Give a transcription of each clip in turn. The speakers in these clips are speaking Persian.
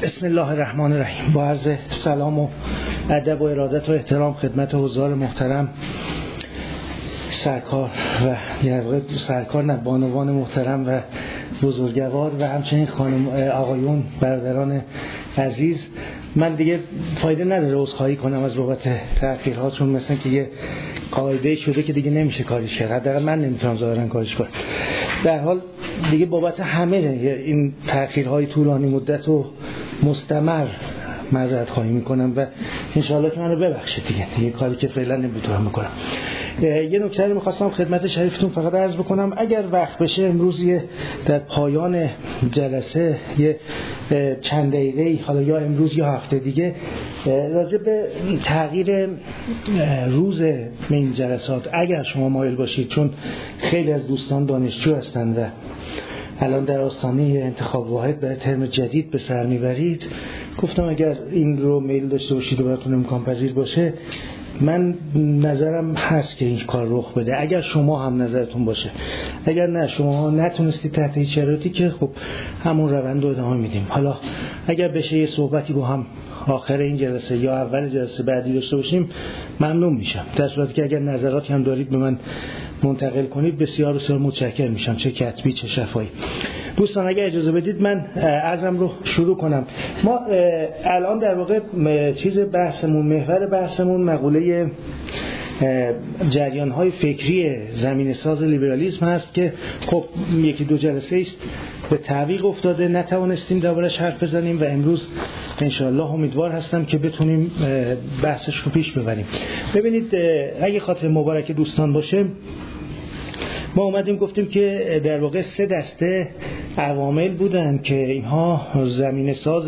بسم الله الرحمن الرحیم. با عرض سلام و ادب و ارادت و احترام خدمت حضار محترم، بانوان محترم و بزرگوار و همچنین خانم آقایون برادران عزیز، من دیگه فایده نداره عذرخواهی کنم از بابت تأخیرها، چون مثلا که یه قاعده شده که دیگه نمیشه کاریش کرد. حداقل من نمیتونم ظاهرا کاریش کنم. در حال دیگه بابت همه این تأخیرهای طولانی مدت و مستمر معذرت خواهی میکنم و انشاءالله که منو ببخشید دیگه کاری که فعلا نمیتونم بکنم. یه نکته رو میخواستم خدمت شریفتون فقط عرض بکنم. اگر وقت بشه امروز در پایان جلسه یه چند دقیقه، حالا یا امروز یا هفته دیگه، راجع به تغییر روز این جلسات اگر شما مایل باشید، چون خیلی از دوستان دانشجو هستند و الان در آستانه انتخاب واحد برای ترم جدید به سر میبرید، گفتم اگر این رو میل داشته باشید و براتون امکان پذیر باشه، من نظرم هست که این کار رخ بده. اگر شما هم نظرتون باشه، اگر نه شما نتونستید تحت هیچ شرایطی، که خب همون روند رو ادامه میدیم. حالا اگر بشه یه صحبتی با هم آخر این جلسه یا اول جلسه بعدی داشته باشیم، ممنون میشم. در صورتی که اگر نظراتی هم دارید به من منتقل کنید، بسیار بسیار متشکر میشم، چه کتبی چه شفاهی. دوستان اگر اجازه بدید من عرضم رو شروع کنم. ما الان در واقع محور بحثمون مقوله جریان‌های فکری زمینه‌ساز لیبرالیسم هست که خب یکی دو جلسه است به تعویق افتاده، نتوانستیم دربارش حرف بزنیم و امروز انشاءالله امیدوار هستم که بتونیم بحثش رو پیش ببریم. ببینید، اگه خاطر مبارک دوستان باشه، ما اومدیم گفتیم که در واقع 3 دسته عوامل بودن که اینها زمینه ساز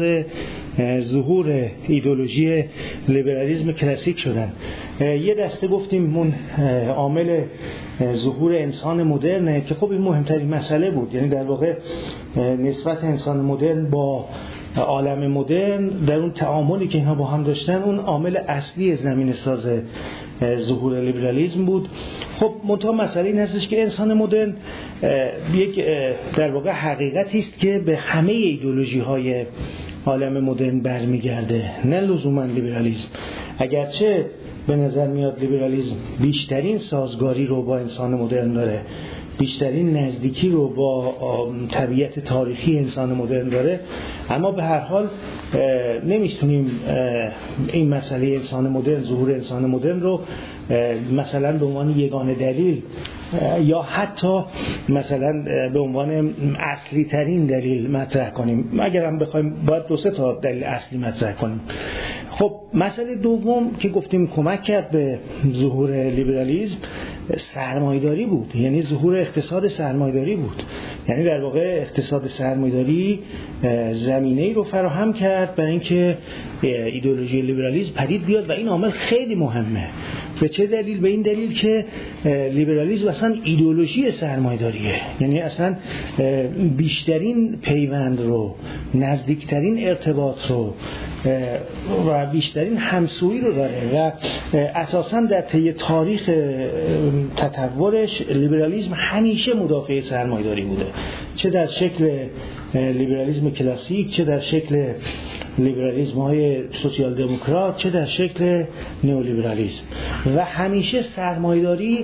ظهور ایدئولوژی لیبرالیسم کلاسیک شدن. یه دسته گفتیم اون عامل ظهور انسان مدرنه که خب این مهمترین مسئله بود، یعنی در واقع نسبت انسان مدرن با عالم مدرن در اون تعاملی که اینها با هم داشتن، اون عامل اصلی زمینه ساز ظهور لیبرالیسم بود. خب منتها مسئله این هستش که انسان مدرن یک در واقع حقیقتی است که به همه ایدئولوژی های عالم مدرن برمیگرده، نه لزوما لیبرالیسم. اگرچه به نظر میاد لیبرالیسم بیشترین سازگاری رو با انسان مدرن داره، بیشترین نزدیکی رو با طبیعت تاریخی انسان مدرن داره، اما به هر حال نمیتونیم این مسئله انسان مدرن، ظهور انسان مدرن رو مثلا به عنوان یگانه دلیل یا حتی مثلا به عنوان اصلی ترین دلیل مطرح کنیم. اگر هم بخوایم باید 2-3 تا دلیل اصلی مطرح کنیم. خب مسئله دوم که گفتیم کمک کرد به ظهور لیبرالیسم سرمایه‌داری بود، یعنی ظهور اقتصاد سرمایه‌داری بود. یعنی در واقع اقتصاد سرمایه‌داری زمینه‌ای رو فراهم کرد برای اینکه ایدئولوژی لیبرالیسم پدید بیاد و این عامل خیلی مهمه. به چه دلیل؟ به این دلیل که لیبرالیسم اصلا ایدئولوژی سرمایه‌داریه، یعنی اصلا بیشترین پیوند رو، نزدیکترین ارتباط رو و بیشترین همسویی رو داره و اساسا در طی تاریخ تطورش لیبرالیسم همیشه مدافع سرمایه‌داری بوده، چه در شکل لیبرالیسم کلاسیک، چه در شکل لیبرالیسم های سوسیال دموکرات، چه در شکل نئولیبرالیسم. و همیشه سرمایه‌داری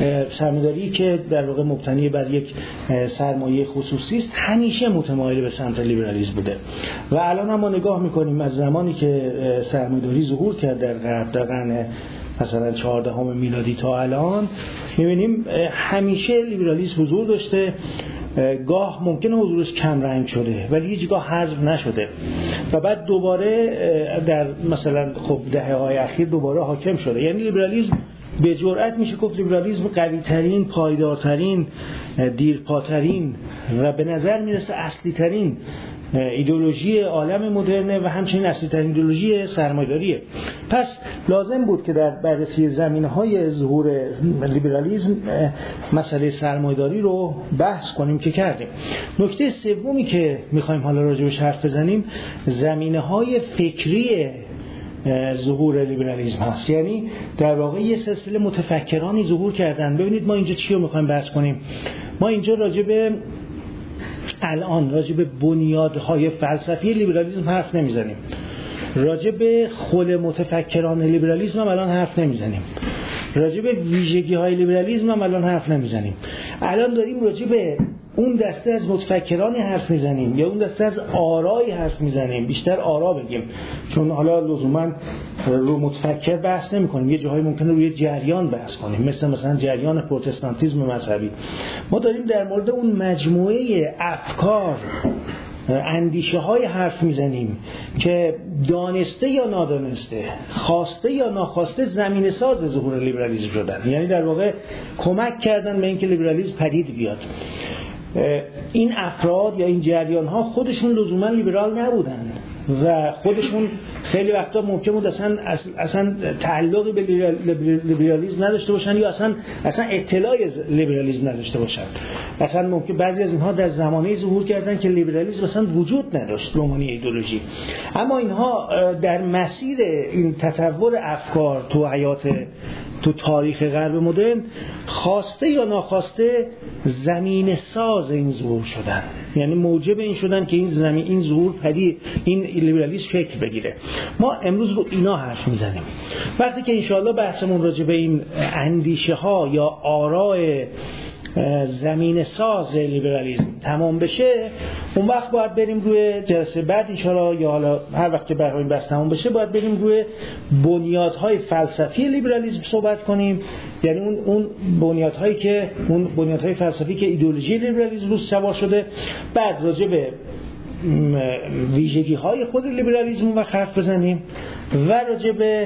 که در واقع مبتنی بر یک سرمایه خصوصی است، همیشه متمایل به سمت لیبرالیسم بوده. و الان هم ما نگاه می‌کنیم از زمانی که سرمایه‌داری ظهور کرد در غرب، در قرن مثلا 14 میلادی تا الان، می‌بینیم همیشه لیبرالیسم حضور داشته. گاه ممکنه حضورش کم رنگ شده ولی هیچگاه حذف نشده و بعد دوباره در مثلا خب دهه‌های اخیر دوباره حاکم شده. یعنی لیبرالیسم به جرئت میشه گفت لیبرالیسم قوی ترین، پایدارترین، دیرپاترین و به نظر میرسه اصلی ترین ایدئولوژی عالم مدرنه و همچنین اصلی ترین ایدئولوژی سرمایه‌داریه. پس لازم بود که در بررسی زمینه‌های ظهور لیبرالیسم مسئله سرمایه‌داری رو بحث کنیم که کردیم. نکته سومی که می‌خوایم حالا راجعش حرف بزنیم زمینه‌های فکری ظهور لیبرالیسم هست. یعنی در واقع یه سلسله متفکرانی ظهور کردن. ببینید ما اینجا چی رو می‌خوایم بحث کنیم. ما اینجا راجع به الان راجع به بنیادهای فلسفی لیبرالیسم حرف نمیزنیم، راجع به خل متفکران لیبرالیسم هم الان حرف نمیزنیم، راجع به ویژگی‌های لیبرالیسم هم الان حرف نمیزنیم. الان داریم راجع به اون دسته از متفکرانی حرف میزنیم یا اون دسته از آرایی حرف میزنیم، بیشتر آرا بگیم، چون حالا لزوما رو متفکر بحث نمی‌کنیم، یه جاهای ممکنه روی جریان بحث کنیم، مثلا جریان پروتستانتیسم مذهبی. ما داریم در مورد اون مجموعه افکار، اندیشه های حرف میزنیم که دانسته یا نادانسته، خواسته یا ناخواسته زمینه ساز ظهور لیبرالیسم شدن، یعنی در واقع کمک کردن به اینکه لیبرالیسم پدید بیاد. این افراد یا این جریان ها خودشون لزوما لیبرال نبودن و خودشون خیلی وقتا ممکن بود اصلا تعلقی به لیبرالیسم نداشته باشن یا اصلا اطلاعی از لیبرالیسم نداشته باشن. اصلا ممکن بعضی از اینها در زمانه ظهور کردن که لیبرالیسم اصلا وجود نداشت، رومانی ایدئولوژی، اما اینها در مسیر این تطور افکار تو تاریخ غرب مدرن خواسته یا ناخواسته زمین ساز این ظهور شدن، یعنی موجب این شدن که این ظهور این لیبرالیسم شکل بگیره. ما امروز رو اینا حرف میزنیم. وقتی که انشاءالله بحثمون راجع به این اندیشه ها یا آراء زمین ساز لیبرالیسم تمام بشه، اون وقت باید بریم روی جلسه بعد انشاءالله یا حالا هر وقت که برنامه بحث تمام بشه باید بریم روی بنیادهای فلسفی لیبرالیسم صحبت کنیم، یعنی اون بنیادهای فلسفی که ایدئولوژی لیبرالیسم روش سوار شده. بعد راجع به ویژگی‌های خود لیبرالیسم و حرف بزنیم و راجع به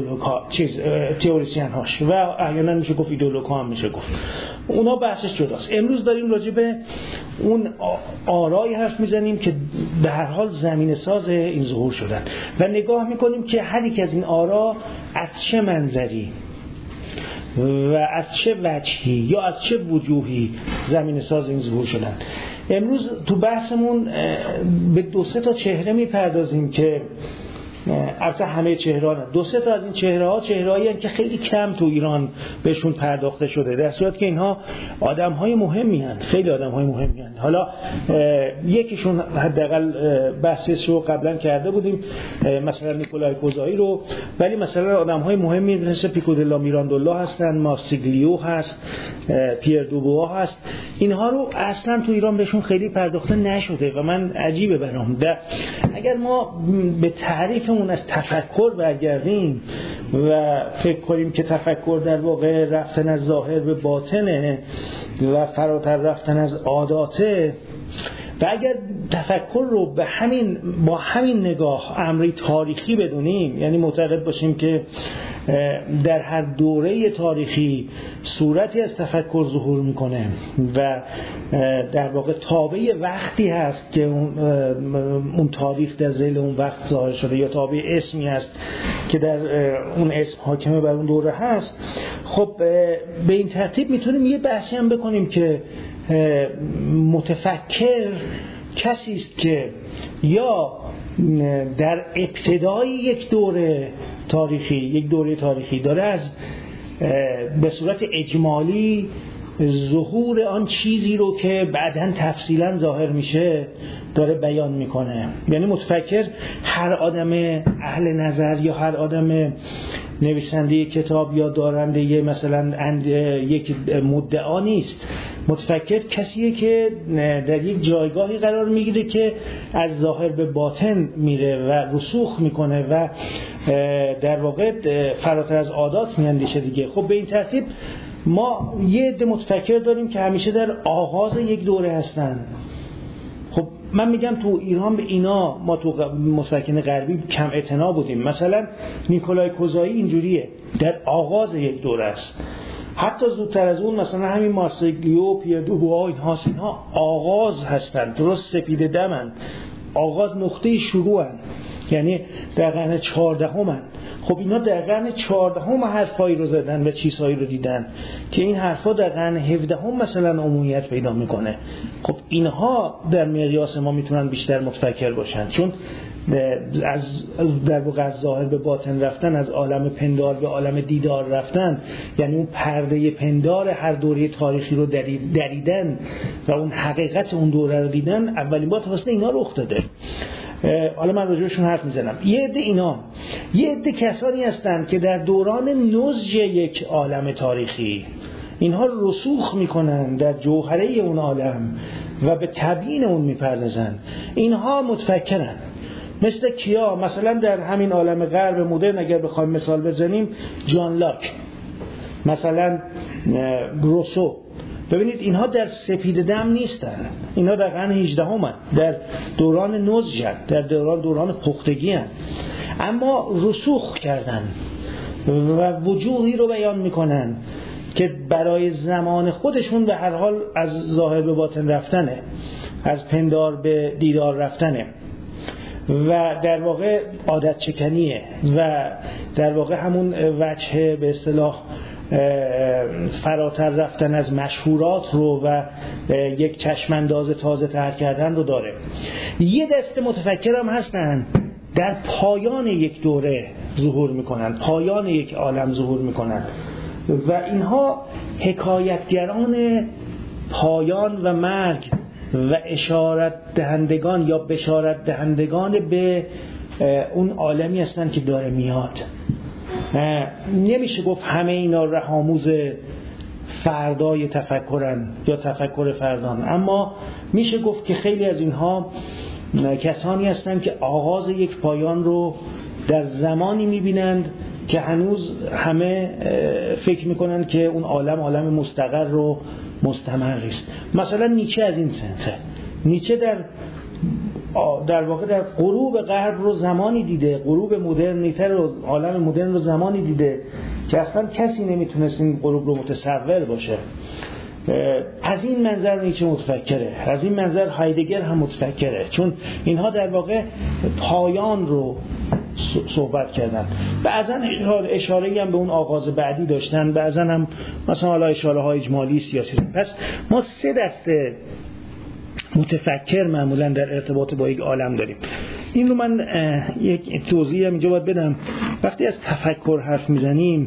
تئوریسین هاش و احیانا میشه گفت ایدئولوگ‌ها هم میشه گفت، اونا بحثش جداست. امروز داریم راجع به اون آرای حرف میزنیم که به هر حال زمینه ساز این ظهور شدن و نگاه میکنیم که هر یک از این آرا از چه منظری و از چه وجهی یا از چه وجوهی زمینه ساز این ظهور شدن. امروز تو بحثمون به 2-3 تا چهره میپردازیم که البته همه چهره‌ها نه، 2-3 تا از این چهره‌هایی هستند که خیلی کم تو ایران بهشون پرداخته شده، در صورتی که اینها آدم‌های مهمی هستند، خیلی آدم‌های مهمی هستند. حالا یکیشون حداقل بحثش رو قبلا کرده بودیم، مثلا نیکولای کوزایی رو، ولی مثلا آدم‌های مهمی مثل پیکو دلا میراندولا هستن، مارسیگلیو هست، پیر دوبوا هست. اینها رو اصلا تو ایران بهشون خیلی پرداخته نشده و من عجیبه برام. اگر ما به تعریف اون از تفکر برگردیم و فکر کنیم که تفکر در واقع رفتن از ظاهر به باطنه و فراتر رفتن از عاداته و اگر تفکر رو با همین نگاه امری تاریخی بدونیم، یعنی معتقد باشیم که در هر دوره تاریخی صورتی از تفکر ظهور میکنه و در واقع تابع وقتی هست که اون تاریخ در ذیل اون وقت ظاهر شده یا تابع اسمی هست که در اون اسم حاکمه بر اون دوره هست، خب به این ترتیب میتونیم یه بحثی هم بکنیم که متفکر کسی است که یا در ابتدای یک دوره تاریخی داره از به صورت اجمالی ظهور آن چیزی رو که بعداً تفصیلاً ظاهر میشه داره بیان میکنه. یعنی متفکر هر آدم اهل نظر یا هر آدم نویسنده کتاب یا دارنده مثلا یک مدعا نیست. متفکر کسیه که در یک جایگاهی قرار میگیره که از ظاهر به باطن میره و رسوخ میکنه و در واقع فراتر از عادات میاندیشه دیگه. خب به این ترتیب ما یه عده متفکر داریم که همیشه در آغاز یک دوره هستن. خب من میگم تو ایران به اینا ما تو متفکرین غربی کم اعتنا بودیم. مثلا نیکولای کوزایی اینجوریه، در آغاز یک دوره است. حتی زودتر از اون مثلا همین مارسیگلیو، پیر دوبوا، اینها آغاز هستن، درست سپیده دمن، آغاز نقطه شروعن، یعنی در قرن 14 خب اینا در قرن 14 حرفایی رو زدن و چیزهایی رو دیدن که این حرفا در قرن 17 مثلا عمومیت پیدا میکنه. خب اینها در مقیاس ما میتونن بیشتر متفکر باشن، چون از در واقع از ظاهر به باطن رفتن، از عالم پندار به عالم دیدار رفتن، یعنی اون پرده پندار هر دوره تاریخی رو دریدن و اون حقیقت اون دوره رو دیدن، اولین بار توسط اینا رخ داده. حالا من راجعشون حرف میزنم. یه عده کسانی هستند که در دوران نضج یک عالم تاریخی اینها رسوخ میکنن در جوهره اون عالم و به تبیین اون میپردازن. اینها متفکرن. مثل کیا؟ مثلا در همین عالم غرب مدرن اگر بخوایم مثال بزنیم، جان لاک، مثلا روسو. ببینید اینها در سپید دم نیستن، اینها در قرن 18 در دوران نضجن، در دوران پختگی هن. اما رسوخ کردن و وجوهی رو بیان میکنن که برای زمان خودشون به هر حال از ظاهر به باطن رفتنه، از پندار به دیدار رفتنه و در واقع عادت چکنیه و در واقع همون وجه به اصطلاح فراتر رفتن از مشهورات رو و یک چشمانداز تازه تر کردن رو داره. یه دسته متفکر هم هستن در پایان یک دوره ظهور میکنن، پایان یک عالم ظهور میکنن و اینها حکایتگران پایان و مرگ و اشارت دهندگان یا بشارت دهندگان به اون عالمی هستن که داره میاد. نمیشه گفت همه اینا رهآموز فردای تفکرن یا تفکر فردان، اما میشه گفت که خیلی از اینها کسانی هستن که آغاز یک پایان رو در زمانی میبینند که هنوز همه فکر میکنن که اون عالم مستقر رو مستمر است. مثلا نیچه از این صنفه. نیچه در واقع در غروب غرب رو زمانی دیده، غروب مدرنیته رو، عالم مدرن رو زمانی دیده که اصلا کسی نمیتونست این غروب رو متصور باشه. از این منظر نیچه متفکره، از این منظر هایدگر هم متفکره، چون اینها در واقع پایان رو صحبت کردن. بعضا اشاره‌ای هم به اون آغاز بعدی داشتن، بعضا هم مثلا حالا اشاره‌های اجمالی سیاسی. پس ما سه دسته متفکر معمولا در ارتباط با یک عالم داریم. این رو من یک توضیح هم اینجا باید بدم. وقتی از تفکر حرف میزنیم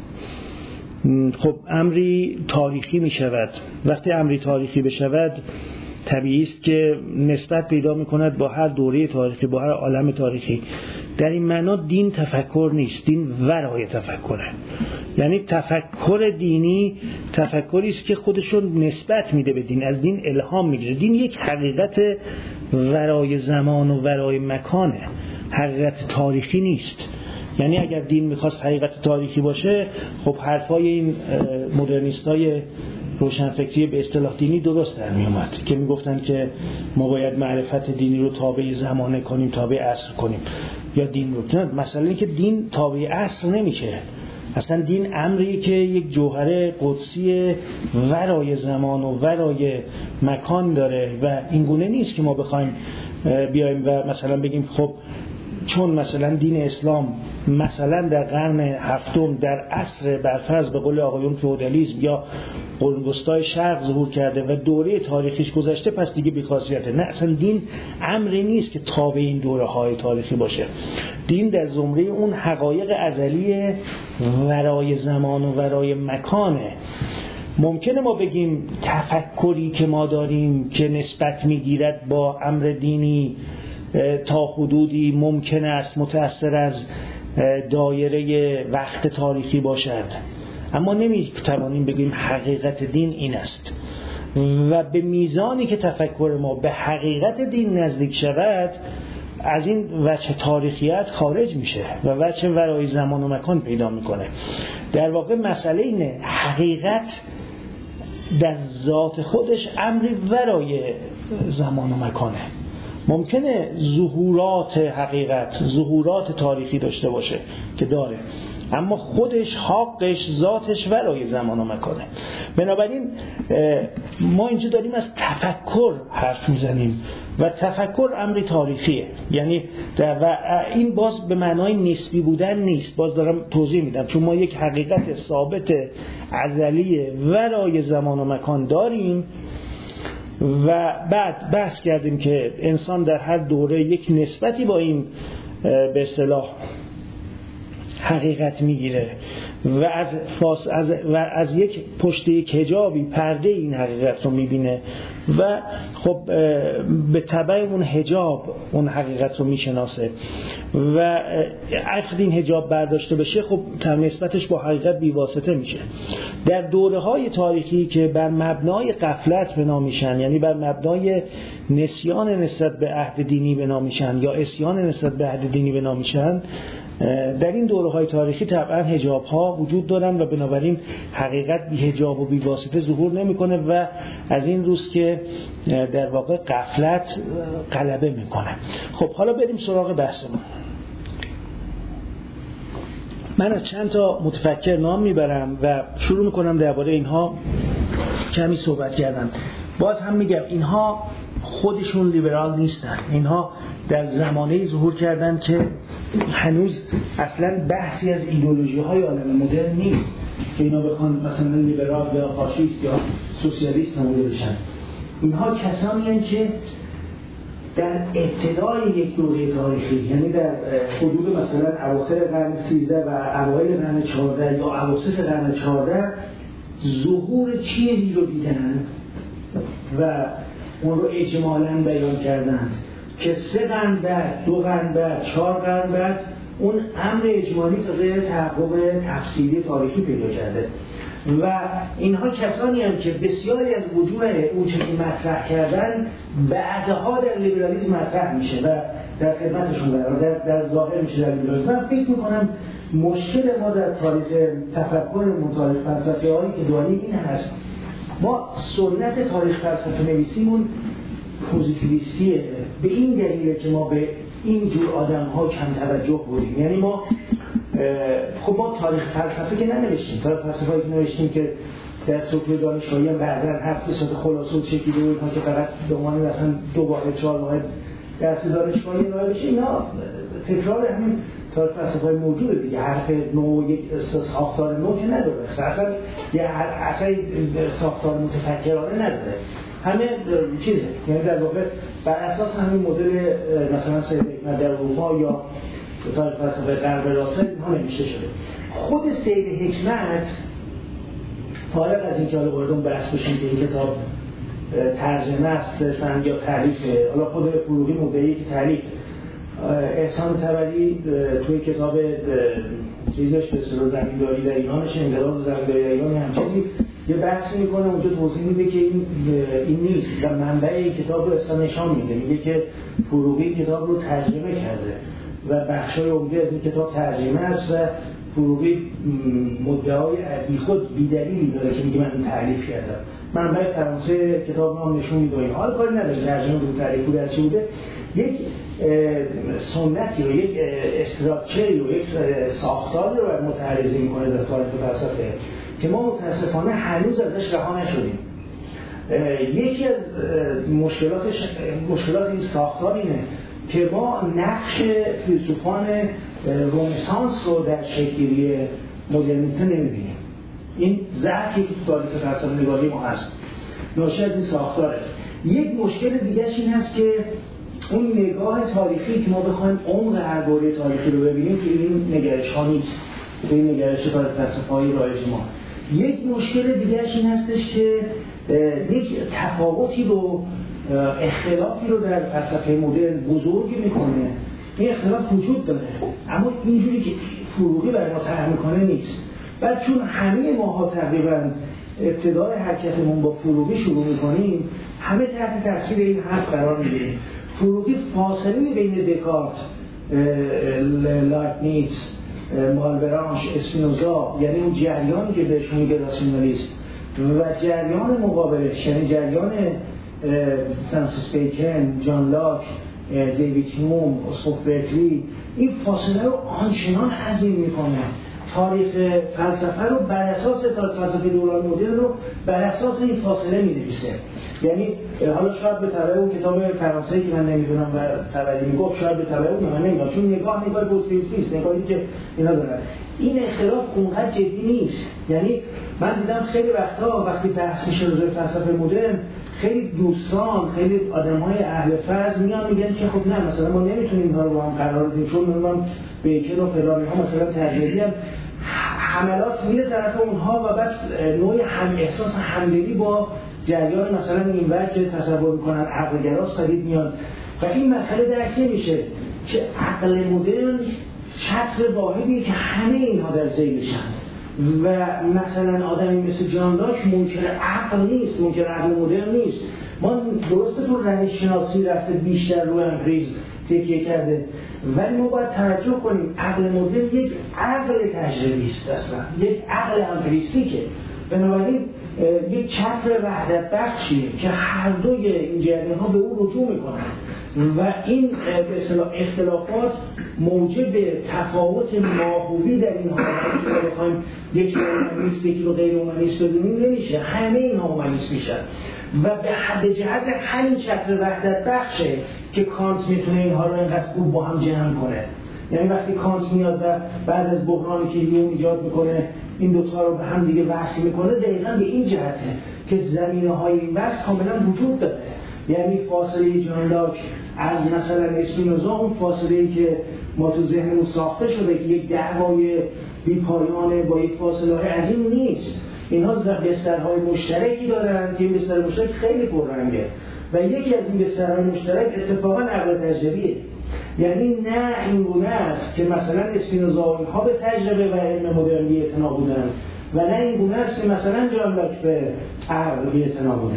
خب امری تاریخی میشود. وقتی امری تاریخی بشود طبیعی است که نسبت پیدا میکند با هر دوره تاریخی، با هر عالم تاریخی. در این معنا دین تفکر نیست، دین ورای تفکره. یعنی تفکر دینی تفکری است که خودشون نسبت میده به دین، از دین الهام میگیره. دین یک حقیقت ورای زمان و ورای مکانه، حقیقت تاریخی نیست. یعنی اگر دین میخواست حقیقت تاریخی باشه، خب حرفای این مدرنیستای روشنفکری به اصطلاح دینی درست در می اومد که میگفتن که ما باید معرفت دینی رو تابع زمانه کنیم، تابع عصر کنیم یا دین رو. مثلا اینکه دین تابع عصر نمیشه. اصلا دین امری که یک جوهر قدسی ورای زمان و ورای مکان داره و این گونه نیست که ما بخوایم بیایم و مثلا بگیم خب چون مثلا دین اسلام مثلا در قرن هفتم در عصر برفرض به قول آقایون فئودالیسم یا قرون وسطای شرق ظهور کرده و دوره تاریخیش گذشته، پس دیگه بی‌خاصیته. نه، اصلا دین امری نیست که تابع این دوره‌های تاریخی باشه. دین در زمره اون حقایق ازلی ورای زمان و ورای مکانه. ممکنه ما بگیم تفکری که ما داریم که نسبت میگیرد با امر دینی تا حدودی ممکن است متأثر از دایره وقت تاریخی باشد، اما نمیتوانیم بگیم حقیقت دین این است. و به میزانی که تفکر ما به حقیقت دین نزدیک شود، از این وجه تاریخیت خارج میشه و وجه ورای زمان و مکان پیدا میکنه. در واقع مسئله اینه، حقیقت در ذات خودش امری ورای زمان و مکانه. ممکنه ظهورات حقیقت، ظهورات تاریخی داشته باشه که داره، اما خودش، حقش، ذاتش ورای زمان و مکانه. بنابراین ما اینجا داریم از تفکر حرف میزنیم و تفکر امری تاریخیه. یعنی و این باز به معنای نسبی بودن نیست، باز دارم توضیح میدم، چون ما یک حقیقت ثابت ازلی ورای زمان و مکان داریم و بعد بحث کردیم که انسان در هر دوره یک نسبتی با این به اصطلاح حقیقت میگیره و از یک پشت یک حجابی پرده این حقیقت رو میبینه و خب به تبع اون حجاب اون حقیقت رو میشناسه و اگه این حجاب برداشته بشه خب نسبتش با حقیقت بیواسطه میشه. در دوره‌های تاریخی که بر مبنای غفلت بنا میشن، یعنی بر مبنای نسیان نسبت به عهد دینی بنا میشن یا عصیان نسبت به عهد دینی بنا میشن، در این دوره‌های تاریخی طبعا حجاب‌ها وجود دارن و بنابراین حقیقت بی حجاب و بی واسطه ظهور نمی‌کنه و از این روز که در واقع غفلت غلبه می‌کنه. خب حالا بریم سراغ بحثمون. من از چند تا متفکر نام میبرم و شروع می‌کنم درباره اینها کمی صحبت کردن. باز هم میگم اینها خودشون لیبرال نیستن، اینها در زمانه‌ای ظهور کردن که هنوز اصلا بحثی از ایدئولوژی‌های عالم مدرن نیست که اینا بخوان مثلا لیبرال یا فاشیست یا سوسیالیست نامیده بشن. اینها کسانی هستند که در ابتدای یک دوره تاریخی، یعنی در حدود مثلا اواخر قرن 13 و اوایل قرن 14 یا اواسط قرن 14 ظهور چیزی رو دیدن و اون رو اجمالاً بیان کردن که 3 قرن بعد، 2 قرن بعد، 4 قرن بعد اون امر اجمالی تازه تحقق تفصیلی تاریخی پیدا کرده و اینها کسانی هم که بسیاری از وجوه اون چیزی که مطرح کردن بعدها در لیبرالیسم مطرح میشه و در خدمتشون در ظاهر میشه در لیبرالیسم. من فکر میکنم مشکل ما در تاریخ تفکرمون، تاریخ فلسفی هایی که داریم این هست، ما سنت تاریخ فلسفه نویسیمون پوزیتیویستیه، به این دلیله که ما به این جور آدم ها کم توجه بودیم. یعنی ما خب ما تاریخ فلسفه که ننوشتیم، تاریخ فلسفه هایی نوشتیم که در سطح دانشگاهی هم بعضا هست به صورت خلاصه و چکی دو که فقط دومانی مثلا 2 واحد 4 واحد درس دانشگاهی ارائه بشه. اینا تکرار همین تاریخ فلسفه های موجوده دیگه، حرف نو یک ساختار نو که نداره، اصلا ساختار متفکرانه نداره، همه چیزه. یعنی در واقع بر اساس همین مدل مثلا سید حکمت در اروپا یا تاریخ فلسفه غرب راسل اینها نوشته شده. خود سید حکمت فارغ از اینکه حالا وارد اون بحث بشیم که این کتاب ترجمه است صرفاً یا تالیفه، حالا خود فروغی مدعی که تالیف، احسان طبری توی کتاب چیزش به اصطلاح زمینداری در ایرانش، انقراض زمینداری در ایران هم چیزی یه بحث میکنه اونجا توضیح میده که این نیست و منبع این کتاب رو اصلا نشان میده، میگه که فروغی کتاب رو ترجمه کرده و بخشای عمده از این کتاب ترجمه است و فروغی مدعای بی خود بی‌دلیلی داره که میگه من این تالیف کردم. منبع فرانسه کتاب نام نشون میده. حال کاری نداره ترجمه رو تالیف بوده چی بوده، یک سنتی و یک استراکچری و یک ساختاری رو باید متعرضی میکنه در تاریخ فلسفه که ما متاسفانه هنوز ازش رها نشدیم. یکی از مشکلات این ساختار اینه که ما نقش فیلسوفان رنسانس رو در شکل‌گیری مدرنیته نمی‌بینیم. این ضعفی که تو تاریخ فلسفه نگاری ما هست ناشی از این ساختاره. یک مشکل دیگه‌ش این هست که اون نگاه تاریخی که ما بخوایم عمق هر دوره تاریخی رو ببینیم که این نگرش‌ها نیست، به این نگرش تاریخ فلسفه‌ای رایج ما. یک مشکل دیگه‌ش این هستش که یک تفاوتی رو، اختلافی رو در فلسفه مدرن بزرگی میکنه. این اختلاف وجود داره اما اینجوری که فروغی برای ما طرح میکنه نیست. بعد چون همه ماها تقریبا ابتدای حرکتمون با فروغی شروع میکنیم، همه تحت تاثیر این حرف قرار میگیریم. فروغی فاصله بین دکارت، لایبنیتس، مالبرانش، اسپینوزا، یعنی اون جریانی که بهشون میگه راسیونالیست و جریان مقابلش، یعنی جریان فرانسیس بیکن، جان لاک، دیوید هیوم، اسقف برکلی، این فاصله رو آنچنان عظیم میکنه. تاریخ فلسفه رو بر اساس تاریخ فلسفه دوران مدرن رو بر اساس این فاصله می‌نویسه. یعنی حالا شاید به تبع اون کتاب فرانسوی که من نمیدونم و تبعی میگفت، شاید به تبع اون من نمیدونم، چون نگاه پوزیتیویستی است، نگاهی که اینا دارن. این اختلاف اونقدر جدی نیست یعنی من دیدم خیلی وقتا وقتی بحث میشه راجع به فلسفه مدرن، خیلی دوستان، خیلی آدم‌های اهل فضل میان میگن که خب نه مثلا ما نمیتونیم اینها رو با هم قرار بدیم، چون من بیکن و فلان ها مثلا تجربی هم حملات میره طرف اونها و بعد نوع هم احساس همدلی با جریان مثلا این وجه تصور میکنن عقلگراست پدید میاد و این مسئله درک نمیشه که عقل مدرن چتر واحدی که همه اینها در ذیلشن و مثلا آدمی مثل جان لاک منکر عقل نیست، منکر عقل مدرن نیست. ما درسته تو روش شناسی رفته بیشتر رو امپریز تکیه کرده، ولی ما باید توجه کنیم عقل مدرن یک عقل تجربی است، اصلا یک عقل امپریستیکه. بنابراین یک چتر وحدت بخشیه که هر دوی این جریان‌ها به او رجوع میکنن و این به اصطلاح اختلافات موجب تفاوت ماهوی در این حالت که بخوایم یکی اومانیست یکی رو غیر اومانیست بدونیم نمیشه، همه اینها اومانیست میشن و به حد جهت همین چتر وحدت بخشه که کانت میتونه اینها رو اینقدر خوب با هم جمع کنه. یعنی وقتی کانت میاد و بعد از بحرانی که هیوم ایجاد میکنه این دوتا رو به هم دیگه وصل میکنه، دقیقاً به این جهته که زمینه‌های این وصل کاملا وجود داره. یعنی فاصله جان لاک از مثلا اسپینوزا، اون فاصله‌ای که ما تو ذهنمون ساخته شده که یک دعوای بی‌پایانه با یک فاصله عظیم نیست، اینها بسترهای مشترکی دارن که این بستر مشترک خیلی پررنگه و یکی از این بسترهای مشترک اتفاقاً عقل تجربیه. یعنی نه این گونه است که مثلا اسپینوزا ها به تجربه و علم مدرن بی‌اعتنا بودن و نه این گونه است که مثلا جان لاک به عقل بی‌اعتنا بوده.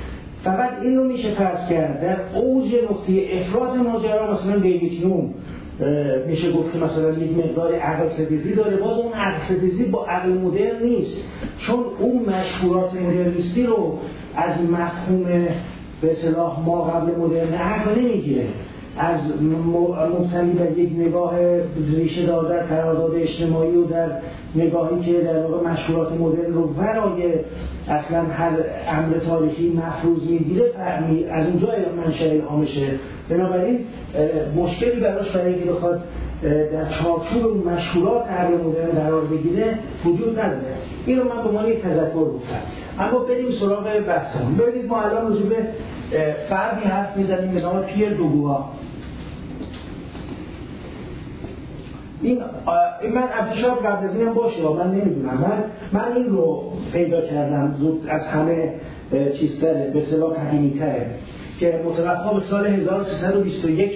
فقط این رو میشه فرض کرد در اوج نقطه افراط ماجرا مثلا دیوید هیوم میشه گفت که مثلا یک مقدار عقل ستیزی داره، باز اون عقل ستیزی با عقل مدرن نیست، چون اون مشهورات مدرنیستی رو از مفهوم به اصطلاح ما قبل مدرن عقل نمیگیره، از مبتنی بر یک نگاه ریشه دار در قرارداد اجتماعی و در نگاهی که در واقع مشهورات مدرن رو ورای اصلا هر امر تاریخی مفروض میگیره از اونجا منشأ الهامشه. بنابراین مشکلی براش برای اینکه بخواد در چارچوب مشهورات عقل مدرن قرار بگیره وجود نداره. این رو من به عنوان یک تذکر گفتم. اما بریم سراغ بحثمون. ببینید ما الان راجع به فردی حرف میزنیم به نام پیر دوبوها. این من ابتشاب قبل از اینم باشه من نمیدونم، من این رو پیدا کردم زود از همه چیزتره به اصطلاح قدیمی‌تره که متوفا به سال 1321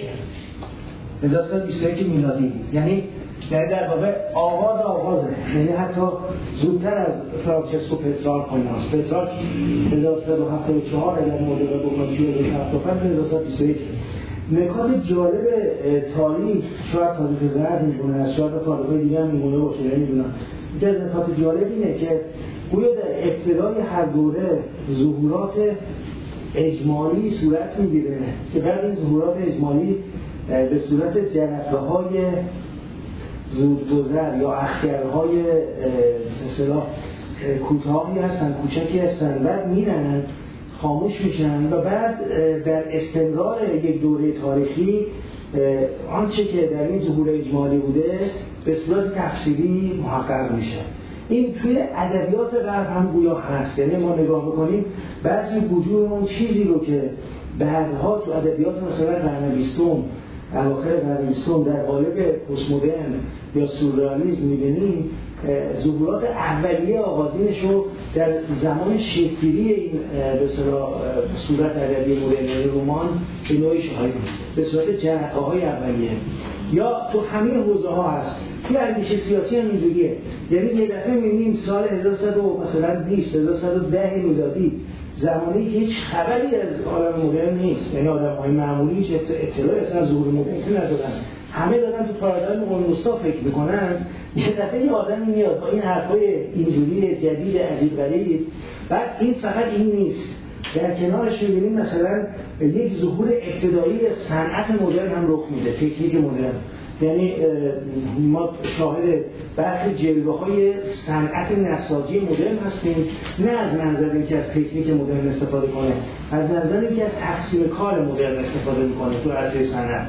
میلادی، یعنی در واقع آغازه، یعنی حتی زودتر از فرانچسکو پترارک ایناست. پترارک 1374 اگر مدرن بکنشی و 1321. نکات جالب تاریخ شاید تاریخ زرد میگونه، شاید تاریخ دیگه هم میگونه باشه، نمیدونم. یکی از نکات جالب اینه که گویا در ابتدای هر دوره ظهورات اجمالی صورت میگیره که بعد این ظهورات اجمالی به صورت جرقه‌های زودگذر یا اخگرهای مثلا کوتاهی هستن، کوچکی هستن، بعد میرن خاموش میشن و بعد در استمرار یک دوره تاریخی آنچه که در این ظهور اجمالی بوده به صورت تفصیلی محقق میشه. این توی ادبیات غرب هم گویا هست، یعنی ما نگاه بکنیم بعضی وجود اون چیزی رو که بعدها تو ادبیات مثلا قرن 20 اواخر قرن 20 در قالب پست مدرن یا سورئالیسم می‌بینیم، ظهورات اولیه آغازینش رو در زمان شکل‌گیری این به اصطلاح صورت ادبی مدرن رمان به نوعی شاهد به صورت جرقه‌های اولیه یا تو همه حوزه‌ها هست. توی اندیشه سیاسی هم اینجوریه، یعنی یه دفعه می‌بینیم سال 1110 میلادی، زمانی که هیچ خبری از عالم مدرن نیست، یعنی آدم‌های معمولی هیچ اطلاعی اصلا از ظهور مدرن ندارن، همه دارن تو پارادایم قرون وسطی فکر میکنن. یه دفعه یه آدمی میاد با این حرفای اینجوری جدید عجیب غریب، بعد این فقط این نیست، در کنارش می‌بینیم مثلا یک ظهور ابتدایی صنعت مدرن هم رخ میده، تکنیک مدرن. یعنی ما شاهد برخی جلوه‌های صنعت نساجی مدرن هستیم، نه از منظر اینکه از تکنیک مدرن استفاده کنه، از نظر اینکه از تقسیم کار مدرن استفاده میکنه تو عرصه صنعت.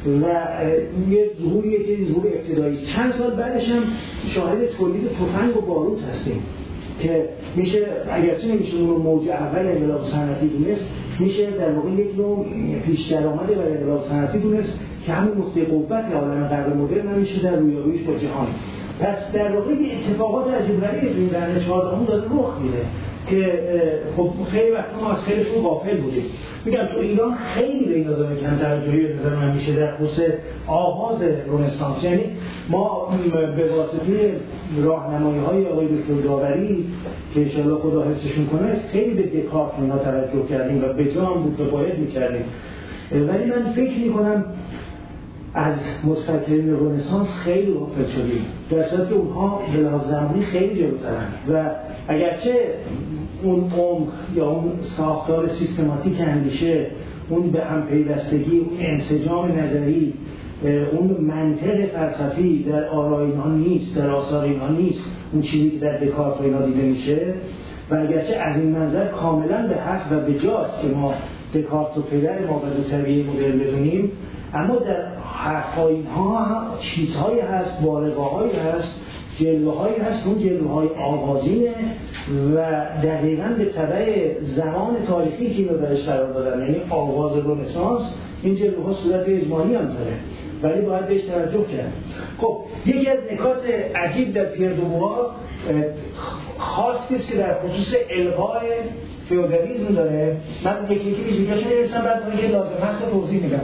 و یه ظهوریه که ظهور ابتدایی. چند سال بعدش هم شاهد تولید تفنگ و باروت هستیم که میشه اگرچه نمیشه اون رو موج اول انقلاب صنعتی دونست، میشه در واقع یک نوع پیش درآمد برای انقلاب صنعتی دونست که همون نقطه قوت عالم غرب مدرن هم میشه در رویارویش با جهان. پس در واقع اتفاقات عجیب غریبی تو این قرن 14 داره رخ میده که خب خیلی وقتا ما از خیلیشون غافل بودیم. میگم تو ایران خیلی به این آدم کم توجهی به نظر من میشه در خصوص آغاز رنسانس. یعنی ما به واسطه راهنمایی‌های آقای دکتر داوری که ان شاءالله خدا حفظشون کنه خیلی به دکارت اینا توجه کردیم و به جا هم بود که باید میکردیم، ولی من فکر میکنم از متفکرین رنسانس خیلی غافل شدیم، در صورتی که اونها به لحاظ زمانی خیلی جلوترن و اگرچه اون عمق یا اون ساختار سیستماتیک اندیشه، اون به هم پیوستگی، اون انسجام نظری، اون منطق فلسفی در آرای اینها نیست، در آثار اینها نیست، اون چیزی که در دکارت و اینا دیده میشه و اگرچه از این منظر کاملا به حق و به جاست که ما دکارت و پدر ما به طبیعه مدرن بدونیم، اما در حرفای اینها چیزهایی هست، بارقاهایی هست، جلوهایی هست، اون جلوهای آغازینه و دقیقاً به تبع زمان تاریخی که اینو درش قرار دادن، یعنی آغاز رنسانس. این جلوها صورت اجمالی هم داره ولی باید بهش توجه کرد. خب یکی از نکات عجیب در پیر دوبوآ خاصی است که در خصوص الغای فئودالیسم داره. من یکی ویژگیاشو نوشتم، بعد اگه لازم هست توضیح میدم.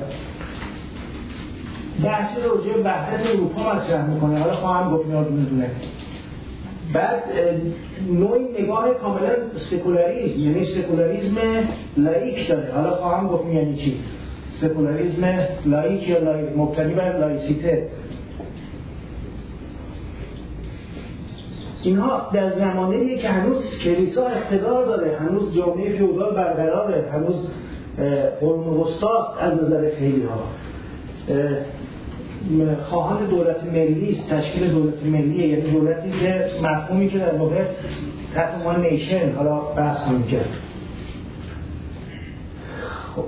بحث راجع به وحدت اروپا مطرح میکنه، حالا خواهم گفت اینا رو میدونه. بعد نوعی نگاه کاملا سکولاریسم، یعنی سکولاریسم لایک داره، حالا خواهم گفت یعنی چی سکولاریسم لایک یا مبتنی بر لایسیته. اینها در زمانه‌ای که هنوز کلیسا اقتدار داره، هنوز جامعه فئودال برقراره، هنوز قرون وسطاست از نظر خیلی ها، خواهان دولت ملی است، تشکیل دولت ملیه، یعنی دولتی که مفهومی که در واقع تحت عنوان نیشن حالا بحث می‌کنه. خب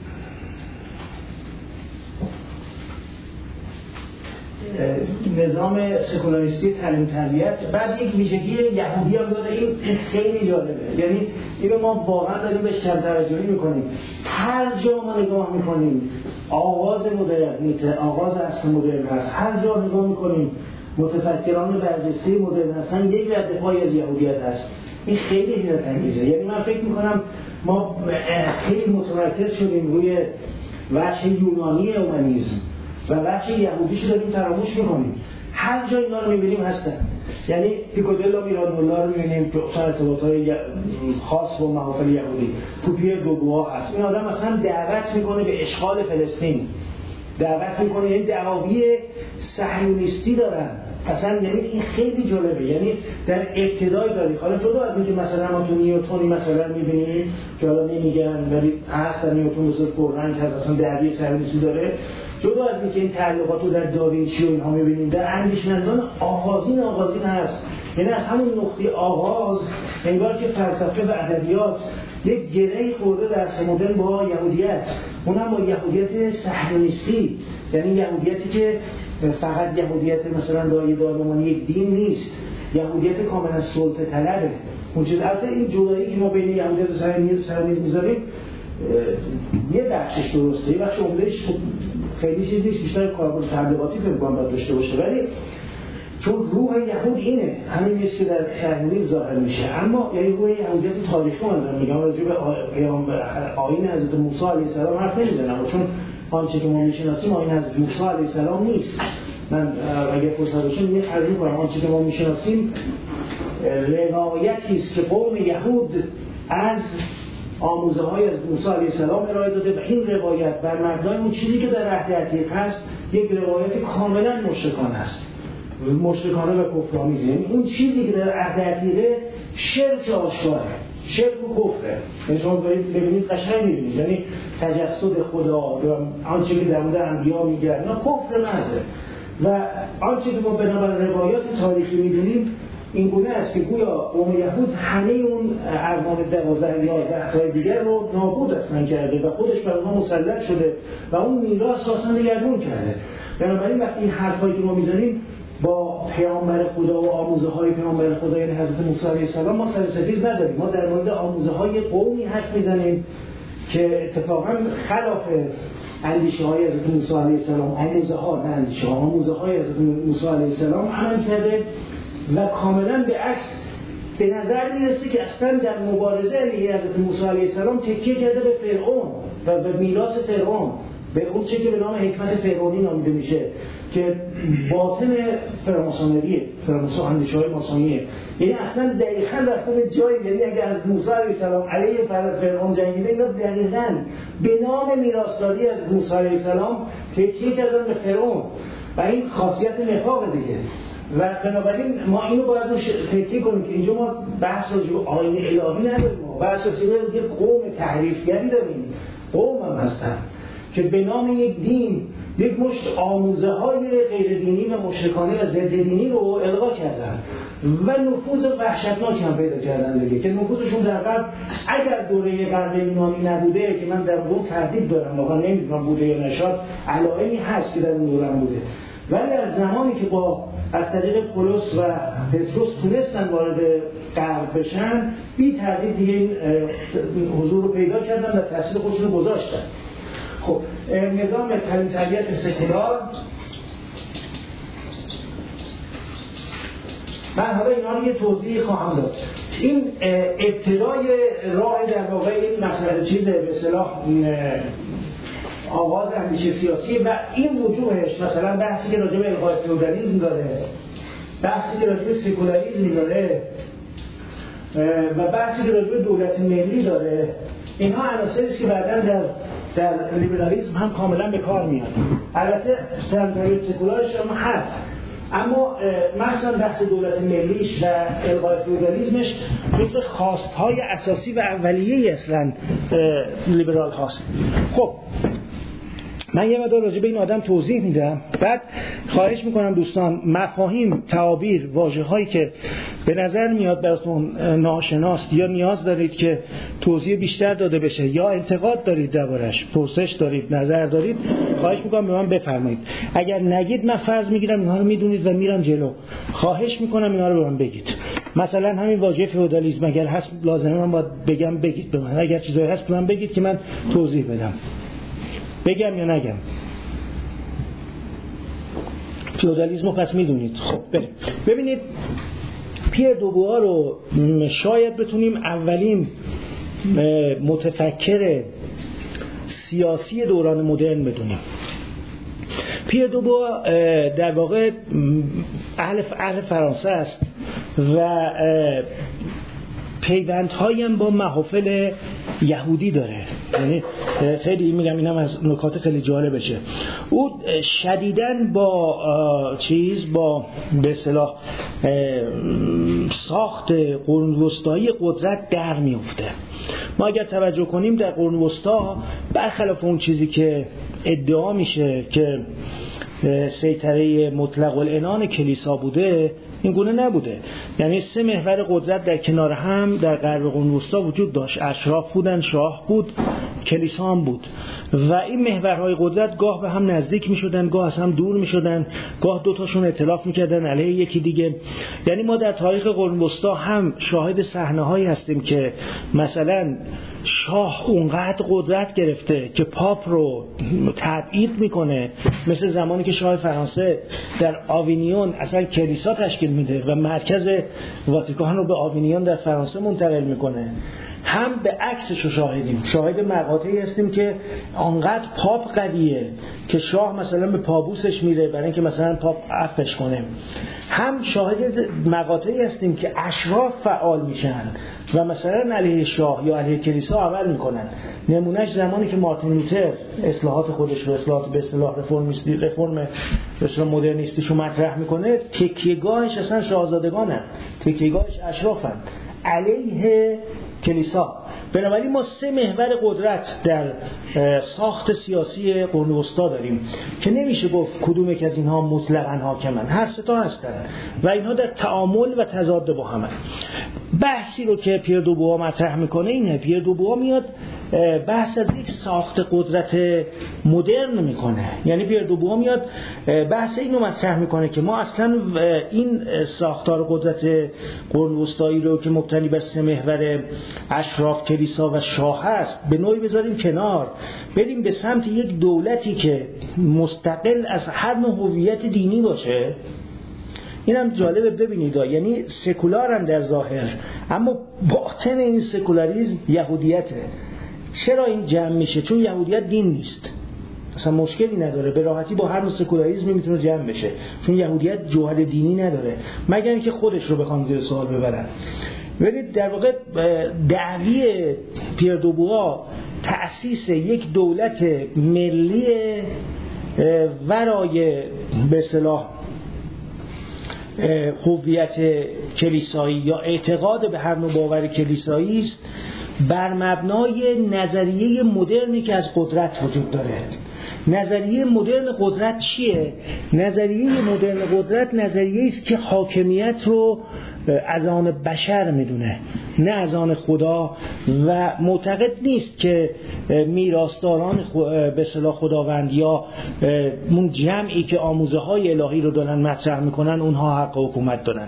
نظام سکولاریستی تعلیم تربیت. بعد یک ویژگی یهودی هم داره، این خیلی جالبه، یعنی اینو ما واقعا داریم بهش کم توجهی میکنیم. هر جا ما نگاه میکنیم آغاز مدرنیته، آغاز اصل مدرن هست، هر جا نگاه میکنیم متفکران برجسته مدرن هستن، یک رد پای از یهودیت هست. این خیلی حیرت انگیزه. یعنی من فکر میکنم ما خیلی متمرکز شدیم روی وجه یونانی اومانیسم و وجه یهودیشو داریم فراموش میکنیم. هر جا اینا رو میبینیم هستن. یعنی پیکودلا میرانولا رو میبینیم که اصلا ارتباطهای خاص با محافل یهودی. تو پیر دوبوآ هست. این آدم اصلا دعوت میکنه به اشغال فلسطین، دعوت میکنه، یعنی دعاوی صهیونیستی دارن اصلا. یعنی این خیلی جالبه، یعنی در ابتدای تاریخ، حالا جدا از اینکه مثلا ما تو نیوتنی مثلا میبینیم که حالا نمیگن ولی هست در نیوتن مثل پررنگ هست، اصلا دعوی صهیونیستی داره. جدا از اینکه این تعلقات رو در داوینچی و اینها می‌بینیم، در اندیشمندان آغازین هست. یعنی از همون نقطه آغاز انگار که فلسفه و ادبیات یک گرهی خورده در مدرن با یهودیت، اونم با یهودیت صهیونیستی، یعنی یهودیتی که فقط یهودیت مثلا دارالمانی یک دین نیست، یهودیت کاملا سلطه طلبه. اون چیز البته این جدایی که ما بین یهودیت و صهیونیسم می‌ذاریم یه بخشش درسته، یه بخش عمده‌اش خیلی چیز نیست، بیشتر کاربرد تبلیغاتی فکر کنم باید داشته باشه، ولی چون روح یهود اینه، همین نیست که در صهیونیسم ظاهر میشه. اما یعنی روح یهودیت تاریخی من میگم، راجع به آیین حضرت موسی علیه السلام حرف نمیزنم، چون آنچه که ما میشناسیم آیین حضرت موسی علیه السلام نیست. من اگه فرصت بشه عرض می‌کنم آنچه که ما میشناسیم روایتی است که قوم یهود از آموزه های از موسی علیه السلام ارائه داده و این روایت بر مبنای اون چیزی که در عهد عتیق هست یک روایت کاملا مشرکانه است، مشرکانه و کفرآمیزه. یعنی اون چیزی که در عهد عتیقه شرک آشکاره، شرک و کفره. یعنی شما ببینید قشنگ می‌بینید، یعنی تجسد خدا و آنچه که در مورد انبیا میگن اینا کفر محضه و آنچه که ما بنابر روایات تاریخی می‌دونیم این گونه است که گویا قوم یهود همه اون اقوام 12 یا 10 تای دیگر رو نابود اصلا کرده و خودش بر اونها مسلط شده و اون میراث رو اصلا دگرگون کرده. بنابراین وقتی این حرفایی که ما میزنیم با پیامبر خدا و آموزه های پیامبر خدا یعنی حضرت موسی علیه السلام ما سرسفیز نداریم. ما در مورد آموزه های قومی حرف میزنیم که اتفاقا خلاف اندیشه های حضرت موسی علیه السلام، آموزه های حضرت موسی علیه السلام عمل کرده و کاملا به عکس به نظر میرسه که اصلا در مبارزه علیه حضرت موسی علیه السلام تکیه کرده به فرعون و به میراث فرعون، به اون چیزی که به نام حکمت فرعونی نامیده میشه که باطن فراماسونریه، اندیشه های ماسونیه. یعنی اصلا دقیقاً رفته به جایی، یعنی اگر از موسی علیه السلام علیه فرعون جنگیده، اینا دقیقاً به نام میراثداری از موسی علیه السلام تکیه کردن به فرعون و این خاصیت نفاق دیگه. و بنابراین ما اینو باید تکیه کنیم که اینجا ما بحث راجع به آیین الهی نداریم، بحث راجع به یک قوم تحریفگری داریم، قوم هم هستن که به نام یک دین یک مشت آموزه های غیر دینی و مشرکانه و ضد دینی رو القا کردن و نفوذ وحشتناک هم پیدا کردن دیگه که نفوذشون در غرب اگر دوره غرب یونانی نبوده که من در اون تردید دارم، واقعا نمیدونم بوده یا نشد، علائمی هست که در اون دوره بوده، ولی از زمانی که از طریق پولس و پتروس تونستن وارد غرب بشن بی تردید دیگه این حضور رو پیدا کردن و تاثیر خودشون رو گذاشتن. خب نظام تعلیم تربیت سکولار، من حالا اینا رو یه توضیح خواهم داد. این ابتدای راه در واقع این مسئله چیزه به اصطلاح آغاز اندیشه سیاسی و این وجوهش مثلا بحثی که راجع به الغای فئودالیسم داره، بحثی که راجع به سکولاریسم داره و بحثی که راجع به دولت ملی داره، اینها عناصری است که بعداً در لیبرالیسم هم کاملا به کار میاد. البته در سکولارش هم هست، اما مثلا بحث دولت ملیش و الغای فئودالیسمش جزو خواستهای اساسی و اولیه اصلا لیبرال هاست. خب من یه مقدار راجع به این آدم توضیح میدم، بعد خواهش میکنم دوستان مفاهیم، تعابیر، واژه‌هایی که به نظر میاد براتون ناشناس یا نیاز دارید که توضیح بیشتر داده بشه یا انتقاد دارید دربارش، پرسش دارید، نظر دارید، خواهش میکنم به من بفرمایید. اگر نگید من فرض میگیرم اینها رو میدونید و میرم جلو. خواهش میکنم اینا رو به من بگید. مثلا همین واژه فئودالیسم اگر هست لازمه من باید بگم بگید به من، اگر چیزایی هست به من بگید که من توضیح بدم. بگم یا نگم؟ فئودالیسم رو پس میدونید. خب بریم. ببینید پیر دوبوآ رو شاید بتونیم اولین متفکر سیاسی دوران مدرن بدونیم. پیر دوبوآ در واقع اهل فرانسه است و پیوندهایی هم با محافل یهودی داره. یعنی خیلی میگم اینم از نکات خیلی جالبشه. او شدیداً با به اصطلاح ساخت قرون وسطایی قدرت در میفته. ما اگر توجه کنیم در قرون وسطا برخلاف اون چیزی که ادعا میشه که سیطره مطلق العنان کلیسا بوده، این گونه نبوده. یعنی سه محور قدرت در کنار هم در غرب قرون وسطا وجود داشت. اشراف بودن، شاه بود، کلیسا هم بود و این محورهای قدرت گاه به هم نزدیک می شدن، گاه از هم دور می شدن، گاه دوتاشون ائتلاف می کردن علیه یکی دیگه. یعنی ما در تاریخ قرون وسطا هم شاهد صحنه هایی هستیم که مثلا شاه اونقدر قدرت گرفته که پاپ رو تبعید میکنه، مثل زمانی که شاه فرانسه در آوینیون اصلا کلیسا تشکیل میده و مرکز واتیکان رو به آوینیون در فرانسه منتقل میکنه. هم به عکسش رو شاهدیم، شاهد مقاطعی هستیم که آنقدر پاپ قویه که شاه مثلا به پابوسش میره برای اینکه مثلا پاپ عفوش کنه. هم شاهد مقاطعی هستیم که اشراف فعال میشن و مثلا علیه شاه یا علیه کلیسا عمل میکنن. نمونهش زمانی که مارتین لوتر اصلاحات خودش رو، اصلاحات به اصطلاح رفرم به اصطلاح مدرنیستیش رو مطرح میکنه، تکیهگاهش اصلا شاهزادگانن، تکیهگاهش اشرافن علیه کلیسا. بنابراین ما 3 محور قدرت در ساخت سیاسی قرون وسطی داریم که نمیشه گفت کدوم یک از اینها مطلقاً حاکمن، هر 3 تا هستن و اینها در تعامل و تضاد با هم. بحثی رو که پیر دو بوآ مطرح میکنه اینه، پیر دو بوآ میاد بحث از یک ساخت قدرت مدرن میکنه. یعنی پیر دو بوآ میاد بحث اینو مطرح میکنه که ما اصلا این ساختار قدرت قرون وسطایی رو که مبتنی بر 3 محور اشراف، کلیسا و شاه هست به نوعی بذاریم کنار، بریم به سمت یک دولتی که مستقل از هر نوع هویت دینی باشه. اینم جالبه ببینید، یعنی سکولارن در ظاهر اما باطن این سکولاریسم یهودیته. چرا این جمع میشه؟ چون یهودیت دین نیست، اصلا مشکلی نداره، به راحتی با هر نوع سکولاریسمی میتونه جمع بشه، چون یهودیت جوهر دینی نداره مگر اینکه خودش رو بخوان زیر سوال ببرن. ببینید در واقع دعوی پیر دو بوآ تأسیس یک دولت ملی ورای به اصطلاح هویت کلیسایی یا اعتقاد به هر نوع باور کلیسایی است بر مبنای نظریه مدرنی که از قدرت وجود داره. نظریه مدرن قدرت چیه؟ نظریه مدرن قدرت نظریه است که حاکمیت رو از آن بشر میدونه نه از آن خدا و معتقد نیست که میراثداران به اصطلاح خداوند یا اون جمعی که آموزه های الهی رو دارن مطرح میکنن اونها حق حکومت دارن.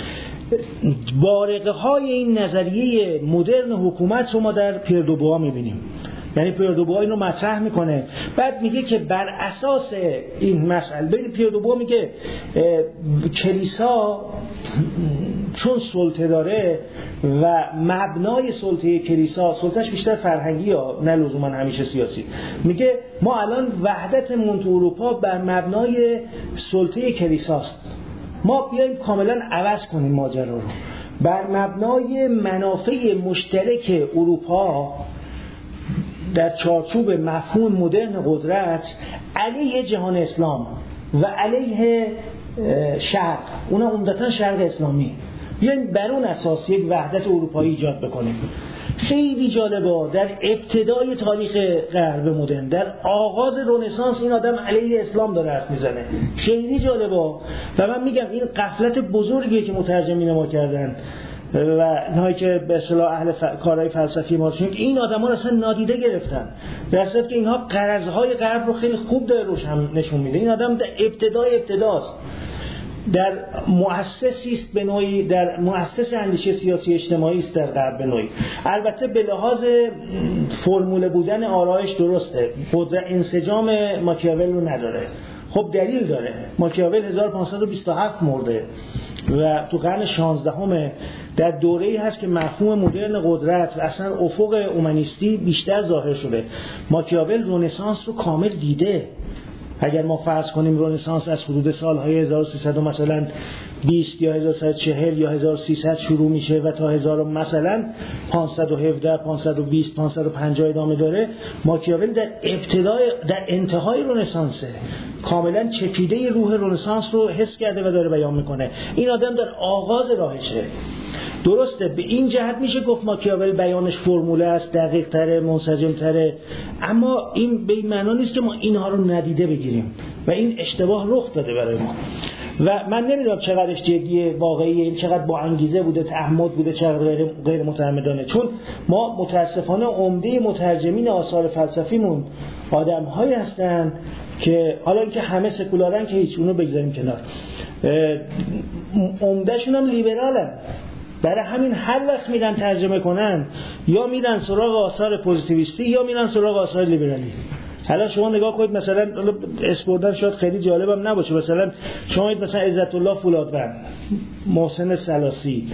بارقه های این نظریه مدرن حکومت رو ما در پیر دو بوآ میبینیم. یعنی پیر دو بوآ اینو مطرح میکنه، بعد میگه که بر اساس این مسئله ببین پیر دو بوآ میگه کلیسا چون سلطه داره و مبنای سلطه کلیسا سلطهش بیشتر فرهنگی ها نه لزوما همیشه سیاسی، میگه ما الان وحدتمون تو اروپا بر مبنای سلطه کلیساست، ما بیایم کاملا عوض کنیم ماجرا رو بر مبنای منافع مشترک اروپا در چارچوب مفهوم مدرن قدرت علیه جهان اسلام و علیه شرق، اونا عمدتاً شرق اسلامی، بیایم بر اون اساس یک وحدت اروپایی ایجاد بکنیم. خیلی جالبه در ابتدای تاریخ غرب مدرن، در آغاز رنسانس این آدم علیه اسلام داره حرف میزنه. خیلی جالبه و من میگم این غفلت بزرگیه که مترجمین ما کردن و اینهایی که به اصطلاح اهل کارهای فلسفی ما شدن، این آدما رو اصلا نادیده گرفتن، در صورتی که اینها غرضهای غرب رو خیلی خوب داره روش هم نشون میده. این آدم در ابتداست، در مؤسسی است به نوعی، در مؤسس اندیشه سیاسی اجتماعی است در غرب به نوعی. البته به لحاظ فرموله بودن آرایش درسته، قدرت انسجام ماکیاول رو نداره. خب دلیل داره، ماکیاول 1527 مرده و تو قرن 16 در دوره‌ای هست که مفهوم مدرن قدرت و اصلا افق اومانیستی بیشتر ظاهر شده. ماکیاول رنسانس رو کامل دیده. اگر ما فرض کنیم رنسانس از حدود سالهای 1300 مثلا 20 یا 1140 یا 1300 شروع میشه و تا 1000 مثلا 517 520 550 ادامه داره، ماکیاول در انتهای رنسانسه، کاملا چکیده روح رنسانس رو حس کرده و داره بیان میکنه. این آدم در آغاز راهشه. درسته به این جهت میشه گفت ماکیاول بیانش فرموله است، دقیق تره، منسجم تره، اما این به این معنا نیست که ما اینها رو ندیده بگیریم و این اشتباه رخ داده برای ما. و من نمیدونم چقدرش جدیه، واقعیه، این چقدر با انگیزه بوده، تعمد بوده، چقدر غیر متعمدانه، چون ما متاسفانه عمده مترجمین آثار فلسفیمون آدم‌هایی هستن که حالا اینکه همه سکولارن که هیچ، اونو بگذاریم کنار، عمده‌شون هم لیبرالن. برای همین هر وقت میرن ترجمه کنن یا میرن سراغ آثار پوزیتیویستی یا میرن سراغ آثار لیبرالی. حالا شما نگاه کنید، مثلا اسپوردن شاید خیلی جالبم نباشه، مثلا شما مثلا عزت الله فولادوند، محسن سلاسی،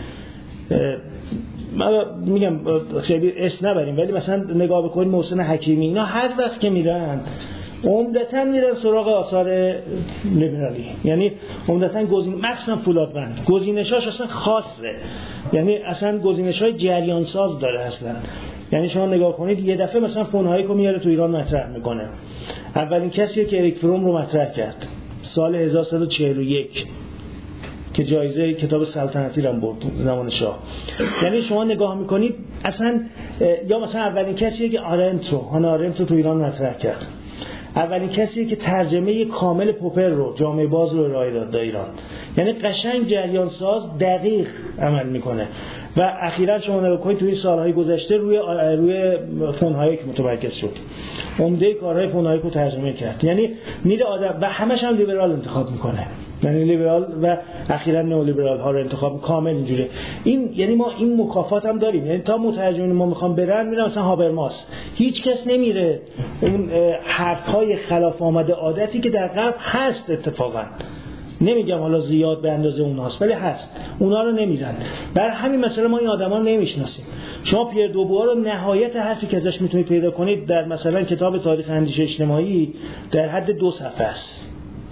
من میگم خیلی اسم نبریم ولی مثلا نگاه بکنید محسن حکیمی، اینا هر وقت که میرن عمدتاً میرن سراغ آثار لیبرالی، یعنی عمدتاً مخصوصا فولادوند گزینشاش اصلا خاصه، یعنی اصلا گزینش‌های جریان ساز داره اصلا. یعنی شما نگاه کنید یه دفعه مثلا فونهایکو میاره تو ایران مطرح میکنه، اولین کسیه که اریک فروم رو مطرح کرد سال 1141 که جایزه کتاب سلطنتی رو برد زمان شاه. یعنی شما نگاه میکنید اصلا، یا مثلا اولین کسیه که هانا آرنت رو تو ایران مطرح کرد، اولین کسیه که ترجمه کامل پوپر رو، جامعه باز رو ارائه داد در ایران. یعنی قشنگ جریان ساز دقیق عمل میکنه. و اخیراً شما نگاه کنید توی سالهای گذشته روی فون هایک متمرکز شد، عمده کارهای فون هایک رو ترجمه کرد. یعنی میره آدم و همش هم لیبرال انتخاب میکنه، یعنی لیبرال و اخیراً نئولیبرال ها رو انتخاب کامل اینجوره. این یعنی ما این مکافات هم داریم، یعنی تا مترجمین ما میخوان برن میرن مثلا هابرماس، هیچ کس نمیره اون حرفهای خلاف آمده عادتی که در غرب هست اتفاقا، نمیگم حالا زیاد به اندازه اونهاست ولی هست، اونا رو نمیرن. برای همین مثلا ما این آدما رو نمیشناسیم. شما پیر دوبوآ رو نهایت حرفی که ازش میتونید پیدا کنید در مثلا کتاب تاریخ اندیشه اجتماعی در حد 2 صفحه است.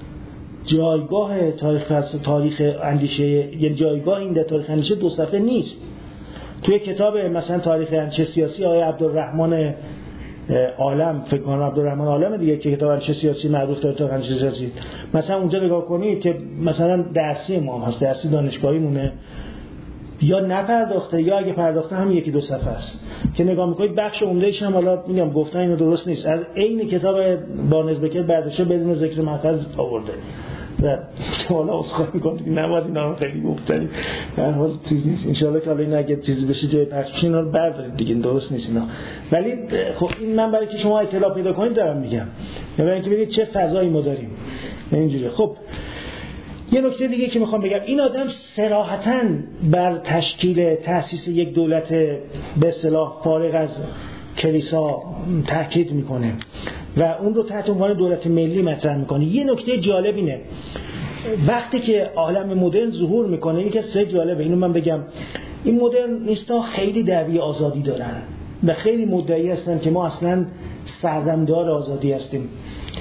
جایگاه تاریخ اندیشه، یعنی جایگاه این در تاریخ اندیشه 2 صفحه نیست. توی کتاب مثلا تاریخ اندیشه سیاسی آقای عبدالرحمن عالم، فکر کنم عبدالرحمن عالم دیگه، که کتاب اندیشه سیاسی معروف داره، تاریخ اندیشه سیاسی، مثلا اونجا نگاه کنید که مثلا درسی ما هست، درسی دانشگاهی مونه، یا نپرداخته یا اگه پرداخته هم 1-2 صفحه است که نگاه میکنید بخش عمده‌ایش هم حالا میگم گفتن اینو درست نیست، از عین کتاب بارنز بکر برداشته بدون ذکر محفظ آورده و حالا اصخایی میکنم که نباید اینا رو خیلی گفتنی، در حال چیز نیست. انشاءالله که حالا این اگه چیزی بشه جای پخش اینا رو بردارید دیگه، درست نیست اینا. ولی خب این من برای که شما اطلاع پیدا کنید دارم میگم، برای اینکه ببینید چه فضایی ما داریم اینجوری. خب یه نکته دیگه که میخوام بگم، این آدم صراحتاً بر تشکیل تأسیس یک دولت به اصطلاح فارغ از کلیسا تاکید میکنه و اون رو تحت عنوان دولت ملی مطرح میکنه. یه نکته جالب اینه، وقتی که عالم مدرن ظهور میکنه، یکی از سه جالبه اینو من بگم، این مدرنیستا خیلی دعوی آزادی دارن و خیلی مدعی هستن که ما اصلا سردمدار آزادی هستیم،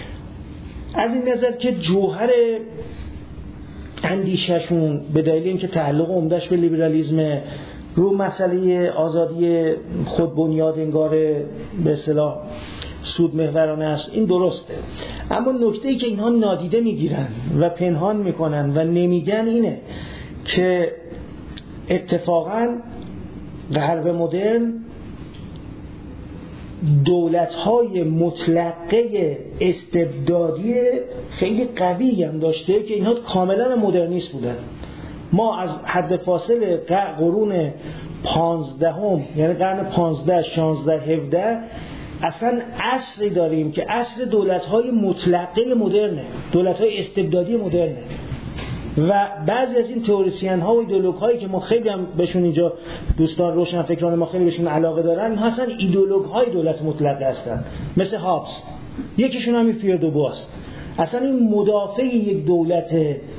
از این نظر که جوهر اندیششون به دلیل اینکه تعلق عمده‌اش به لیبرالیسم رو مسئله آزادی خود بنیاد انگار به اصطلاح سود محورانه است، این درسته. اما نکته‌ای که اینها نادیده میگیرن و پنهان میکنن و نمیگن اینه که اتفاقاً غرب مدرن دولت‌های مطلقه استبدادی خیلی قوی هم داشته که اینها کاملا مدرنیست بودن. ما از حد فاصل قرون 15 یعنی قرن 15 16 17 اصلا عصری داریم که عصر دولت‌های مطلقه مدرنه، دولت‌های استبدادی مدرنه و بعضی از این تئوریسین ها و ایدئولوگ هایی که ما خیلی هم بهشون اینجا دوستان روشنفکران ما خیلی بهشون علاقه دارن، اینها اصلا ایدئولوگ های دولت مطلقه هستن، مثل هابز، یکیشون همین پیر دوبوآ است. اصلا این مدافع یک دولت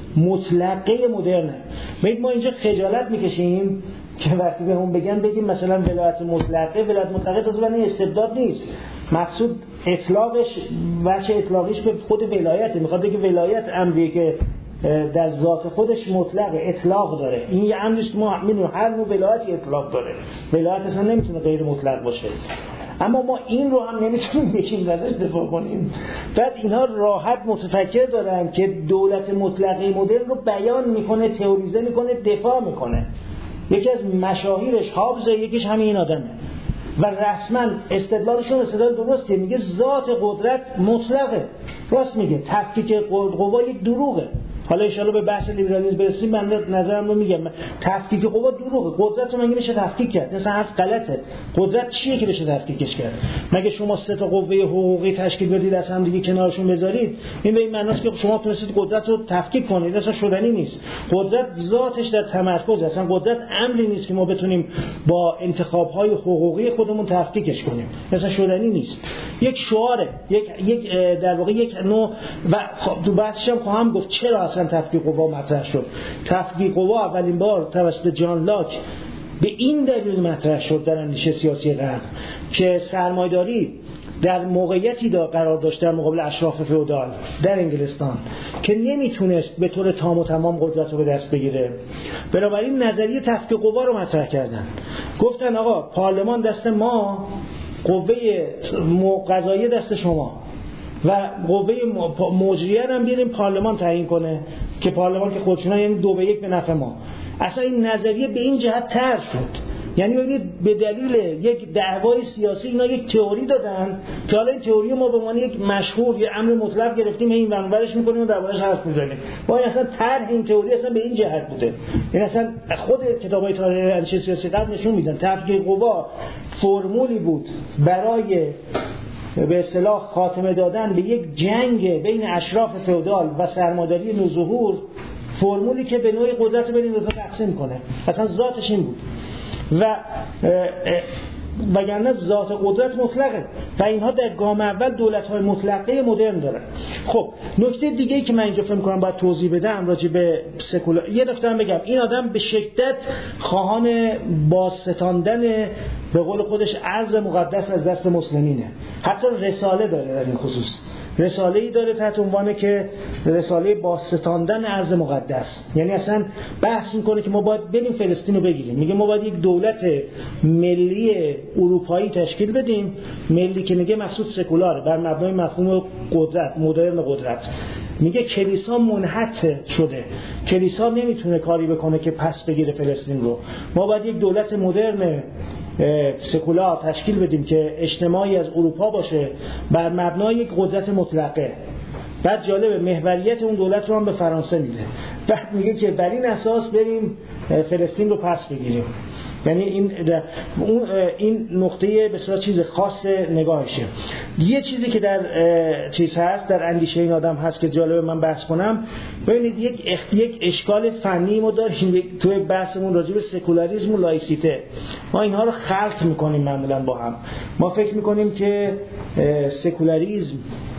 مطلقه مدرنه. ما اینجا خجالت میکشیم که وقتی به اون بگیم مثلا ولایت مطلقه تازه برای استبداد نیست، مقصود اطلاقش وجه اطلاقیش به خود ولایته، میخواد بگه ولایت امریه که در ذات خودش مطلق اطلاق داره. این یه امریست که ما میدونیم هر نوع ولایتی اطلاق داره، ولایت اصلا نمیتونه غیر مطلق باشه، اما ما این رو هم نمیتونیم بگیم ازش دفاع کنیم. بعد اینها راحت متفکر دارن که دولت مطلقه مدرن رو بیان میکنه، تئوریزه میکنه، دفاع میکنه. یکی از مشاهیرش هابز، یکیش همین آدمه و رسما استدلالشون استدلال درسته، میگه ذات قدرت مطلقه، راست میگه، تفکیک قوا یک دروغه. حالا ان شاءالله به بحث لیبرالیسم برسیم، من نظرم رو میگم، تفکیک قوا دروغه. قدرت رو مگه میشه تفکیک کرد؟ مثلا حرف غلطه. قدرت چیه که بشه تفکیکش کرد؟ مگه شما سه تا قوه حقوقی تشکیل بدید از هم دیگه کنارشون بذارید، این به این معنی است که شما تونستید قدرت رو تفکیک کنید؟ اصلا شدنی نیست. قدرت ذاتش در تمرکز، اصلا قدرت امری نیست که ما بتونیم با انتخاب‌های حقوقی خودمون تفکیکش کنیم، اصلا شدنی نیست. یک شعاره، یک در واقع یک نوع. و تو بحثش هم خواهم گفت چرا اصلا تفکیک قوا مطرح شد. تفکیک قوا اولین بار توسط جان لاک به این دلیل مطرح شد در اندیشه سیاسی غرب که سرمایه‌داری در موقعیتی قرار داشت در مقابل اشراف فئودال در انگلستان که نمیتونست به طور تام و تمام قدرت رو به دست بگیره. بنابراین نظریه تفکیک قوا رو مطرح کردن، گفتن آقا پارلمان دست ما، قوه قضاییه دست شما و قوه مجریه هم بیاریم پارلمان تعیین کنه که پارلمان که خودشون یعنی 2-1 به نفع ما. اصلا این نظریه به این جهت طرح شد. یعنی ببینید به دلیل یک دعوای سیاسی اینا یک تئوری دادن که حالا این تئوری ما به عنوان یک مشهور یا امر مطلق گرفتیم، این ورانورش می‌کنیم و دربارش حرف می‌زنیم. وای اصلا طرح این تئوری اصلا به این جهت بوده. این اصلا خود کتابای تاریخ اندیشه سیاسی قبل نشون میدن تفکیک قوا فرمولی بود برای به اصطلاح خاتمه دادن به یک جنگ بین اشراف فئودال و سرمایه‌داری نوظهور، فرمولی که به نوعی قدرت بین دو تا تقسیم کنه. اصلا ذاتش این بود و وگرنه ذات قدرت مطلقه و اینها در گام اول دولت‌های مطلقه مدرن دارن. خب نکته دیگه‌ای که من اینجا فکر می‌کنم باید توضیح بدم راجع به سکولار، یه نکته هم بگم، این آدم به شدت خواهان بازستاندن به قول خودش ارض مقدس از دست مسلمینه. حتی رساله داره در این خصوص، رساله‌ای داره تحت عنوان که رساله بازستاندن ارض مقدس. یعنی اصلا بحث میکنه که ما باید بریم فلسطین رو بگیریم. میگه ما باید یک دولت ملی اروپایی تشکیل بدیم، ملی که میگه مقصود سکولاره، بر مبنای مفهوم قدرت، مدرن قدرت. میگه کلیسا منحط شده، کلیسا نمیتونه کاری بکنه که پس بگیره فلسطین رو. ما باید یک دولت مدرن سکولار تشکیل بدیم که اجتماعی از اروپا باشه بر مبنای یک قدرت مطلقه. بعد جالبه محوریت اون دولت رو هم به فرانسه میده. بعد میگه که بر این اساس بریم فلسطین رو پس بگیریم. یعنی این نقطه بسیار چیز خاص نگاهشه. یه چیزی که در چیز هست، در اندیشه این آدم هست که جالبه من بحث کنم. ببینید یک اشکال فنی ما داریم توی بحثمون راجع به سکولاریسم و لایسیته. ما اینها رو خلط میکنیم معمولا با هم. ما فکر میکنیم که سکولاریسم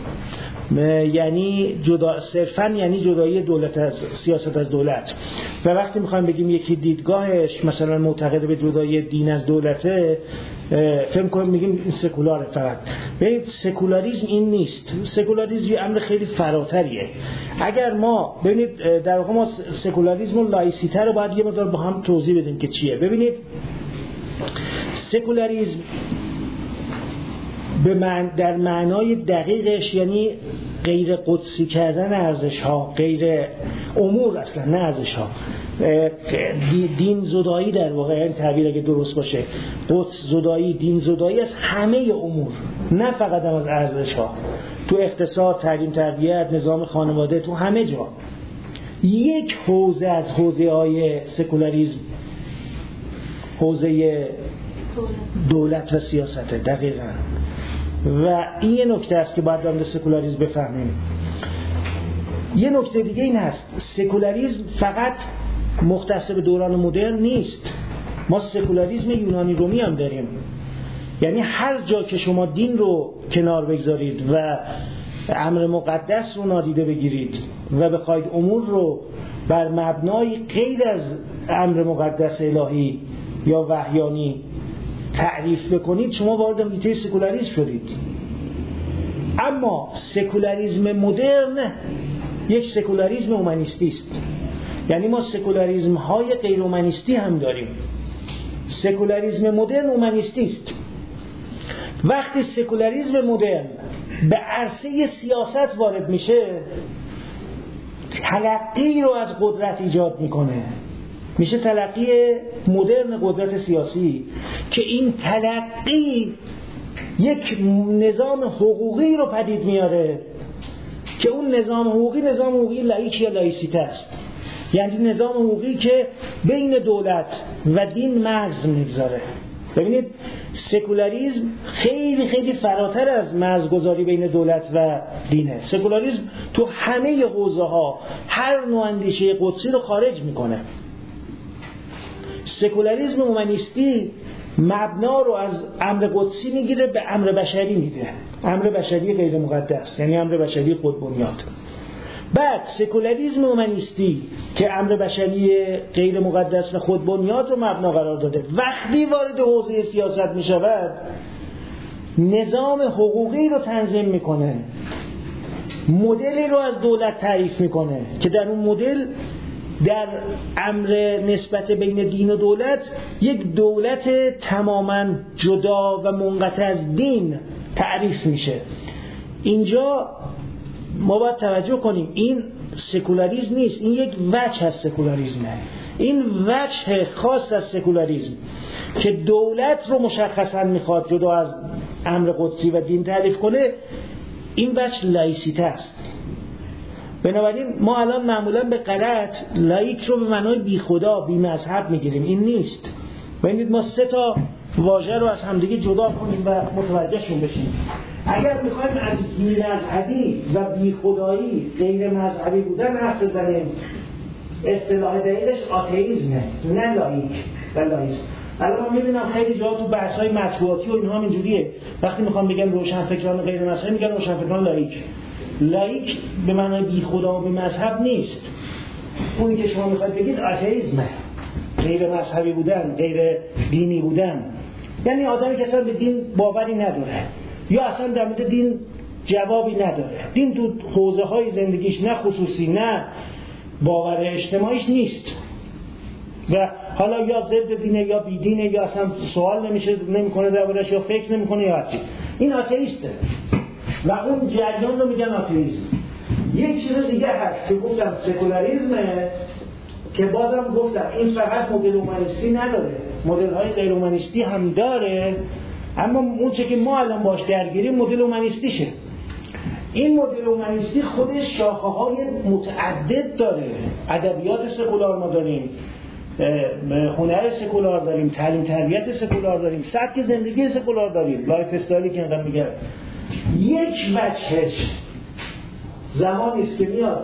یعنی صرفاً یعنی جدایی دولت از سیاست از دولت، و وقتی میخوایم بگیم یکی دیدگاهش مثلا معتقد به جدایی دین از دولته، فهم کنیم میگیم این سکولاره فقط. ببینید سکولاریسم این نیست. سکولاریسم یه امر خیلی فراتریه. اگر ما ببینید در واقع ما سکولاریسم و لایسیته رو باید یه مقدار با هم توضیح بدیم که چیه. ببینید سکولاریسم در معنای دقیقش یعنی غیر قدسی کردن ارزش ها، غیر امور اصلا نه ارزش ها، دین زدایی در واقع، این تعبیر اگه درست باشه، قدس زدایی، دین زدایی از همه امور، نه فقط از ارزش ها، تو اقتصاد، تعلیم، تربیت، نظام خانواده، تو همه جا. یک حوزه از حوزه های سکولاریسم حوزه دولت و سیاسته دقیقاً. و این یه نکته است که باید در سکولاریسم بفهمیم. یه نکته دیگه این هست، سکولاریسم فقط مختص به دوران مدرن نیست. ما سکولاریسم یونانی رومی هم داریم. یعنی هر جا که شما دین رو کنار بگذارید و امر مقدس رو نادیده بگیرید و بخواید امور رو بر مبنای غیر از امر مقدس الهی یا وحیانی تعریف بکنید، شما وارد حیطه سکولاریسم شدید. اما سکولاریسم مدرن یک سکولاریسم اومانیستی است. یعنی ما سکولاریسم های غیر اومانیستی هم داریم. سکولاریسم مدرن اومانیستی است. وقتی سکولاریسم مدرن به عرصه سیاست وارد میشه، تلقی رو از قدرت ایجاد میکنه، میشه تلقی مدرن قدرت سیاسی، که این تلقی یک نظام حقوقی رو پدید میاره که اون نظام حقوقی لایک یا لایسیته است. یعنی نظام حقوقی که بین دولت و دین مرز میگذاره. ببینید سکولاریسم خیلی خیلی فراتر از مرزگذاری بین دولت و دینه. سکولاریسم تو همه حوزه ها هر نوع اندیشه قدسی رو خارج میکنه. سکولاریسم اومانیستی مبنا رو از امر قدسی میگیره به امر بشری میده، امر بشری غیر مقدس، یعنی امر بشری خودبنیاد. بعد سکولاریسم اومانیستی که امر بشری غیر مقدس و خودبنیاد رو مبنا قرار داده، وقتی وارد حوزه سیاست میشود، نظام حقوقی رو تنظیم میکنه، مدلی رو از دولت تعریف میکنه که در اون مدل در امر نسبت بین دین و دولت یک دولت تماما جدا و منقطع از دین تعریف میشه. اینجا ما باید توجه کنیم، این سکولاریسم نیست، این یک وجه از سکولاریسمه. این وجه خاص از سکولاریسم که دولت رو مشخصا میخواد جدا از امر قدسی و دین تعریف کنه، این وجه لایسیته است. بنابراین ما الان معمولا به غلط لایک رو به معنای بی خدا، بی مذهب میگیریم. این نیست. ببینید ما 3 تا واژه رو از همدیگه جدا کنیم و متوجهشون بشیم. اگر میخوایم از بی مذهبی و بی خدایی، غیر مذهبی بودن حرف بزنیم، اصطلاح دقیقش آتئیسمه، نه لایک و لایسم. الان من میبینم خیلی جا تو بحث‌های مطبوعاتی و اینها هم اینجوریه، وقتی میخوام بگم روشنفکران غیر مذهبی میگن روشنفکران لایک. لایک به معنای بی خدا و بی مذهب نیست. اونی که شما میخواید بگید آتئیسمه، غیر مذهبی بودن، غیر دینی بودن. یعنی آدمی که اصلا به دین باوری نداره یا اصلا در مورد دین جوابی نداره، دین تو حوزه‌های زندگیش نه خصوصی نه باور اجتماعیش نیست و حالا یا ضد دینه یا بی دینه یا اصلا سوال نمیکنه دربارش یا فکر نمیکنه یا هرچی، این آتئیسته و اون جریان رو میگن آتئیسم. یک چیز دیگه هست که گفتم سکولاریسمه، که بازم گفتم این فقط مدل اومانیستی نداره، مدل های غیر اومانیستی هم داره، اما اون چه که ما الان باش درگیریم مدل اومانیستیشه. این مدل اومانیستی خودش شاخه های متعدد داره. ادبیات سکولار ما داریم، هنر سکولار داریم، تعلیم تربیت سکولار داریم، سبک زندگی سکولار داریم، لایف استایلی که انقدر میگن. یک وجهش زمانی است که میاد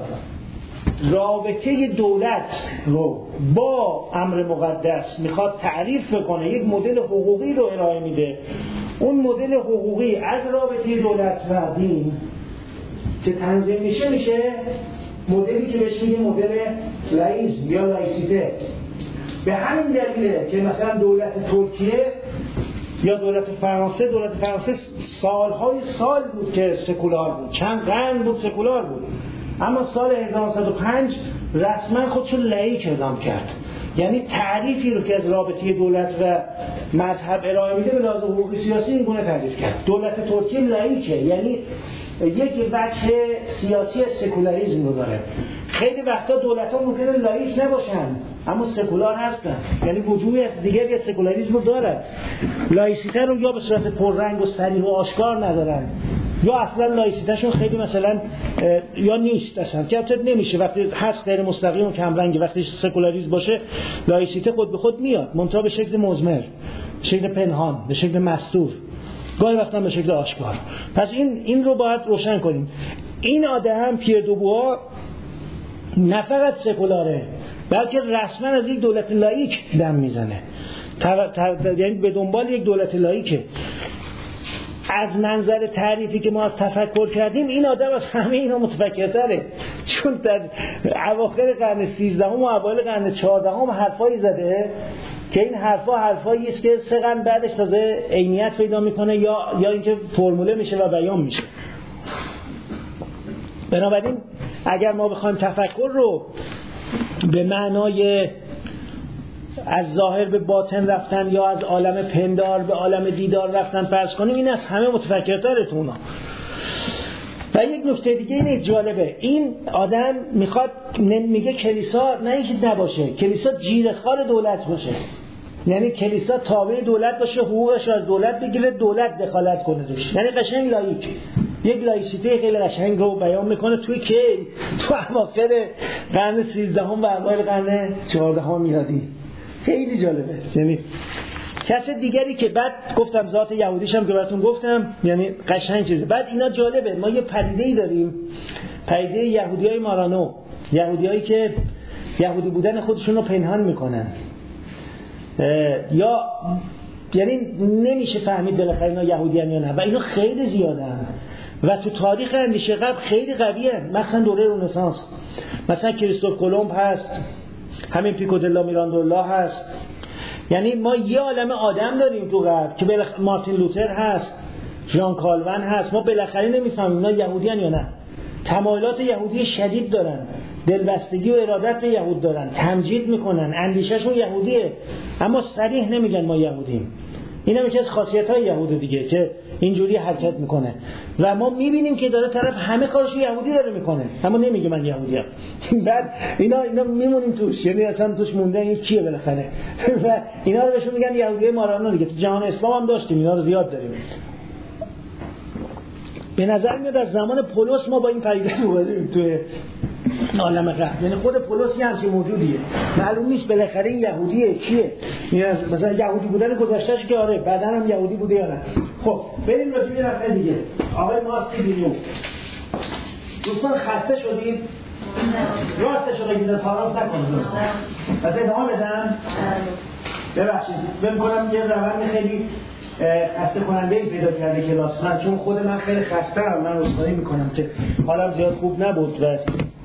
رابطه دولت رو با امر مقدس میخواد تعریف بکنه، یک مدل حقوقی رو ارائه میده. اون مدل حقوقی از رابطه دولت و دین که تنظیم میشه مدلی که بهش میگه مدل لایسم یا لایسیته. به همین دلیله که مثلا دولت ترکیه یا دولت فرانسه سالهای سال بود که سکولار بود، چند قرن بود سکولار بود، اما سال 1905 رسما خودشون لایک اعلام کرد. یعنی تعریفی رو که از رابطه دولت و مذهب ارائه میده به لحاظ حقوقی سیاسی این گونه تعریف کرد. دولت ترکیه لایکه، یعنی یک وجه سیاسی سکولاریسم رو داره. خیلی وقتا دولت‌ها ممکنه لایک نباشن اما سکولار هستن، یعنی وجوهی دیگری از سکولاریسم رو دارن. لایسیته رو یا به صورت پررنگ و صریح و آشکار ندارن یا اصلا لایسیتهشون خیلی مثلا یا نیست اصلا، که البته نمیشه وقتی هست غیر مستقیم و کم رنگی. وقتی سکولاریسم باشه لایسیته خود به خود میاد، منتها به شکل مضمر، به شکل پنهان، به شکل مستور، گاهی وقتا به شکل آشکار. پس این رو باید روشن کنیم. این آدم پیر دوبوها نه فقط سکولاره بلکه رسما از یک دولت لایک دم میزنه، یعنی به دنبال یک دولت لایکه. از منظر تعریفی که ما از تفکر کردیم این آدم از همه اینا متفکرتره، چون در اواخر قرن 13 و اوایل قرن 14 حرفایی زده که این حرفایی است که 3 قرن بعدش تازه عینیت پیدا میکنه یا اینکه فرموله میشه و بیان میشه. بنابراین اگر ما بخوایم تفکر رو به معنای از ظاهر به باطن رفتن یا از عالم پندار به عالم دیدار رفتن فرض کنیم، این از همه متفکرتره تو اونا. و یک نکته دیگه اینه جالبه، این آدم میگه کلیسا نه اینکه نباشه، کلیسا جیره‌خوار دولت باشه، یعنی کلیسا تابع دولت باشه، حقوقش رو از دولت بگیره، دولت دخالت کنه توش، یعنی قشنگ لایک. یک لایسیته خیلی قشنگ رو بیان میکنه تو اواخر قرن 13 و اوایل قرن 14 میلادی. خیلی جالبه. یعنی کس دیگری که بعد گفتم ذات یهودیش هم که براتون گفتم، یعنی قشنگ چیزه. بعد اینا جالبه، ما یه پدیده‌ای داریم، پدیده یهودیای مارانو، یهودیایی که یهودی بودن خودشون رو پنهان میکنن، یا یعنی نمیشه فهمید بالاخره اینا یهودیان یا نه، و اینا خیلی زیادن و تو تاریخ اندیشه قبل خیلی قویه، مثلا دوره رنسانس، مثلا کریستوف کلمب هست، همین پیکو دلا میراندولا هست. یعنی ما یه عالم آدم داریم تو غرب که مارتین لوتر هست، ژان کالوین هست، ما بالاخره نمیفهمیم اینا یهودیان یا نه. تمایلات یهودی شدید دارن، دلبستگی و ارادت به یهود دارن، تمجید میکنن، اندیشهشون یهودیه اما صریح نمیگن ما یهودیم. این هم یکی از خاصیت‌های یهود دیگه، که اینجوری حرکت میکنه و ما میبینیم که داره طرف همه کارشو یهودی داره میکنه، اما نمیگه من یهودیم. بعد اینا میمونیم توش، یعنی اصلا توش مونده این کیه بالاخره. و اینا رو بهشون میگن یهودی مارانا دیگه. تو جهان اسلام هم داشتیم اینا رو، زیاد داریم. به نظر میاد در زمان پولس ما با این پدیده بودیم توی عالم غرب، یعنی خود پولس یه همچین موجودیه، معلوم نیست بالاخره این یهودیه کیه، مثلا یهودی بودن گذشتهش که آره بعدن هم یهودی بوده یا نه. خب بریم راجع به نفر دیگه، آقای مارسی بیلیو. دوستان خسته شدید؟ راستش رو بگیدن فارانس نکنید پس ادامه بدم؟ ببخشید بهم کنم یه روند خیلی خسته کننده ای پیدا کرده کلاس من، چون خود من خیلی خسته‌ام، من عذرخواهی میکنم که حالم زیاد خوب نبود و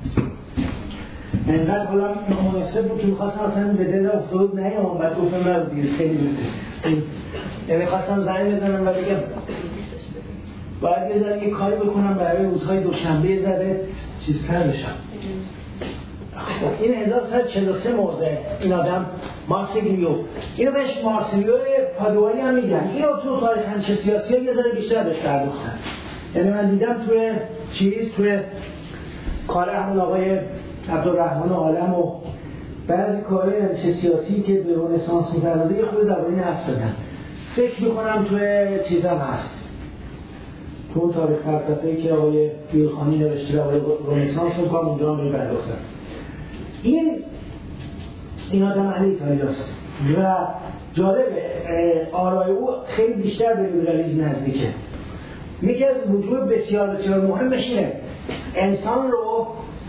انقدر حالم مناسب بود که میخواستم اصلا به دل افتاد نیام، بعد گفتم نه دیگه خیلی بوده، یعنی خواستم زنگ بزنم و بگم باید یه ذره یه کاری بکنم برای روزهای دوشنبه زده چیزتر بشم. این 1143 مرده این آدم مارسیلیو، اینو بهش مارسیلیو پادوایی هم میگن. اینو تو تاریخ هنچه سیاسی یه ذره بیشتر بهش پرداختن، یعنی من دیدم توی کار همون آقای عبدالرحمن عالم و بعضی کارهای هنچه سیاسی که به رنسانس می‌پردازه یه خود درباره این حرف زدن. فکر میکنم توی چیزم هست، تو اون تاریخ فلسفه‌ای که آقای بیلخانی نوشته آقای رنسانس رو کار اونجا هم می‌پرداختن. این آدم اهل ایتالیاست و جالبه آرای او خیلی بیشتر به لیبرالیسم نزدیکه. یکی از وجوه بسیار بسیار مهمش اینه انسان رو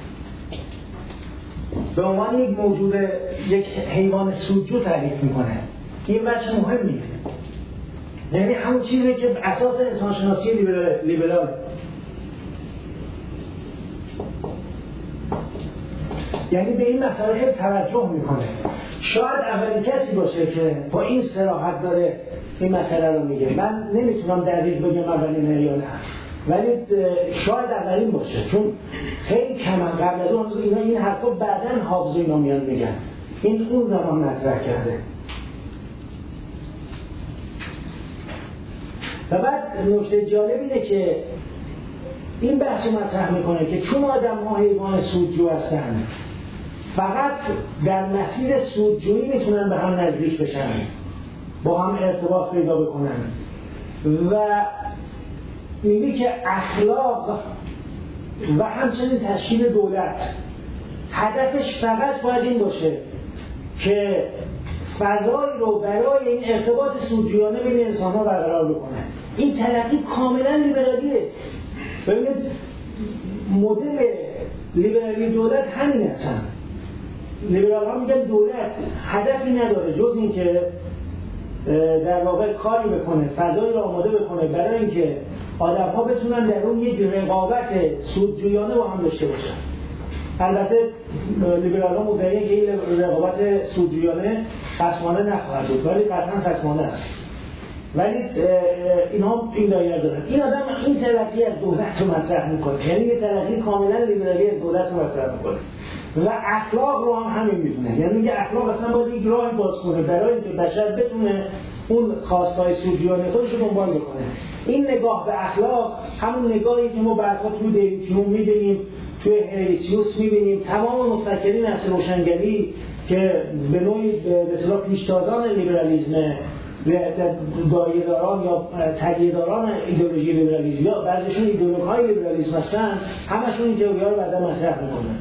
به عنوان یک موجود، یک حیوان سودجو تعریف میکنه. این بچه مهمیه، یعنی همون چیزی که اساس انسانشناسی لیبرال. یعنی به این مسئله خیلی توجه میکنه. شاید اولین کسی باشه که با این صراحت داره این مسئله رو میگه. من نمیتونم دقیق بگم اولین یا نه، ولی شاید اولین باشه، چون خیلی کم قبل از اون اینا این حرفا بعدن حافظ اینا میان میگن. این اون زمان مطرح کرده. و بعد نکته جالب اینه که این بحث مطرح میکنه که چون آدم ها حیوان سودجو هستن، فقط در مسیر سودجویی میتونن به هم نزدیک بشن، با هم ارتباط پیدا بکنن و میگه که اخلاق و همچنین تشکیل دولت هدفش فقط باید این باشه که فضایی رو برای این ارتباط سودجویانه بین انسان ها برقرار بکنه. این تلقی کاملا لیبرالیه. ببینید مدل لیبرالی دولت همین هستن. لیبرال ها میگن دولت هدفی نداره جز این که در واقع کاری بکنه، فضایی رو آماده بکنه برای اینکه آدم ها بتونن در اون یک رقابت سودجویانه با هم داشته باشن. البته لیبرال ها مدعیه که این رقابت سودجویانه خصمانه نخواهد بود، ولی قطعا خصمانه است. ولی اینها این دایره دارن. این آدم این تلقی از دولت رو مطرح میکنه، یعنی یه تلقی کاملا لیبرالی از دولت رو مطرح میکنه و اخلاق رو هم همین میدونه. یعنی میگه اخلاق اصلا باید یک راه باز کنه برای اینکه بشر بتونه اون خواستهای سودجویانه خودش رو دنبال بکنه. این نگاه به اخلاق همون نگاهی که ما بعدها توی دیوید هیوم میبینیم، توی هریسیوس میبینیم، تمام مفکرین عصر روشنگری که به نوعی به اصطلاح پیشتازان لیبرالیسم، دایه‌داران یا تگیه‌داران ایدئولوژی لیبرالیسم یا بعضیشون ایدئولوژهای لیبرالیسم هستن، همشون این تئوری‌ها رو بعدا مطرح می‌کنن.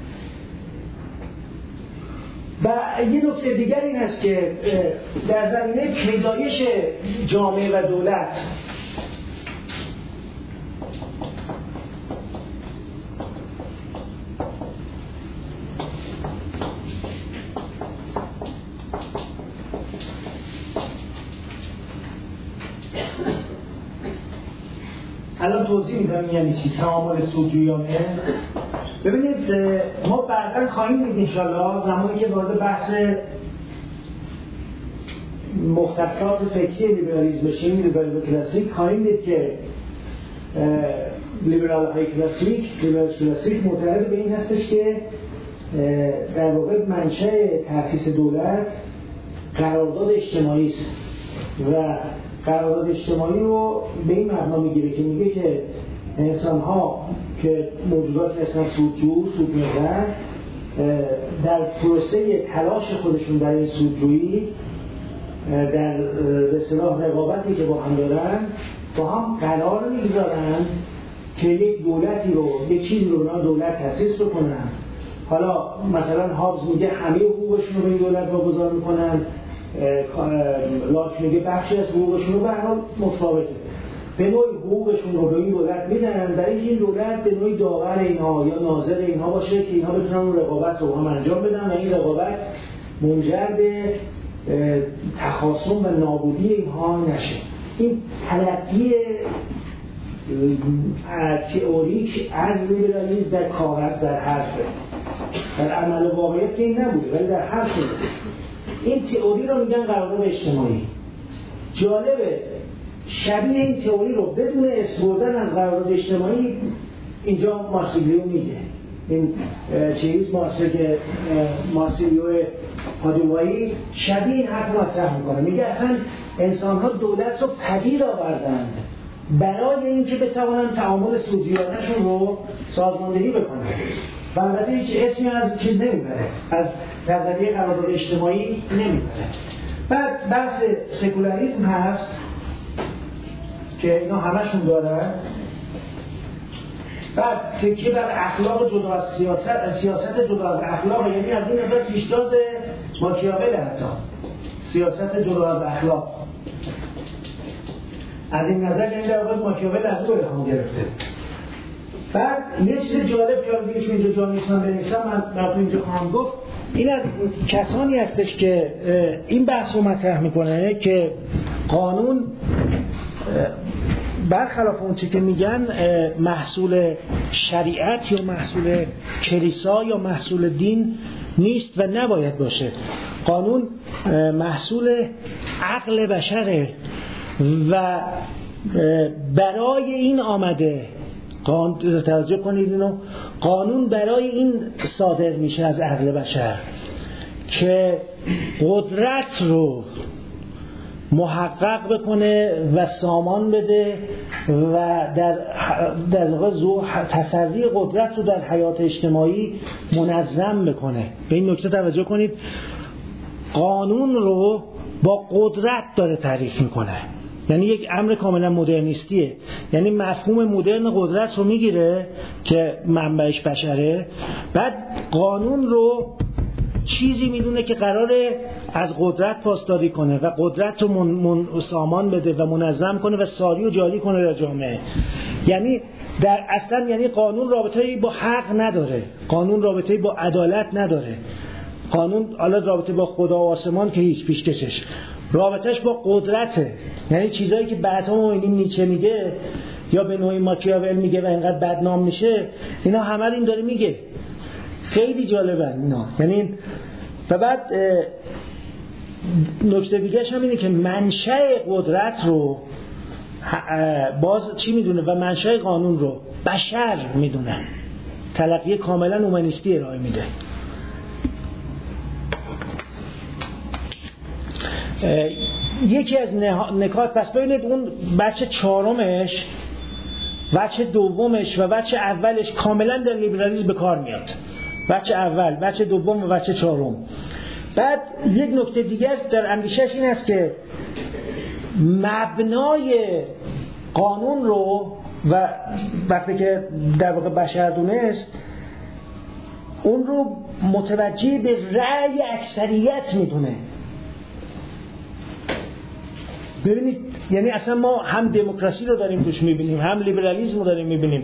و یه نکته دیگر این است که در زمینه پیدایش جامعه و دولت الان توضیح میدم یعنی چی تعامل سودجویانه. ببینید ما بعداً خواهیم دید انشالله زمانی که وارد بحث مختصات فکری لیبرالیسم بشیم، لیبرالیسم کلاسیک، خواهیم دید که لیبرال های کلاسیک معتقد به این هستش که در واقع منشأ تأسیس دولت قرارداد اجتماعی است و قرارداد اجتماعی رو به این مبنا میگیره که میگه که انسان‌ها که موجودات هستن سودجو، سودمحور، در پروسه تلاش خودشون در این سودجویی، در به اصطلاح رقابتی که با هم دارن، با هم قرار میگذارن که یک دولتی رو، یک چیزی رو اونا دولت تأسیس بکنن. حالا مثلا هابز میگه همه حقوقشون رو به این دولت واگذار میکنن، لاک میگه بخشی از حقوقشون رو به هر حال متفاوته، به نوعی حقوقشون رو به این دولت میدن، برای اینکه این دولت به نوعی داور اینها یا ناظر اینها باشه که اینها بتونن اون رقابت رو هم انجام بدن و این رقابت منجر به تخاصم و نابودی اینها نشه. این تلقی تئوریک از لیبرالیسم در کاغذ، در حرفه، در عمل واقعیت که این نبوده ولی در حرف شده. این تئوری رو میگن قرارداد اجتماعی. جالبه شبیه این تئوری رو بدون اسم بردن از قرارداد اجتماعی اینجا مارسیلیو میگه. این چیز مارسیلیو پادوایی شبیه این حرف مطرح میکنه، میگه اصلا انسان‌ها دولت رو پدید آوردند برای اینکه بتوانند تعامل سودجویانه‌شون رو سازماندهی بکنن و البته هیچ اسمی از چیز نمیبره، از نظریه قرارداد اجتماعی نمیبره. بعد بحث سکولاریسم هست که اینا همشون دارن. بعد تکیه بر اخلاق جدا از سیاست جدا از اخلاق، یعنی از این نظر پیشتاز ماکیاول، حتی سیاست جدا از اخلاق از این نظر یعنی در واقع ماکیاول از او الهام گرفته. بعد یه چیز جالب که دیگه اینجا جا نیستم بنویسم، من تو اینجا خواهم گفت، این از کسانی هستش که این بحث رو مطرح میکنه که قانون برخلاف اون چی که میگن محصول شریعت یا محصول کلیسا یا محصول دین نیست و نباید باشه. قانون محصول عقل بشره و برای این آمده، توجه کنید اینو، قانون برای این صادر میشه از عقل بشر که قدرت رو محقق بکنه و سامان بده و در واقع تصوی قدرت رو در حیات اجتماعی منظم بکنه. به این نکته توجه کنید، قانون رو با قدرت داره تعریف میکنه، یعنی یک امر کاملا مدرنیستیه، یعنی مفهوم مدرن قدرت رو میگیره که منبعش بشره، بعد قانون رو چیزی میدونه که قراره از قدرت پاسداری کنه و قدرت رو سامان بده و منظم کنه و ساری و جاری کنه در جامعه. یعنی در اصلا یعنی قانون رابطه‌ای با حق نداره، قانون رابطه‌ای با عدالت نداره، قانون حالا رابطه با خدا و آسمان که هیچ پیشکشش، رابطهش با قدرته. یعنی چیزایی که بعدا ما می‌بینیم نیچه میگه یا به نوعی ماکیاول میگه و اینقدر بدنام میشه، اینا همه این داره میگه. خیلی جالبه اینا. یعنی و بعد نکته دیگه‌ش هم اینه که منشأ قدرت رو باز چی میدونه و منشأ قانون رو بشر میدونه. تلقی کاملا اومانیستی ارائه میده. یکی از نکات، پس ببینید اون بچه چهارمش، بچه دومش و بچه اولش کاملا در لیبرالیسم به کار میاد. بچه اول، بچه دوم و بچه چهارم. بعد یک نکته دیگه در اندیشش این است که مبنای قانون رو و وقتی که در واقع بشر دونست اون رو متوجه به رأی اکثریت میدونه. ببینید یعنی اصلا ما هم دموکراسی رو داریم توش میبینیم، هم لیبرالیسم رو داریم میبینیم.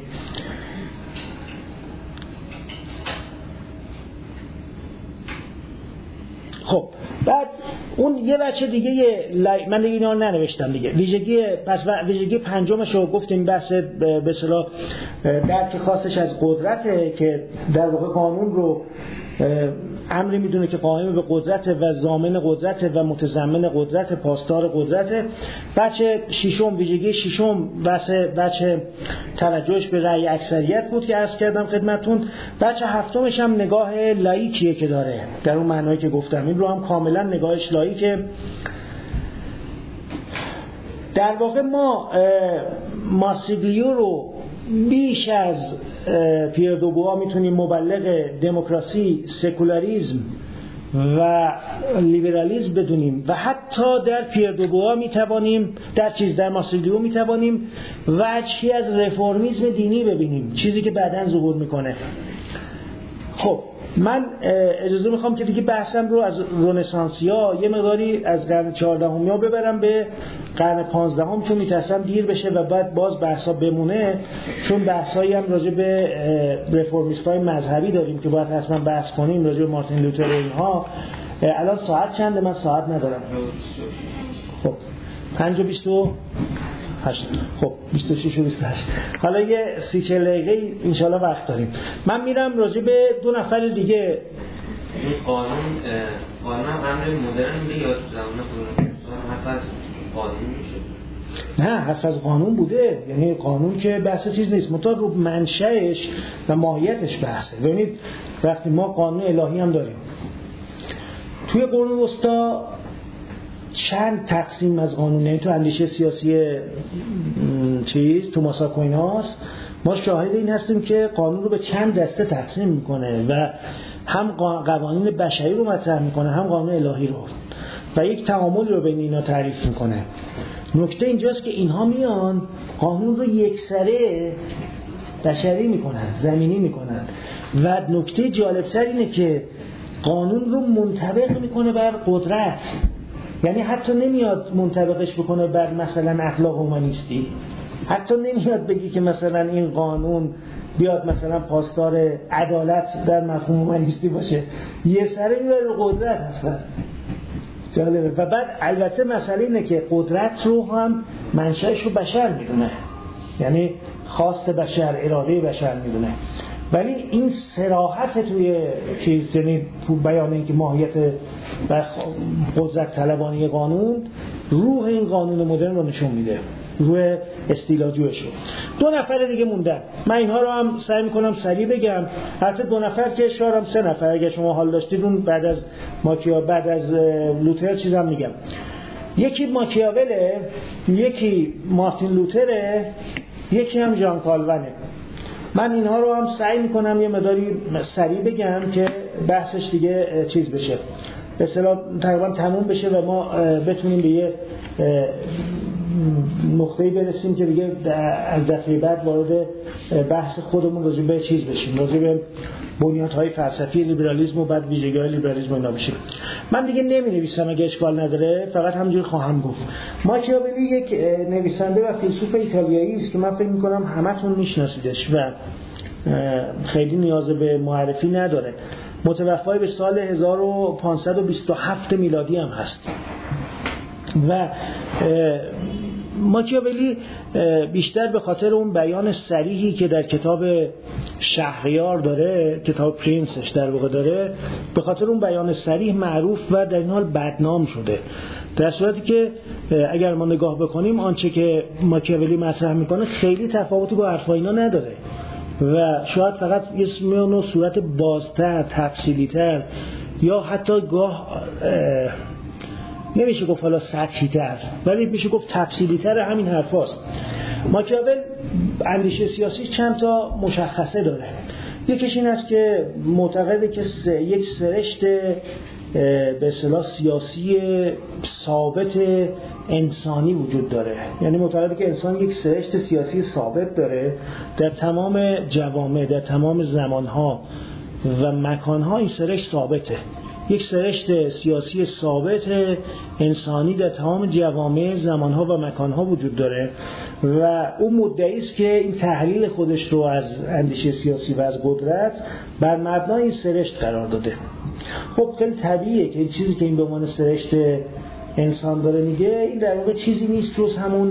خب بعد اون یه بچه دیگه من دیگه اینا رو ننوشتم دیگه. ویژگی پنجمش رو گفتیم، بحث به اصطلاح درک خاصش از قدرته که در واقع قانون رو امری میدونه که قائم به قدرت و ضامن قدرت و متضمن قدرت، پاسدار قدرت. بچه ششم، ویژگی ششم بچه توجهش به رأی اکثریت بود که عرض کردم خدمتون. بچه هفتمش هم نگاه لاییکیه که داره، در اون معنایی که گفتم این رو هم کاملا نگاهش لاییکه. در واقع ما مارسیلیو رو بیش از پیر دو بوا میتونیم مبلغ دموکراسی، سکولاریسم و لیبرالیسم بدونیم و حتی در پیر دو بوا میتوانیم در مارسیلیو میتوانیم وجهی از رفرمیسم دینی ببینیم، چیزی که بعداً ظهور میکنه. خب من اجازه میخوام که دیگه بحثم رو از رنسانسیا یه مقداری از قرن 14 ببرم به قرن 15 چون میترسم دیر بشه و بعد باز بحثا بمونه، چون بحثایی هم راجع به رفرمیستای مذهبی داریم که باید حتما بحث کنیم، راجع به مارتین لوتر و اینها. الان ساعت چنده؟ من ساعت ندارم. خب 5:28. خب 26 و 28. حالا یه 30-40 دقیقه انشالله وقت داریم. من میرم راجع به 2 نفر دیگه. این قانون امر مدرن میگه یا تو زمان حرف از قانون میشه؟ نه، حرف از قانون بوده، یعنی قانون که بحث چیز نیست، منتها رو منشأش و ماهیتش بحثه. ببینید وقتی ما قانون الهی هم داریم، توی قرون وسطا چند تقسیم از قانون، یعنی تو اندیشه سیاسی توماس آکویناس ما شاهد این هستیم که قانون رو به چند دسته تقسیم میکنه و هم قوانین بشری رو مطرح میکنه هم قانون الهی رو و یک تعامل رو بین اینا تعریف میکنه. نکته اینجاست که اینها میان قانون رو یکسره بشری میکنن، زمینی میکنن و نکته جالبتر اینه که قانون رو منطبق میکنه بر قدرت، یعنی حتی نمیاد منطبقش بکنه بر مثلا اخلاق هومانیستی، حتی نمیاد بگی که مثلا این قانون بیاد مثلا پاسدار عدالت در مفهوم هومانیستی باشه، یه سره میره رو قدرت هستن. جالبه. و بعد البته مسئله اینه که قدرت رو هم منشأش رو بشر میدونه، یعنی خواست بشر، اراده بشر میدونه، ولی این صراحت توی چیز، یعنی بیان این که ماهیت و قدرت طلبانی قانون روح این قانون مدرن رو نشون میده، روح استیلاجوش رو. 2 نفر دیگه موندن، من اینها رو هم سعی میکنم سریع بگم. حتی 2 نفر که شاید 3 نفر اگه شما حال داشتید اون بعد از لوتر چیزام میگم. یکی ماکیاوله، یکی مارتین لوتره، یکی هم ژان کالوینه. من اینها رو هم سعی میکنم یه مقداری سریع بگم که بحثش دیگه چیز بشه، به اصطلاح تقریبا تموم بشه و ما بتونیم به یه نقطه‌ای برسیم که دیگه از دفعه بعد وارد بحث خودمون راجع به چیز بشیم، راجع به بنیادهای فلسفی لیبرالیسم و بعد ویژگی‌های لیبرالیسم اینا بشیم. من دیگه نمی‌نویسم اگه اشکال نداره، فقط همینجوری خواهم گفت. ماکیاولی یک نویسنده و فیلسوف ایتالیایی است که من فکر می‌کنم همتون میشناسیدش و خیلی نیاز به معرفی نداره. متوفی به سال 1527 میلادی هم هست و ماکیاولی بیشتر به خاطر اون بیان صریحی که در کتاب شهریار داره، کتاب پرینسش در واقع داره، به خاطر اون بیان صریح معروف و در این حال بدنام شده. در صورتی که اگر ما نگاه بکنیم آنچه که ماکیاولی مطرح میکنه خیلی تفاوتی با حرفای اینا نداره و شاید فقط یه نوع صورت بازتر، تفصیلی‌تر یا حتی گاه نمیشه گفت حالا سطحی تر، ولی میشه گفت تفصیلی تر همین حرف هاست. ماکیاول اندیشه سیاسی چند تا مشخصه داره. یکیش این است که معتقده که یک سرشت به اصطلاح سیاسی ثابت انسانی وجود داره، یعنی معتقده که انسان یک سرشت سیاسی ثابت داره در تمام جوامع، در تمام زمانها و مکانها. این سرشت ثابته، یک سرشت سیاسی ثابت انسانی در تمام جوامع، زمانها و مکانها وجود داره و اون مدعی است که این تحلیل خودش رو از اندیشه سیاسی و از قدرت بر مبنای این سرشت قرار داده. خب خیلی طبیعیه که این چیزی که این به عنوان سرشت انسان داره میگه، این در واقع چیزی نیست جز همون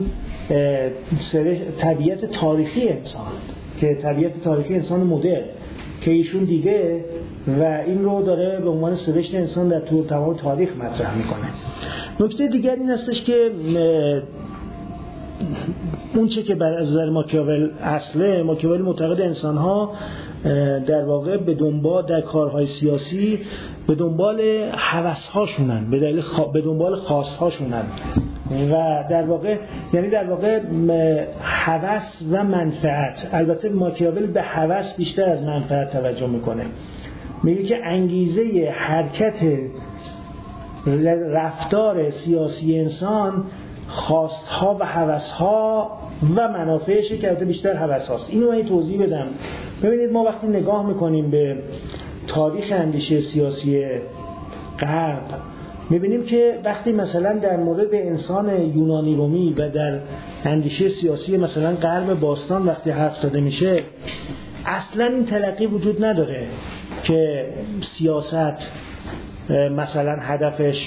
طبیعت تاریخی انسان، که طبیعت تاریخی انسان مدرن که ایشون دیده و این رو داره به عنوان سرشت انسان در طول تمام تاریخ مطرح میکنه. نکته دیگر این هستش که اون چه که بر از نظر ماکیاول اصله، ماکیاول معتقد انسان‌ها در واقع به دنبال در کارهای سیاسی به دنبال هوس‌هاشونن، به دنبال خواست‌هاشونن و در واقع هوس و منفعت. البته ماکیاول به هوس بیشتر از منفعت توجه میکنه. میگه که انگیزه حرکت رفتار سیاسی انسان خواستها و هوسها و منافعشه که البته بیشتر هوس هاست. اینو من توضیح بدم. ببینید ما وقتی نگاه میکنیم به تاریخ اندیشه سیاسی غرب میبینیم که وقتی مثلا در مورد انسان یونانی رومی و در اندیشه سیاسی مثلا غرب باستان وقتی حرف زده میشه، اصلا این تلقی وجود نداره که سیاست مثلا هدفش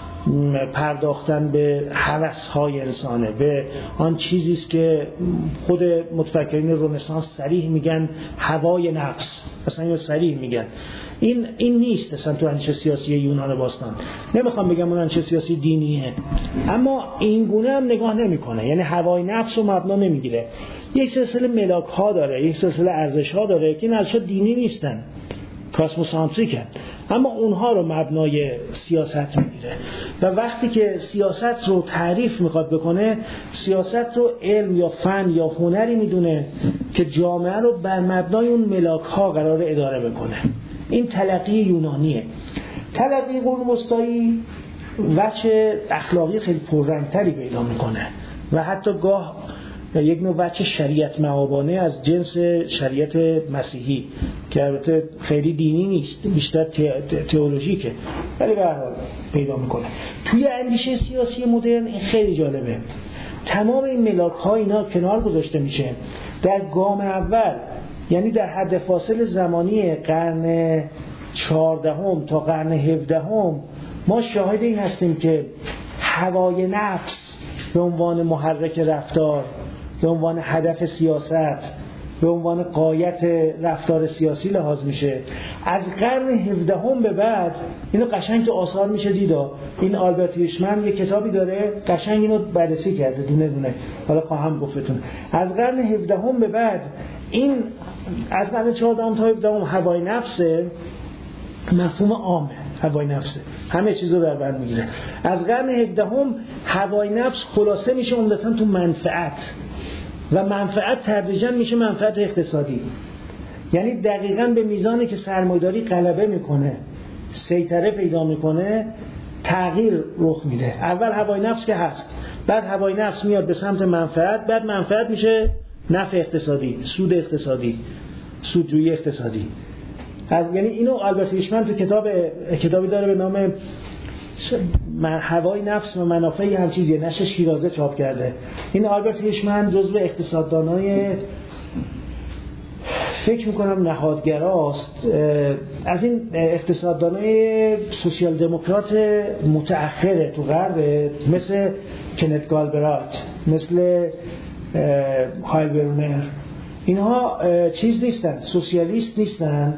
پرداختن به هوس‌های انسانه، به آن چیزی است که خود متفکرین رنسانس صریح میگن هوای نفس، اصلا اینو صریح میگن. این نیست اصلا تو اندیشه سیاسی یونان باستان. نمیخوام بگم اون اندیشه سیاسی دینیه، اما این گونه هم نگاه نمیکنه، یعنی هوای نفس رو مبنا نمیگیره. یک سلسله ملاک ها داره، یک سلسله ارزش ها داره که این ارزش‌ها دینی نیستن، کاسموسانتریکن، اما اونها رو مبنای سیاست میگیره و وقتی که سیاست رو تعریف میخواد بکنه، سیاست رو علم یا فن یا هنری میدونه که جامعه رو بر مبنای اون ملاک ها قرار اداره بکنه. این تلقی یونانیه. تلقی قرون وسطایی وجه اخلاقی خیلی پررنگتری پیدا میکنه و حتی گاه یک نوع وجه شریعت مآبانه از جنس شریعت مسیحی که البته خیلی دینی نیست، بیشتر تئولوژیکه، ولی به هر حال پیدا میکنه. توی اندیشه سیاسی مدرن این خیلی جالبه. تمام این ملاک ها اینا کنار گذاشته میشه. در گام اول، یعنی در حد فاصل زمانی قرن 14 تا قرن 17 ما شاهد این هستیم که هوای نفس به عنوان محرک رفتار، به عنوان هدف سیاست، به عنوان غایت رفتار سیاسی لحاظ میشه. از قرن 17 به بعد اینو قشنگ تو آثار میشه دیدا. این آلبرت هیرشمن یه کتابی داره قشنگ اینو بررسی کرده دونه دونه، حالا خواهم گفتتون. از قرن 17 به بعد این از قرن 14 تا 17 هوای نفس مفهوم عامه، هوای نفس همه چیزو در بر میگیره. از قرن 17 هوای نفس خلاصه میشه عمدتاً تو منفعت و منفعت تدریجاً میشه منفعت اقتصادی. یعنی دقیقاً به میزانی که سرمایه‌داری غلبه میکنه، سیطره پیدا میکنه، تغییر رخ میده. اول هوای نفس که هست، بعد هوای نفس میاد به سمت منفعت، بعد منفعت میشه نفع اقتصادی، سود اقتصادی، سودجویی اقتصادی. یعنی اینو آلبرت هیرشمن تو کتابی داره به نام هوای نفس و منافع هم چیزی، نشر شیرازه چاپ کرده. این آلبرت هیرشمن جزو اقتصاددانای فکر میکنم نهادگراست، از این اقتصاددانای سوسیال دموکرات متأخره تو غرب، مثل کنت گالبرایت، مثل هایلبرونر. اینها چیز نیستن، سوسیالیست نیستن،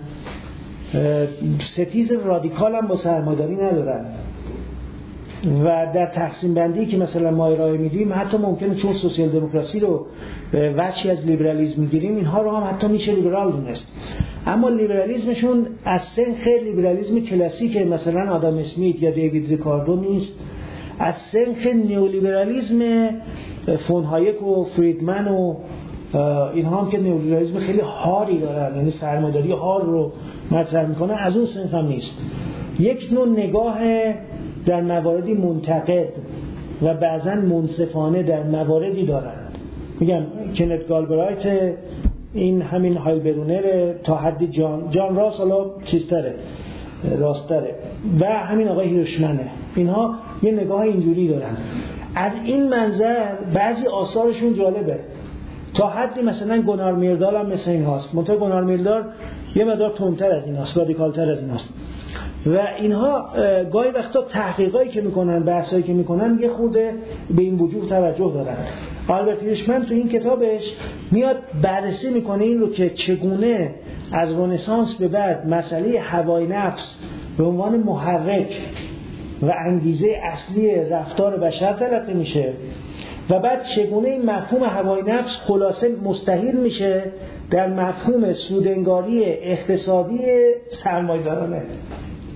ستیز رادیکال هم با سرمایه‌داری ندارن و در تقسیم بندی که مثلا ما ارائه میدیم حتی ممکنه چون سوسیال دموکراسی رو وجهی از لیبرالیسم میگیریم، اینها رو هم حتی میشه لیبرال دونست، اما لیبرالیسمشون از سنخ لیبرالیسم کلاسیک مثلا آدم اسمیت یا دیوید ریکاردو نیست، از سنخ نیولیبرالیسم فون هایک و فریدمن و اینها هم که نیولیبرالیسم خیلی هاری دارن، یعنی سرمایه‌داری هار رو مطرح میکنه، از اون صنف هم نیست. یک نوع نگاه در مواردی منتقد و بعضا منصفانه در مواردی دارن. میگم کنت گالبرایت، این همین هایلبرونر، تا حدی جان راس حالا چیزتره، راستره، و همین آقای هیرشمنه. اینها یه نگاه اینجوری دارن. از این منظر بعضی آثارشون جالبه. تا حدی مثلا گونار میردال هم مثل این هاست، منطقه گونار میردال یه مقدار تندتر از این هاست، رادیکالتر از این هاست و اینها گاهی وقتا تحقیقایی که میکنن، بحثایی که میکنن یه خورده به این وجوه توجه دارن. آلبرت هیرشمن تو این کتابش میاد بررسی میکنه این رو که چگونه از رنسانس به بعد مسئله هوای نفس به عنوان محرک و انگیزه اصلی رفتار بشر تلقی میشه و بعد چگونه این مفهوم هوای نفس خلاصه مستحیل میشه در مفهوم سودانگاری اقتصادی سرمایه‌دارانه. به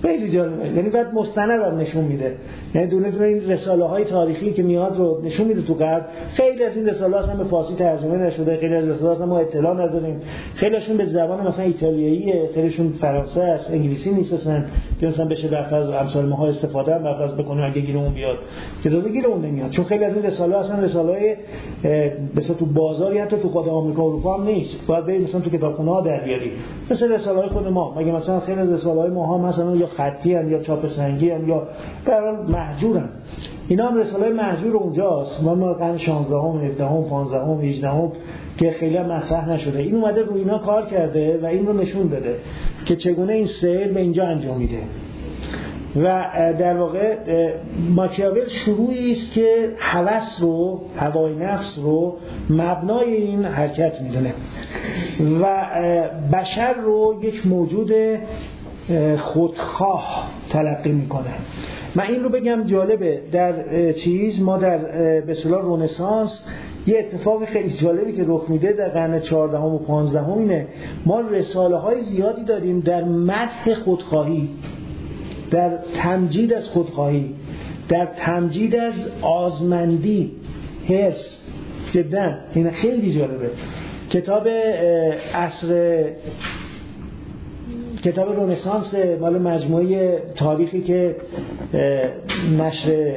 خیلی جالبه. یعنی بعد مستند هم نشون میده، یعنی دونه این رساله های تاریخی که میاد رو نشون میده تو غرب. خیلی از این رساله ها اصلا به فارسی ترجمه نشده، خیلی از رساله ها ما اطلاع نداریم، خیلیشون به زبان مثلا ایتالیاییه، خیلیشون فرانسه است، انگلیسی نیست اصلا که مثلا بشه در از امثال ماها استفاده هم بفرض بکنیم اگه گیرمون بیاد، که تازه گیرمون نمیاد، چون خیلی از این رساله ها اصلا رساله‌های مثلا تو بازاری حتی تو خود آمریکا و اروپا هم نیست، باید بریم مثلا تو کتابخونه‌ها در بیاری، مثل رساله‌های خود ما. مگه مثلا خیلی از رساله‌های ما ها مثلا یا خطی ان یا چاپ سنگی ان یا در حال محجورن، اینا هم رساله‌های محجور اونجاست، ما قرن 16 ام 17 ام 15 ام 18 ام که خیلی مطرح نشده. این اومده روی اینا کار کرده و این رو نشون داده که چگونه این سیر به اینجا انجام میده. و در واقع ماکیاول شروعی است که هوس رو، هوای نفس رو مبنای این حرکت میدونه و بشر رو یک موجود خودخواه تلقی میکنه. من این رو بگم جالبه، در ما در به اصطلاح رنسانس یه اتفاق خیلی جالبی که رخ میده در قرن 14 و 15 اینه، ما رساله های زیادی داریم در مدح خودخواهی، در تمجید از خودخواهی، در تمجید از آزمندی، حرص. جدا این خیلی جالبه. کتاب رنسانس مال مجموعه تاریخی که نشر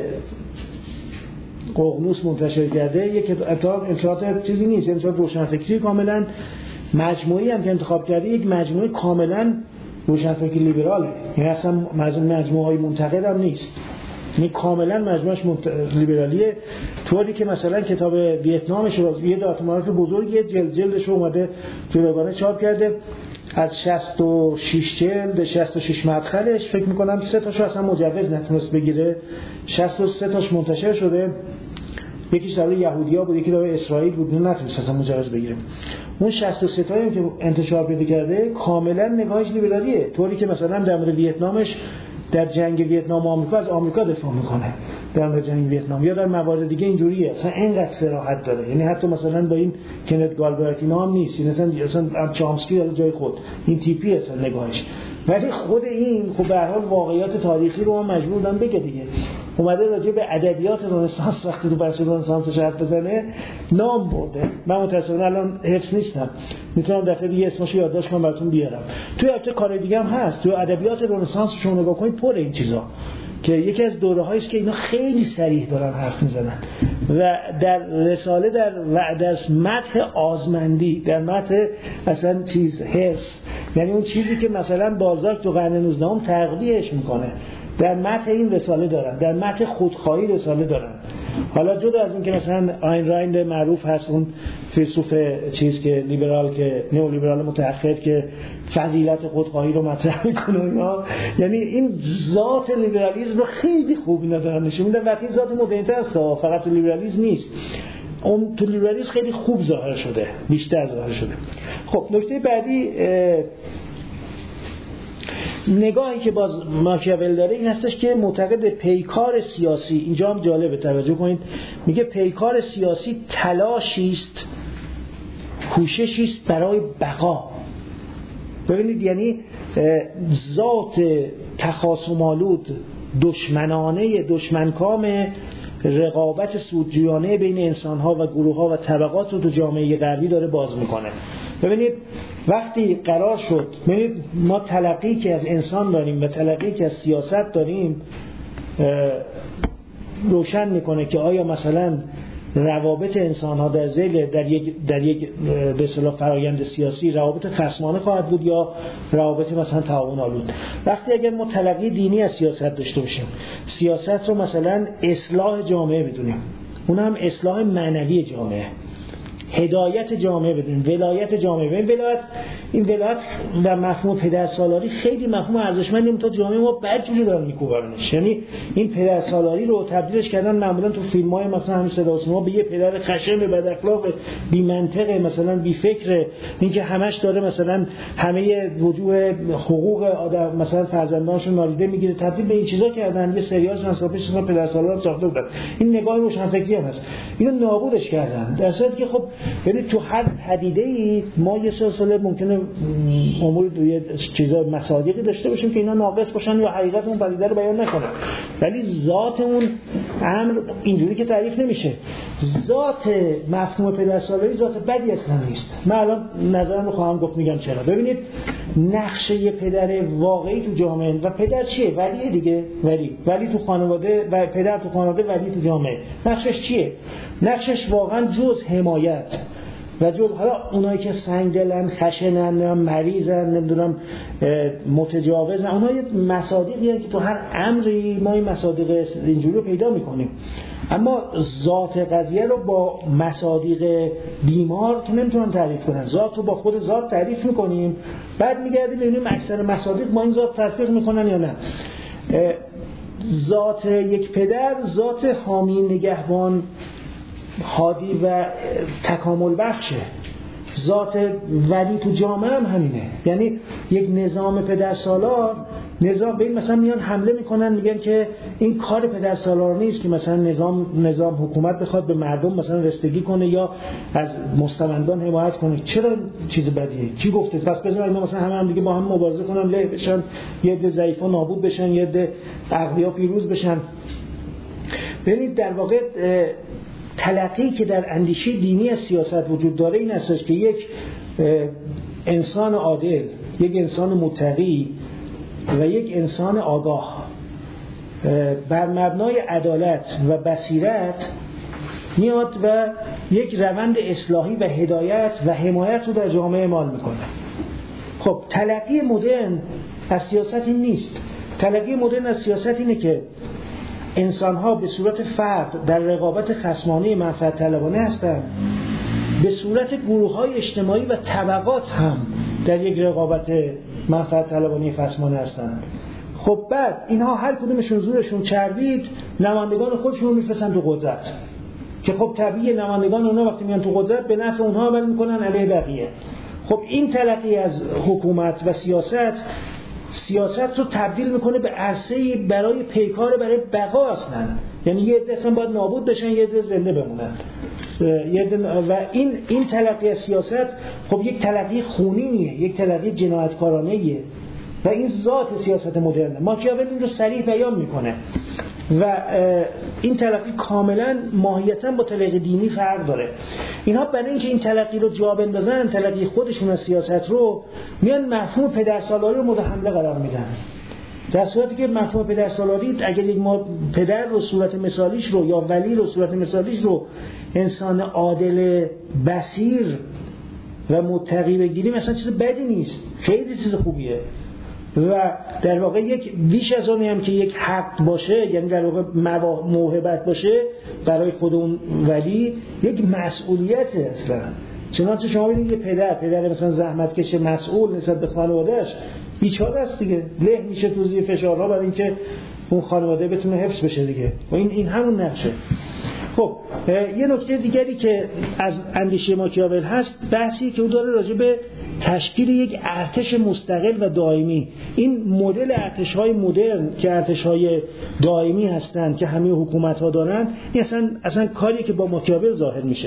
ققنوس منتشر کرده، یک انتشارات چیزی نیست، انتشارات روشنفکری کاملا، مجموعی هم که انتخاب کرده یک مجموعه کاملا روشنفکری لیبراله، یعنی اصلا مجموعه های منتقد هم نیست، یعنی کاملا مجموعش لیبرالیه، طوری که مثلا کتاب ویتنامش رو یه دارت معارف بزرگی جلدش رو اومده جداگانه چاپ کرده، از 66 جلد 66 مدخلش فکر میکنم 3 تاشو اصلا مجوز نتونست بگیره، 63 تاش منتشر شده، یکیش درباره یهودی‌ها بود، یکی درباره اسرائیل بود، نتونست اصلا مجوز بگیره. اون 63 تایی که انتشار پیدا کرده کاملا نگاهش لیبرالیه، طوری که مثلا در مورد ویتنامش در جنگ ویتنام و آمریکا از آمریکا دفاع میکنه در مورد جنگ ویتنام، یا در موارد دیگه اینجوریه، اصلا اینقدر صراحت داره، یعنی حتی مثلا با این کنت گالبرت اینا هم نیست، این اصلا چامسکی داره جای خود، این تیپی اصلا نگاهش. ولی خود این خب به هر حال واقعیات تاریخی رو هم مجبور بودن بگه دیگه. اومده راجع به ادبیات رنسانس وقتی تو بحث رنسانس حرف بزنه نام برده. من متأسفانه الان حفظ نیستم، میتونم دفعه دیگه اسمشو یادداشت کنم براتون بیارم. توی البته کار دیگه هم هست، توی ادبیات رنسانس شما نگاه کنید پر این چیزا، که یکی از دوره‌هایی است که اینا خیلی صریح دارن حرف میزنن و در رساله در مدح آزمندی، در مدح اصلا چیز حرص، یعنی اون چیزی که مثلا بالزاک تو قرن 19 هم تقویهش میکنه، در متن این رساله دارن، در متن خودخواهی رساله دارن. حالا جدا از این که مثلا آین راند معروف هست، اون فیلسوف چیز که لیبرال، که نئولیبرال متأخر که فضیلت خودخواهی رو مطرح میکنه اینا، یعنی این ذات لیبرالیسم رو خیلی خوب اینا دارن نشون میدن. وقتی ذات مدرنیته است، فقط لیبرالیسم نیست، اون تو لیبرالیسم خیلی خوب ظاهر شده، بیشتر ظاهر شده. خب نکته بعدی نگاهی که باز ماکیاول داره این هستش که معتقد پیکار سیاسی، اینجا هم جالبه توجه کنید، میگه پیکار سیاسی تلاشی است، کوششی است برای بقا. ببینید یعنی ذات تخاصم‌آلود، دشمنانه، دشمنکام رقابت سودجویانه بین انسان‌ها و گروه‌ها و طبقات رو تو جامعه غربی داره باز میکنه. ببینید وقتی قرار شد، ببینید ما تلقی که از انسان داریم و تلقی که از سیاست داریم روشن میکنه که آیا مثلا روابط انسان‌ها در یک به اصطلاح فرایند سیاسی روابط خصمانه خواهد بود یا روابط مثلا تعاون آلود. وقتی اگر ما تلقی دینی از سیاست داشته باشیم، سیاست رو مثلا اصلاح جامعه بدونیم، اون هم اصلاح معنوی جامعه، هدایت جامعه بدونیم، ولایت جامعه بدونیم. این ولایت در مفهوم پدرسالاری خیلی مفهوم ارزشمندی، تا جامعه ما بدجوری دارن میکوبرنش. یعنی این پدرسالاری رو تبدیلش کردن معمولا تو فیلم‌های مثلا همین صدا و سیما به یه پدر خشن، بد اخلاق، بی منطق، مثلا بی فکر، اینکه همش داره مثلا همه وجوه حقوق آدم مثلا فرزندانشو نادیده میگیره، تبدیل به این چیزا کردن. یه سریال چند پدرسالار ساخته بودن. این نگاه روشنفکری هم هست، اینو نابودش کردن، در صورتی که خب ببینید تو هر پدیده‌ای ما یه سلسله ممکنه امور یه چیزا مصادیقی داشته باشیم که اینا ناقص باشن یا حقیقت اون پدیده رو بیان نکنه، ولی ذات اون امر اینجوری که تعریف نمیشه. ذات مفهوم پدرسالاری ذات بدی اصلا نیست. من الان نظرم رو خواهم گفت، میگم چرا. ببینید نقشه پدر واقعی تو جامعه و پدر چیه؟ ولیه دیگه. ولی تو خانواده و پدر تو خانواده، ولی تو جامعه. نقشش چیه؟ نقشش واقعا جز حمایت و جز حالا اونایی که سنگدلن، خشنن، مریضن، نمیدونم متجاوزن، اونها یه مصادیقی هستن که تو هر امری ما این مصادیق اینجوری رو پیدا میکنیم. اما ذات قضیه رو با مصادیق بیمار که نمیتونن تعریف کنن. ذات رو با خود ذات تعریف میکنیم، بعد میگردیم ببینیم اکثر مصادیق با این ذات تطبیق میکنن یا نه. ذات یک پدر ذات حامی، نگهبان، هادی و تکامل بخشه. ذات ولی تو جامعه هم همینه. یعنی یک نظام پدرسالار، نظام ببین مثلا میان حمله میکنن، میگن که این کار پدرسالار نیست که مثلا نظام حکومت بخواد به مردم مثلا رسیدگی کنه یا از مستمندان حمایت کنه. چرا چیز بدیه؟ کی گفته؟ پس بذار اینا مثلا هم دیگه با هم مبارزه کنن، له بشن، یه عده ضعیفا نابود بشن، یه عده اقویا پیروز بشن. ببینید در واقع تلقی که در اندیشه دینی از سیاست وجود داره این است که یک انسان عادل، یک انسان متقی و یک انسان آگاه بر مبنای عدالت و بصیرت میاد و یک روند اصلاحی و هدایت و حمایت رو در جامعه اعمال میکنه. خب تلقی مدرن از سیاست این نیست. تلقی مدرن از سیاست اینه که انسان‌ها به صورت فرد در رقابت خصمانه منفعت طلبانه هستند، به صورت گروه‌های اجتماعی و طبقات هم در یک رقابت منفعت طلبانه خصمانه هستند. خب بعد اینها هر کدومشون زورشون چربید، نمایندگان خودشون رو میفرستن تو قدرت که خب طبیعیه نمایندگان اونها وقتی میان تو قدرت به نفع اونها عمل میکنن علیه بقیه. خب این تلقی از حکومت و سیاست رو تبدیل میکنه به عرصه‌ای برای پیکار، برای بقا اصلا. یعنی یه عده اصلا باید نابود بشن، یه عده زنده بمونن. و این تلقی از سیاست خب یک تلقی خونینیه، یک تلقی جنایتکارانه‌ایه و این ذات سیاست مدرنه. ماکیاول این رو صریح بیان میکنه و این تلقی کاملا ماهیتاً با تلقی دینی فرق داره. اینها برای اینکه این تلقی رو جا بندازن، تلقی خودشون از سیاست رو، میان مفهوم پدرسالاری رو مورد حمله قرار میدن. در صورتی که مفهوم پدرسالاری اگر یک ما پدر رو صورت مثالیش رو یا ولی رو صورت مثالیش رو انسان عادل بصیر و متقی بگیریم، مثلا چیز بدی نیست، خیلی چیز خوبیه. و در واقع یک بیش از اونی هم که یک حق باشه، یعنی در واقع موهبت باشه برای خود اون ولی، یک مسئولیته اصلا. چنانچه شما ببینید یه پدر مثلا زحمتکش مسئول نسبت به خانواده‌اش بیچاره است دیگه، له میشه تو زیر فشارها برای اینکه اون خانواده بتونه حفظ بشه دیگه. و این همون نقشه. خب یه نکته دیگری که از اندیشه ماکیاول هست، بحثی که او داره راجع به تشکیل یک ارتش مستقل و دائمی. این مدل ارتش‌های مدرن که ارتش‌های دائمی هستند که همه حکومت‌ها دارن، این اصلا کاری که با ماکیاول ظاهر میشه.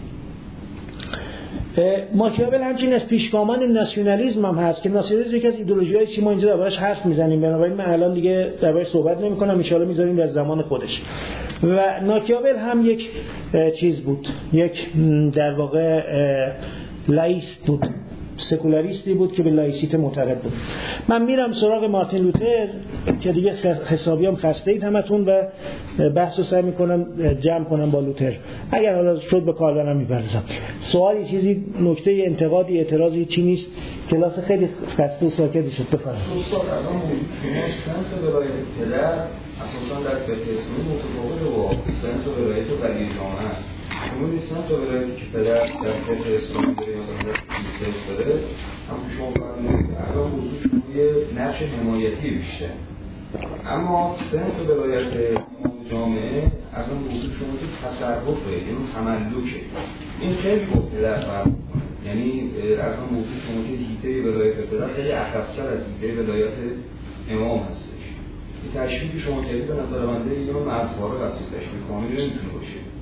ماکیاول همچنین از پیشگامان ناسیونالیسم هم هست که ناسیونالیسم یکی از ایدئولوژی‌های که ما اینجا دربارش حرف میزنیم، بنابراین من الان دیگه دربارش صحبت نمی‌کنم، ان شاءالله می‌ذاریم در زمان خودش. و ماکیاول هم یک چیز بود، یک در واقع لایست بود، سکولاریستی بود که به لایسیته معتقد بود. من میرم سراغ مارتین لوتر که دیگه حسابی هم خسته اید همتون و بحث رو سعی میکنم جمع کنم با لوتر. اگر حالا شد به کاردانم میپردازم. سوالی، چیزی، نکته، انتقادی، اعتراضی چی نیست؟ کلاس خیلی خسته و ساکتی شد. بفرمایید. استاد از اون سنت ولایت پدر اساسا در فقه اسلامی متفاوته با سنت ولایت ولی جامعه است. اون سنت ولایتی که پدر در فقه اسلامی داره مثلا در فقه داره، هم شما فرمودید از اون موضوع شما نقش حمایتی بیشتر. اما سنت ولایت جامعه از اون موضوع شما تصرفه، یعنی تملکه. این خیلی با پدر فرق می‌کنه. یعنی از اون موضوع شما که هیته ولایت پدر خیلی اخص‌تر از هیته ولایت امام هستش. این تشبیهی که شما کردید به نظر من دیگه معرفاره است، تشبیه کاملی نمیتونه باشه.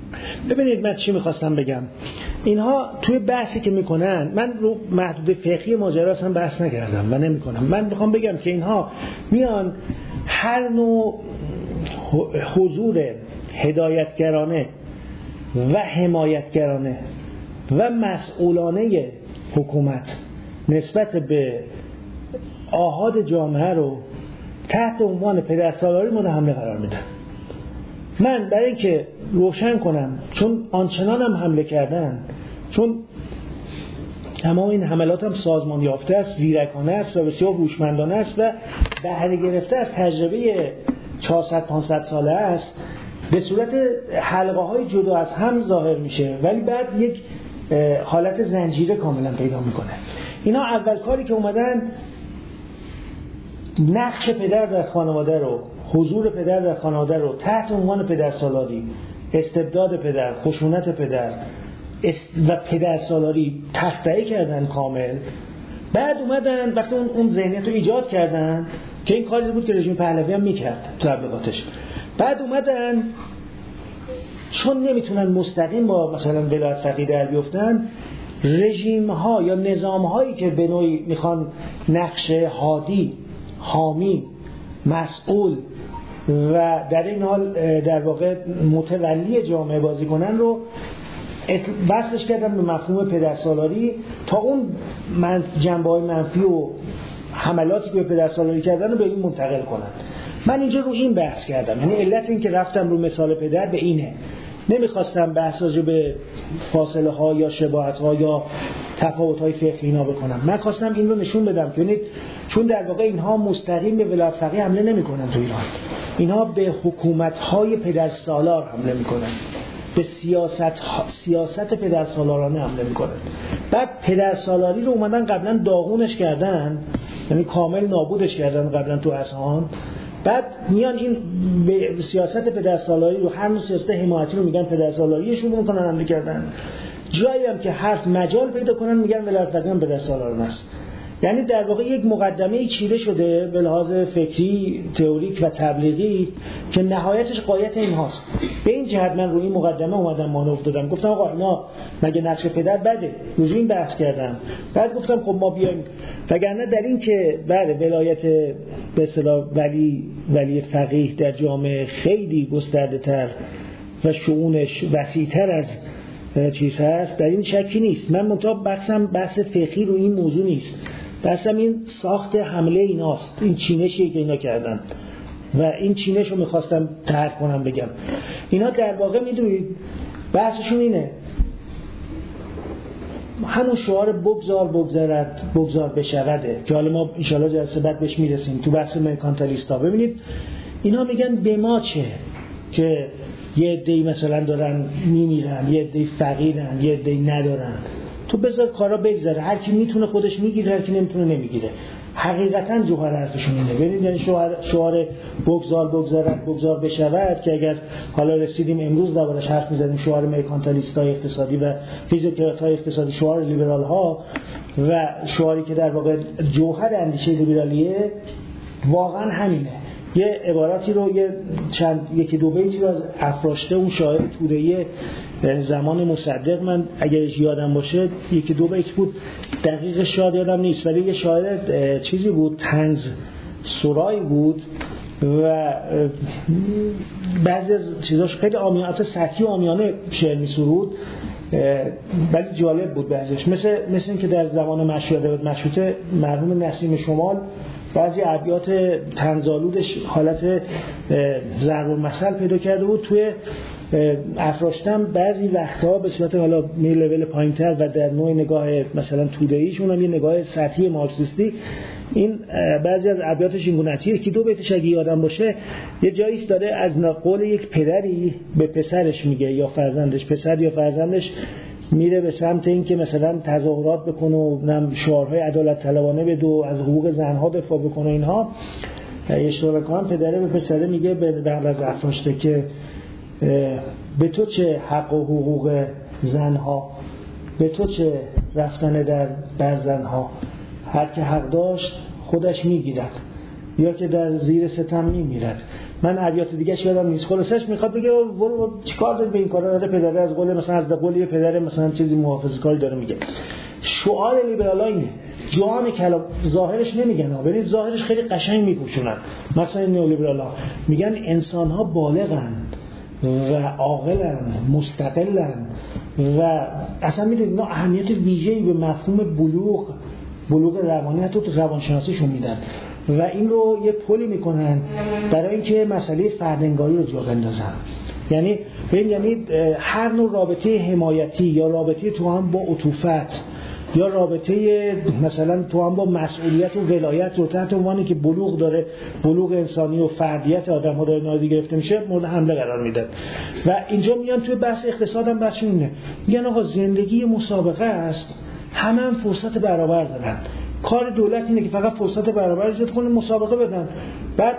ببینید من چی میخواستم بگم. اینها توی بحثی که میکنن، من رو محدود فقهی ماجرا اصلا بحث نکردم و نمیکنم. من میخوام بگم که اینها میان هر نوع حضور هدایتگرانه و حمایتگرانه و مسئولانه حکومت نسبت به آحاد جامعه رو تحت عنوان پدرسالاری مورد حمله قرار میدن. من برای اینکه روشن کنم، چون آنچنان هم حمله کردن، چون تمام این حملات هم سازمان یافته است، زیرکانه است و بسیار هوشمندانه است و بهره گرفته از تجربه 400-500 ساله است، به صورت حلقه های جدا از هم ظاهر میشه ولی بعد یک حالت زنجیره کاملا پیدا میکنه. اینا اول کاری که اومدن نقش پدر در خانواده رو، حضور پدر در خانواده رو تحت عنوان پدرسالاری، استبداد پدر، خشونت پدر و پدرسالاری تخطئه کردن کامل. بعد اومدن وقتی اون ذهنیت رو ایجاد کردن که این کاری بود که رژیم پهلوی هم میکرد تبلیغاتش، بعد اومدن چون نمیتونن مستقیم با مثلا ولایت فقیه در بیفتن، رژیم ها یا نظام هایی که به نوعی میخوان نقش هادی، حامی، مسئول و در این حال در واقع متولی جامعه بازی کنن رو وصلش کردن به مفهوم پدرسالاری تا اون جنبه‌های منفی و حملاتی که به پدرسالاری کردن رو به این منتقل کنن. من اینجا رو این بحث کردم، یعنی علت این که رفتم رو مثال پدر به اینه. نمیخواستم بحث راجع به فاصله ها یا شباهت ها یا تفاوت های فقهی اینا بکنم. من خواستم این رو نشون بدم که چون در واقع اینها مستقیم به ولایت فقیه حمله نمیکنن تو ایران، اینها به حکومت های پدرسالار حمله میکنن، به سیاست پدرسالارانه حمله میکنن. بعد پدرسالاری رو اومدن قبلا داغونش کردن، یعنی کامل نابودش کردن قبلا تو اذهان. بعد میان این به سیاست پدرسالاری رو، هر نوع سیاست حمایتی رو میگن پدرسالاری، شروع میکنن حمله کردن. جایی هم که حرف مجال پیدا کنن میگن ولایت فقیه هم پدرسالارانه است. یعنی در واقع یک مقدمه چیده شده به لحاظ فکری، تئوریک و تبلیغی که نهایتش غایت این هاست. به این جهت من روی این مقدمه اومدم مانور دادم، گفتم آقا اینا مگه نقش پدر بده؟ روی این بحث کردم. بعد گفتم خب ما بیایم، وگرنه در این که بله ولایت به اصطلاح ولی فقیه در جامعه خیلی گسترده تر و شؤونش وسیع‌تر از چیز هست، در این شکی نیست. من منتها بحث فقهی رو این موضوع نیست، بحثم این ساخت حمله ایناست، این چینشی که اینا کردن و این چینش رو میخواستم طرح کنم بگم. اینا در واقع میدونید بحثشون اینه، همون شعار بگذار بگذرد بگذار بشوده که حالا ما انشاءالله جلسه بعد بهش میرسیم تو بحث مرکانتالیستا. ببینید اینا میگن به ما چه که یه عده‌ای مثلا دارن میمیرن، یه عده‌ای فقیرن، یه عده‌ای ندارن، تو بذار کارا بگذره، هر کی میتونه خودش میگیره، هر کی نمیتونه نمیگیره. حقیقتا جوهر حرفشون اینه. ببینید یعنی شعار بگذار بگذارد بگذار بشود که اگر حالا رسیدیم امروز دربارش حرف میزنیم، شعار مرکانتالیستای اقتصادی و فیزیوکرات‌های اقتصادی، شعار لیبرال ها و شعاری که در واقع جوهر اندیشه لیبرالیه واقعا همینه. یه عباراتی رو یکی دو بیتی رو از افراشته اون شاعر توره‌ای زمان مصدق، من اگر یادم باشه یکی دو بیت بود، دقیق شاید یادم نیست، ولی یه شاعر چیزی بود، طنز سرایی بود و بعضی از چیزاش خیلی عامیانه، سطحی و عامیانه شعر می‌سرود ولی جالب بود بعضیش، مثل این که در زمان مشروطه مرحوم نسیم شمال بعضی ابیات طنزآلودش حالت ضرب المثل پیدا کرده بود توی افراشتم. بعضی وقتها به صورت حالا می لول پایین‌تر و در نوع نگاه مثلا توده‌ایش، اونم یه نگاه سطحی مارکسیستی، این بعضی از ابیاتش این گونه‌ایه که دو بیتش اگه یادم باشه یه جایی داره از قول یک پدری به پسرش میگه یا فرزندش، پسر یا فرزندش میره به سمت این که مثلا تظاهرات بکنه و شعارهای عدالت طلبانه بده و از حقوق زنها دفاع بکنه. اینها اشتباه کنم پدره به پسره میگه بعد از افراشته که به تو چه حق و حقوق زنها، به تو چه رفتن بر زنها، هر که حق داشت خودش میگیرد یا که در زیر ستم میمیرد. من ابیات دیگه اش یادم نیست. خلاصش میخواد بگه برو چیکار داری به این کارا داره، پدر از قول مثلا از قول یه پدر مثلا چیزی محافظه‌کاری داره میگه. شعار لیبرال اینه، جوان کلام ظاهرش نمیگن ها، ببینید ظاهرش خیلی قشنگ میپوشونن. مثلا نیولیبرال ها میگن انسان ها بالغن و عاقلن، مستقلن و اصلا میدونید اینا اهمیت ویژه‌ای به مفهوم بلوغ روانی حتی تو روانشناسیشون میدن و این رو یه پلی میکنن برای اینکه مسئله فردانگاری رو جا بندازن. یعنی هر نوع رابطه حمایتی یا رابطه تو هم با عطوفت یا رابطه مثلا تو هم با مسئولیت و ولایت رو تحت عنوانی که بلوغ داره، بلوغ انسانی و فردیت آدم‌ها داره نادیده گرفته میشه، مورد حمله قرار میدن. و اینجا میان توی بحث اقتصاد هم بحث اینه، میگن آقا زندگی مسابقه است، هم فرصت برابر دارن. کار دولت اینه که فقط فرصت برابر ایجاد کنه، مسابقه بدن. بعد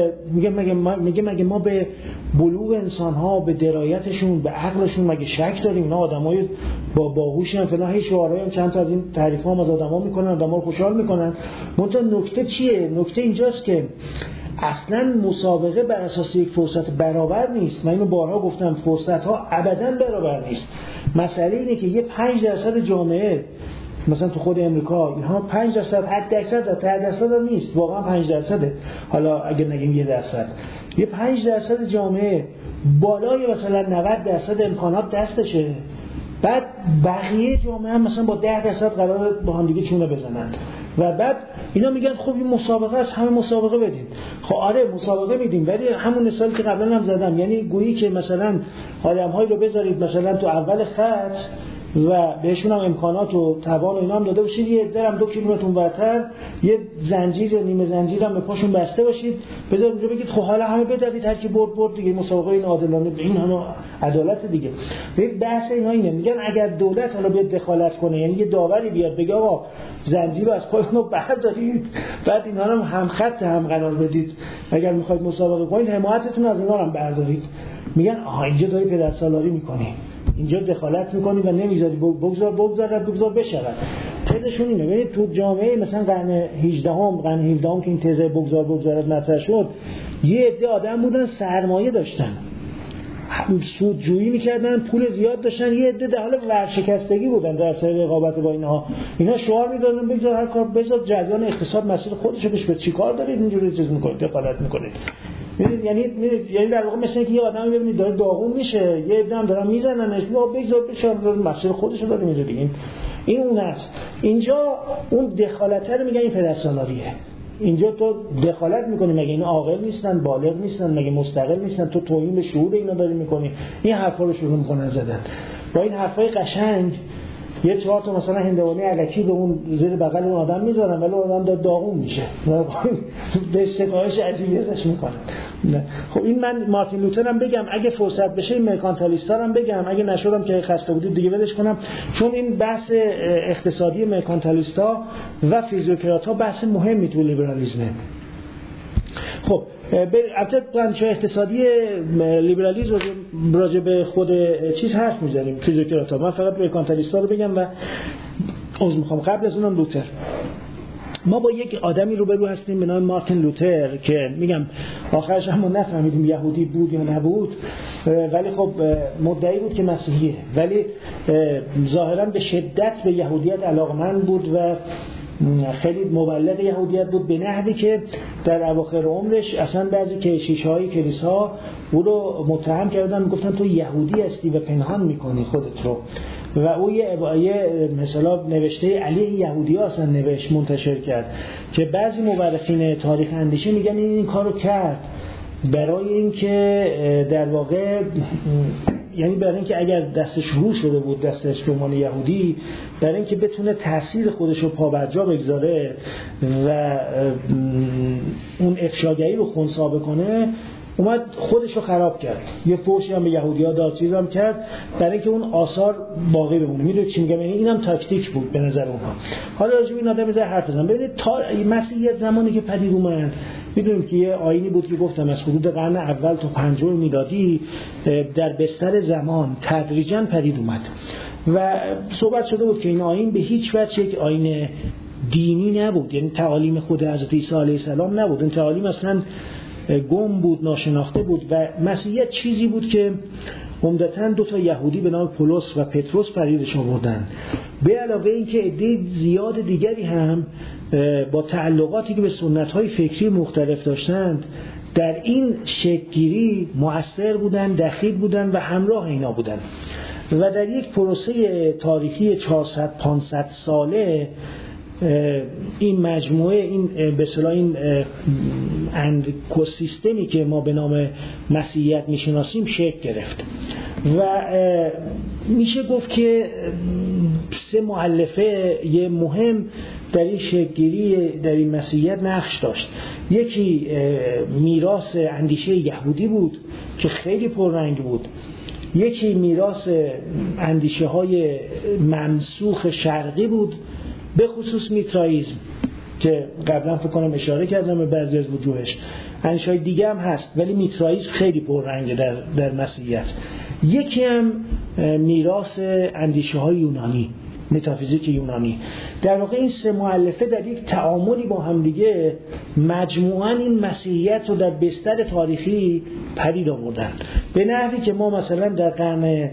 میگه ما به بلوغ انسان‌ها، به درایتشون، به عقلشون مگه شک داریم؟ اینا آدمای با باهوشی ان فلان، هی شعارایی هم چند تا از این تعریف‌ها هم از آدم‌ها میکنن، آدم‌ها رو خوشحال میکنن. منتها نکته چیه؟ نکته اینجاست که اصلا مسابقه بر اساس یک فرصت برابر نیست. من اینو بارها گفتم، فرصت‌ها ابداً برابر نیست. مسئله اینه که یه 5% جامعه مثلا تو خود امریکا اینها 5% حد درصد هم نیست، واقعا 5%. حالا اگه نگیم 1%، یه 5% جامعه بالای مثلا 90% امکانات دستشه، بعد بقیه جامعه هم مثلا با 10% قراره با هم دیگه چونه بزنن و بعد اینا میگن خب این مسابقه است، همه مسابقه بدین. خب آره مسابقه میدیم، ولی همون مثالی که قبلا هم زدم، یعنی گویی که مثلا آدم‌هایی رو بذارید مثلا تو اول خط و بهشون هم امکانات و توان و اینا هم داده باشید، یه درم 2 کیلومتر اونورتر یه زنجیر یا نیمه زنجیر هم به پاشون بسته باشید، بذارید اونجا بگید خب حالا همه بدوید، هر کی برد دیگه، مسابقه این عادلانه، این همه عدالت دیگه. ببین بحث اینا اینه، میگن اگر دولت حالا بیاد دخالت کنه، یعنی یه داوری بیاد بگه آقا زنجیر رو از پاشون بردارید، بعد اینا رو هم خط هم قرار بدید، اگر میخواید مسابقه کنید حمایتتون از اینا هم بردارید. میگن آها اینجا داری پدرسالاری میکنی، اینجا دخالت میکنی و نمیذاری بگذار بشود. تزشون اینه. ببینید تو جامعه مثلا قرن 18 که این تزه بگذارت مطرح شد، یه عده آدم بودن سرمایه داشتن، سودجویی میکردن، پول زیاد داشتن، یه عده در حال ورشکستگی بودن در اثر رقابت با اینا شعار میدادن بگذار هر کار، بذار جریان اقتصاد مسیر خودشو پیش بره، چیکار دارید اینجوری چیز میکنید، دخالت میکنید. یعنی در واقع مثلا که یه آدمی ببینید داره داغون میشه، یه عده هم دارن میزننش، بگذار بشه مسیر خودشو داره میره دیگه. این اون است. اینجا اون دخالت رو میگن این پدرسالاریه. اینجا تو دخالت میکنی، مگه اینا عاقل نیستن، بالغ نیستن، مگه مستقل نیستن، تو توهین به شعور اینا داری میکنی. این حرفا رو شروع میکنن زدن. با این حرفای قشنگ یه 4 تا مثلا هندوانه الکی به اون زیر بغل اون آدم میذارن، ولی اون آدم داغون میشه، به ستایش عجیبی ازش میکنن. خب این من مارتین لوتر هم بگم، اگه فرصت بشه این مرکانتالیستا هم بگم، اگه نشدم که خسته بودید دیگه ولش کنم، چون این بحث اقتصادی مرکانتالیستا و فیزیوکرات‌ها بحث مهمی تو لیبرالیسمه. خب البته پلن‌های اقتصادی لیبرالیسم راجع به خود چیز حرف می‌زنیم، فیزیوکرات‌ها. من فقط مرکانتالیستا رو بگم و عذر می‌خوام قبل از اونم لوتر. ما با یک آدمی روبرو هستیم به نام مارتین لوتر که میگم آخرش هم ما نفهمیدیم یهودی بود یا نبود، ولی خب مدعی بود که مسیحیه، ولی ظاهراً به شدت به یهودیت علاقه‌مند بود و خیلی مولد یهودیت بود، به نحوی که در اواخر عمرش اصلا بعضی کشیش‌های کلیسا او رو متهم کردن، گفتن تو یهودی هستی و پنهان میکنی خودت رو. و او یه مثلا نوشته علیه یهودی‌ها اصلا نوشت، منتشر کرد که بعضی مورخین تاریخ اندیشه میگن این کارو کرد برای اینکه در واقع یعنی برای اینکه اگر دستش رو شده بود، دستش به عنوان یهودی، برای اینکه بتونه تاثیر خودش رو پابرجا بگذاره و اون افشاگری رو خنثی بکنه، اومد خودش رو خراب کرد، یه فوشی هم به یهودی‌ها داد، چیز هم کرد برای اینکه اون آثار باقی بمونه. میدونید چی میگم؟ یعنی اینم تاکتیک بود به نظر اونها. حالا راجع به این آدم بذار حرف بزنم. ببینید تا مسیحیت زمانی که پدید اومد، میدونید که یه آیینی بود که گفتم از حدود قرن اول تا 50 میلادی در بستر زمان تدریجاً پدید اومد و صحبت شده بود که این آیین به هیچ وجه یک آیین دینی نبود، یعنی تعالیم خود حضرت عیسی علیه السلام نبود. این تعالیم اصلا گم بود، ناشناخته بود و مسیحیت چیزی بود که عمدتاً 2 یهودی به نام پولس و پتروس پدیدش آوردن. به علاوه اینکه عده زیاد دیگری هم با تعلقاتی که به سنت‌های فکری مختلف داشتند در این شکل‌گیری مؤثر بودند، دخیل بودند و همراه اینا بودند و در یک پروسه تاریخی 400-500 ساله این مجموعه، این به اصطلاح این اکوسیستمی که ما به نام مسیحیت میشناسیم شکل گرفت و میشه گفت که 3 مؤلفه یه مهم در این شکل‌گیری در این مسیحیت نقش داشت. یکی میراث اندیشه یهودی بود که خیلی پررنگ بود، یکی میراث اندیشه های ممسوخ شرقی بود، به خصوص میترائیسم که قبلا فکر کنم اشاره کردم به بعضی از وجوهش. اندیشه های دیگه هم هست ولی میترائیسم خیلی پررنگه در مسیحیت. یکی هم میراث اندیشه های یونانی، متافیزیک یونانی. در واقع این 3 مؤلفه در یک تعاملی با هم دیگه مجموعاً این مسیحیت رو در بستر تاریخی پدید آوردن، به نحوی که ما مثلا در قرن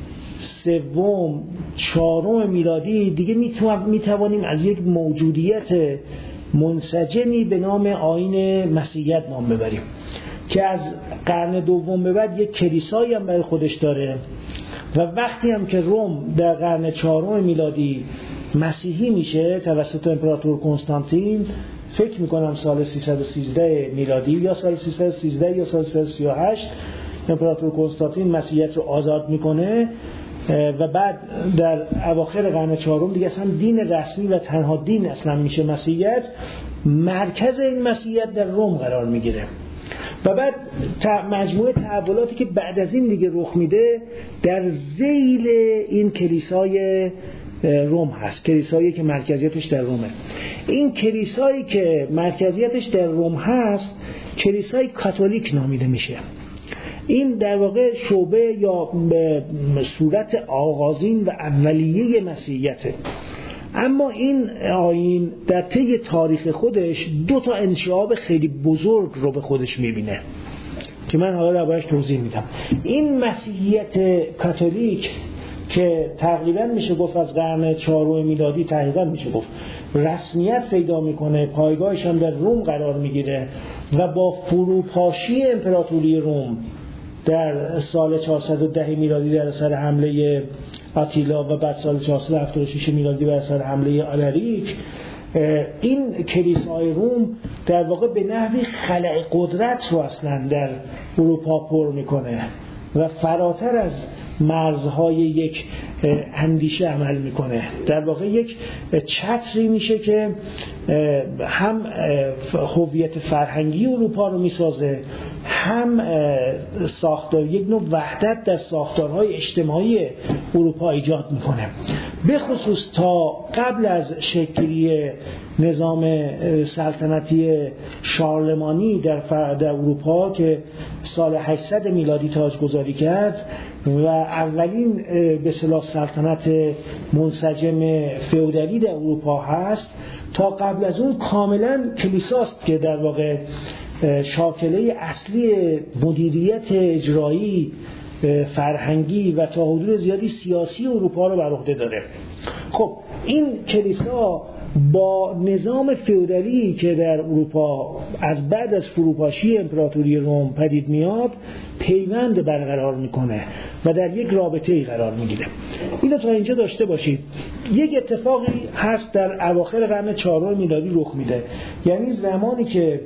3-4 میلادی دیگه میتوانیم از یک موجودیت منسجمی به نام آیین مسیحیت نام ببریم که از قرن 2 به بعد یک کلیسایی هم برای خودش داره و وقتی هم که روم در قرن 4 میلادی مسیحی میشه توسط امپراتور کنستانتین، فکر میکنم سال 313 میلادی یا سال 313 یا سال 338 امپراتور کنستانتین مسیحیت رو آزاد میکنه و بعد در اواخر قرن 4 دیگه اصلا دین رسمی و تنها دین اصلا میشه مسیحیت. مرکز این مسیحیت در روم قرار میگیره و بعد مجموعه تحولاتی که بعد از این دیگه رخ میده در ذیل این کلیسای روم هست، کلیسایی که مرکزیتش در رومه. این کلیسایی که مرکزیتش در روم هست کلیسای کاتولیک نامیده میشه. این در واقع شعبه یا به صورت آغازین و اولیه مسیحیته. اما این آیین در طی تاریخ خودش 2 انشعاب خیلی بزرگ رو به خودش میبینه که من حالا دربارش توضیح میدم. این مسیحیت کاتولیک که تقریبا میشه گفت از قرن 4 میلادی تقریبا میشه گفت رسمیت پیدا میکنه، پایگاهش هم در روم قرار میگیره و با فروپاشی امپراتوری روم در سال 410 میلادی در اثر حمله آتیلا و بعد سال 476 میلادی بر اثر حمله آلاریک، این کلیسای روم در واقع به نحوی خلأ قدرت رو اصلا در اروپا پر میکنه و فراتر از مرزهای یک اندیشه عمل میکنه. در واقع یک چتری میشه که هم هویت فرهنگی اروپا رو میسازه، هم ساختار یک نوع وحدت در ساختارهای اجتماعی اروپا ایجاد میکنه. به خصوص تا قبل از شکلی نظام سلطنتی شارلمانی در اروپا که سال 800 میلادی تاجگذاری کرد و اولین به اصطلاح سلطنت منسجم فئودالی در اروپا هست، تا قبل از اون کاملا کلیساست که در واقع شاکله اصلی مدیریت اجرایی، فرهنگی و تا حدود زیادی سیاسی اروپا رو بر عهده داره. خب این کلیسا با نظام فئودالی که در اروپا از بعد از فروپاشی امپراتوری روم پدید میاد پیوند برقرار میکنه و در یک رابطه‌ای قرار میگیره. اینو تا اینجا داشته باشید. یک اتفاقی هست در اواخر قرن 4 میلادی رخ میده، یعنی زمانی که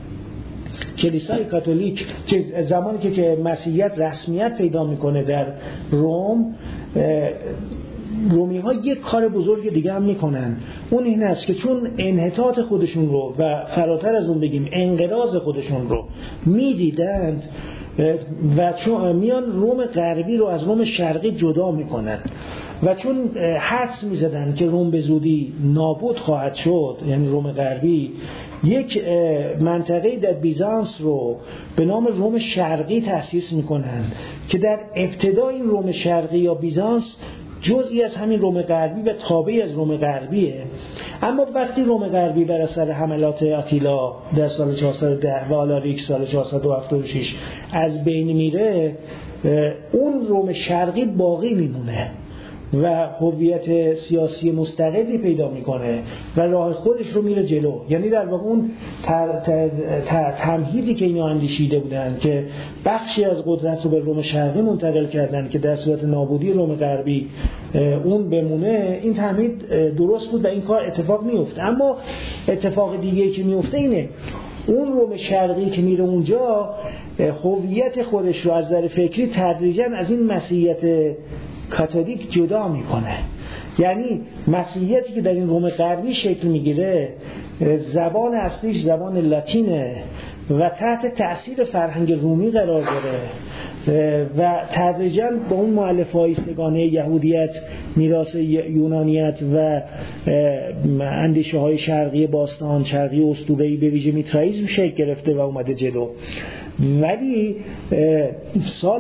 کلیسای کاتولیک، زمانی که مسیحیت رسمیت پیدا میکنه در روم، رومی ها یک کار بزرگ دیگه هم میکنن. اون این است که چون انحطاط خودشون رو و فراتر از اون بگیم انقراض خودشون رو میدیدند و چون میان روم غربی رو از روم شرقی جدا میکنن و چون حدس میزدن که روم به زودی نابود خواهد شد، یعنی روم غربی، یک منطقه در بیزانس رو به نام روم شرقی تأسیس میکنن که در ابتدا این روم شرقی یا بیزانس جزئی از همین روم غربی و تابعی از روم غربیه، اما وقتی روم غربی بر اثر حملات آتیلا در سال 410 و آلاریک سال 476 از بین میره، اون روم شرقی باقی میمونه و هویت سیاسی مستقلی پیدا میکنه و راه خودش رو میره جلو. یعنی در واقع اون تمهیدی که اینا اندیشیده بودن که بخشی از قدرت رو به روم شرقی منتقل کردن که در صورت نابودی روم غربی اون بمونه، این تمهید درست بود و این کار اتفاق میفته. اما اتفاق دیگه‌ای که میفته اینه اون روم شرقی که میره اونجا هویت خودش رو از نظر فکری تدریجاً از این مسیحیت کاتولیک جدا میکنه. یعنی مسیحیتی که در این روم غربی شکل میگیره زبان اصلیش زبان لاتینه و تحت تأثیر فرهنگ رومی قرار داره و تدریجاً با اون مؤلفه‌های سگانه یهودیت، میراث یونانیت و اندیشه‌های شرقی باستان، شرقی اسطوره‌ای به ویژه میترائیسم شکل گرفته و اومده جلو. ولی سال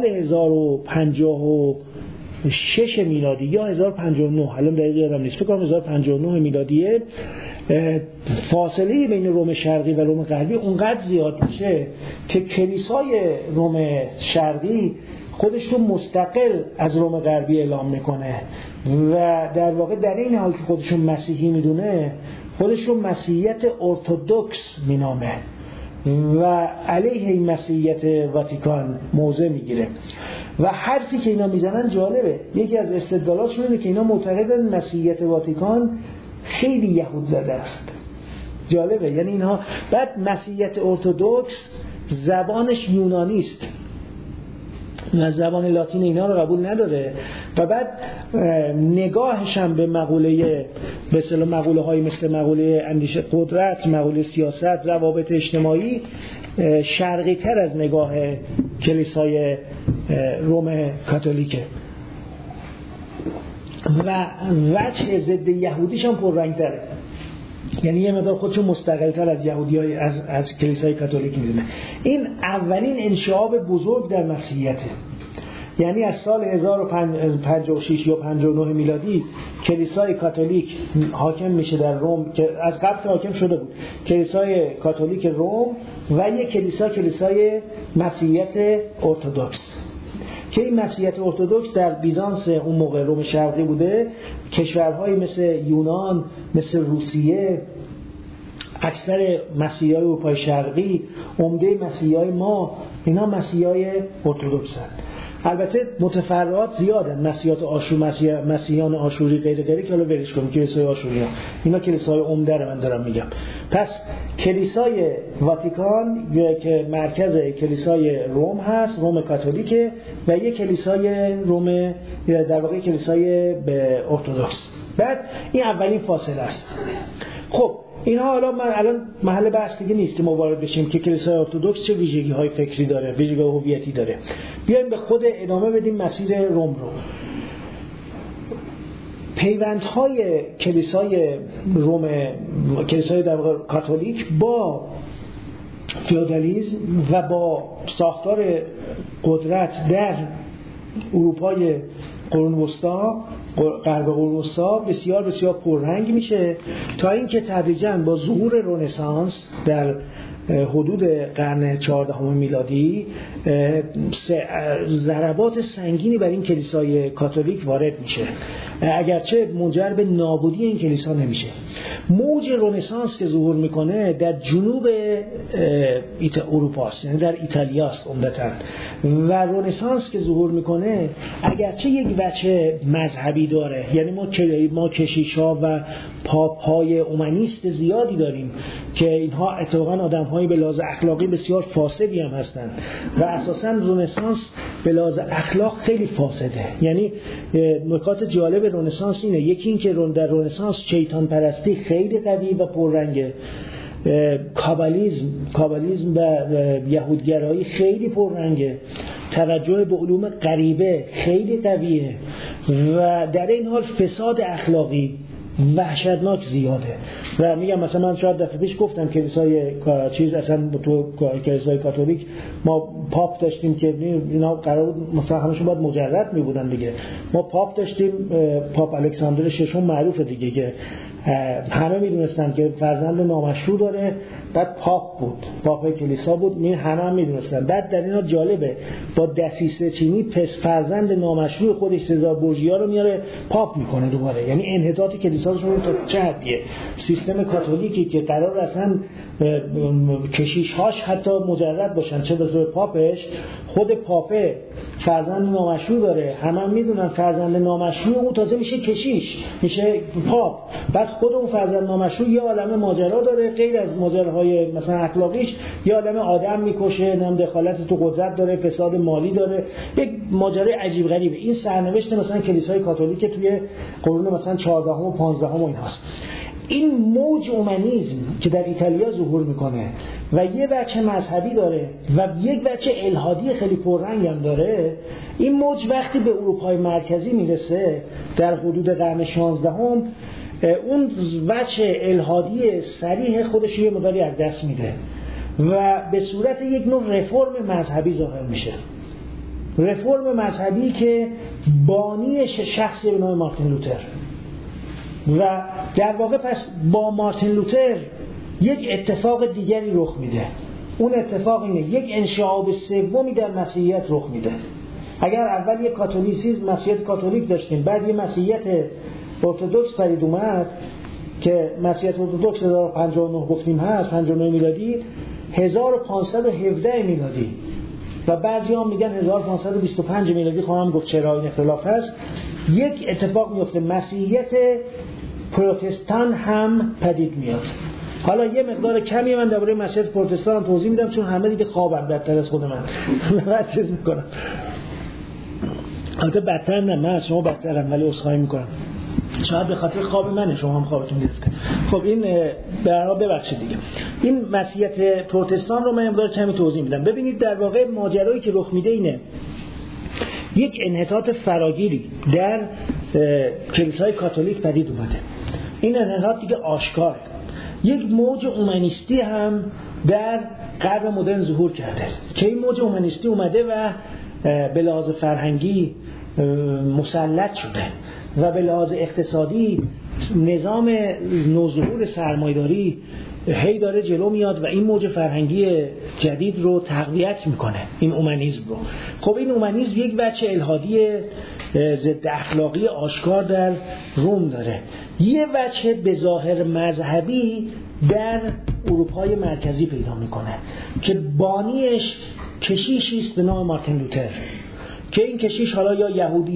1056 میلادی یا 1059، الان دقیق یادم نیست، فکر کنم 1059 میلادیه، فاصله بین روم شرقی و روم غربی اونقدر زیاد میشه که کلیسای روم شرقی خودش رو مستقل از روم غربی اعلام میکنه و در واقع در این حال که خودش رو مسیحی میدونه، خودش رو مسیحیت ارتدوکس مینامه و علیه این مسیحیت واتیکان موضع میگیره. و حرفی که اینا میزنن جالبه، یکی از استدلالاتشون اینه که اینا معتقدن مسیحیت واتیکان خیلی یهود زده است. جالبه، یعنی اینها بعد مسیحیت ارتدوکس زبانش یونانی است و زبان لاتین اینا رو قبول نداره و بعد نگاهش هم به مقوله به اصطلاح مقوله های مثل مقوله اندیشه قدرت، مقوله سیاست، روابط اجتماعی شرقی تر از نگاه کلیسای روم کاتولیکه و وجه ضد یهودیش هم پررنگ تره. یعنی یه مقدار خودشون مستقل‌تر از یهودیای از کلیسای کاتولیک میدونه. این اولین انشعاب بزرگ در مسیحیته. یعنی از سال 1056 یا 59 میلادی کلیسای کاتولیک حاکم میشه در روم، که از قبل حاکم شده بود، کلیسای کاتولیک روم و یک کلیسای مسیحیت ارتدوکس که این مسیحیت ارتدوکس در بیزانس اون موقع روم شرقی بوده. کشورهای مثل یونان، مثل روسیه، اکثر مسیحیای اروپای شرقی، عمده مسیحیای ما، اینا مسیحیای ارتدوکس هستند. البته متفرعات زیادن، مسیحیان آشوری غیر که حالا ولش کنیم، کلیسای آشوری ها، اینا کلیسای عمده رو من دارم میگم. پس کلیسای واتیکان که مرکز کلیسای روم هست، روم کاتولیکه، و یک کلیسای روم در واقع کلیسای به ارتدوکس. بعد این اولین فاصله است. خب اینها حالا الان محل بحث دیگه نیست که ما وارد بشیم که کلیسای ارتدوکس چه ویژگی‌های فکری داره، ویژگی‌های هویتی داره. بیایم به خود ادامه بدیم مسیر روم رو. پیوندهای کلیسای روم، کلیسای در واقع کاتولیک با فئودالیسم و با ساختار قدرت در اروپای قرون وسطا، غرب قرون وسطا بسیار بسیار پررنگ میشه تا اینکه تدریجاً با ظهور رنسانس در حدود قرن 14 میلادی ضربات سنگینی بر این کلیسای کاتولیک وارد میشه، اگرچه منجر به نابودی این کلیسا نمیشه. موج رنسانس که ظهور میکنه در جنوب اروپاست، یعنی در ایتالیاست عمدتاً، و رنسانس که ظهور میکنه اگرچه یک وجه مذهبی داره، یعنی ما کشیش‌ها و پاپ‌های اومانیست زیادی داریم که اینها اتفاقاً آدم‌های به لحاظ اخلاقی بسیار فاسدی هم هستند و اساساً رنسانس به لحاظ اخلاق خیلی فاسده. یعنی نکات جالب رنسانس اینه، یکی این که در رنسانس شیطان پرستی خیلی قوی و پررنگه، کابالیسم و یهودگرایی خیلی پررنگه، توجه به علوم غریبه خیلی قویه و در این حال فساد اخلاقی وحشتناک زیاده. و میگم مثلا من شاید دفعه پیش گفتم کلیسای اصلا تو کلیسای کاتولیک ما پاپ داشتیم که اینا قرار بود مثلا همشون باید مجرد میبودن دیگه. ما پاپ داشتیم، پاپ الکساندر ششم معروفه دیگه، که همه میدونستن که فرزند نامشروع داره، بعد پاپ بود، پاپ کلیسا بود، همه میدونستن. بعد در اینا جالبه با دسیسه چینی پس فرزند نامشروع خودش سزار بورژیا رو میاره پاپ میکنه دوباره. یعنی انحطاط کلیساشون تا چه حدیه. سیستم کاتولیکی که قرار اصلا کشیش‌هاش حتی مجرد باشن، چه بسیار پاپش، خود پاپه فرزند نامشروع داره، همه میدونن فرزند نامشروع اون تازه میشه کشیش، میشه پاپ. بعد خود اون فرزند نامشروع یه عالمه ماجرا داره، غیر از ماجراهای مثلا اخلاقیش یه عالمه آدم میکشه، نم دخالت تو قدرت داره، فساد مالی داره، یک ماجرای عجیب غریبه. این سرنوشت مثلا کلیسای کاتولیک توی قرون مثلا 14 و 15 و ایناست. این موج اومانیسم که در ایتالیا ظهور میکنه و یه بچه مذهبی داره و یک بچه الحادی خیلی پررنگ هم داره، این موج وقتی به اروپای مرکزی میرسه در حدود قرن 16 اون بچه الحادی صریح خودش یه مقداری از دست میده و به صورت یک نوع رفرم مذهبی ظاهر میشه. رفرم مذهبی که بانی شخصی به نام مارتین لوتر. و در واقع پس با مارتین لوتر یک اتفاق دیگری رخ میده. اون اتفاق اینه یک انشعاب سومی در مسیحیت رخ میده. اگر اول یک کاتولیسیسم، مسیحیت کاتولیک داشتیم، بعد یک مسیحیت ارتدوکس پدید اومد که مسیحیت ارتدوکس 1059 گفتیم هست، 59 میلادی، 1517 میلادی و بعضی هم میگن 1525 میلادی، خواهم گفت چرا این اختلاف هست. یک اتفاق میفته، مسیحیت پروتستان هم پدید میاد. حالا یه مقدار کمی من درباره مسیحیت پروتستان توضیح میدم چون همه دیگه خوابن بدتر از خود من. بعد چیز میکنم. البته بدتر نه، من از شما بدترم ولی عذرخواهی میکنم. شاید به خاطر خواب منه شما هم خوابتون گرفته. خب این برای ببخشید دیگه. این مسیحیت پروتستان رو من مقدار کمی توضیح میدم. ببینید در واقع ماجرایی که رخ میده اینه. یک انحطاط فراگیری در کلیسای کاتولیک پدید اومده. این انحطاط دیگه آشکاره. یک موج اومانیستی هم در غرب مدرن ظهور کرده که این موج اومانیستی اومده و به لحاظ فرهنگی مسلط شده و به لحاظ اقتصادی نظام نوظهور سرمایه‌داری هی داره جلو میاد و این موج فرهنگی جدید رو تقویت میکنه، این اومانیسم رو. خب این اومانیسم یک بچه الحادی ضد اخلاقی آشکار در روم داره، یه بچه به ظاهر مذهبی در اروپای مرکزی پیدا میکنه که بانیش کشیشی است به نام مارتین لوتر که این کشیش حالا یا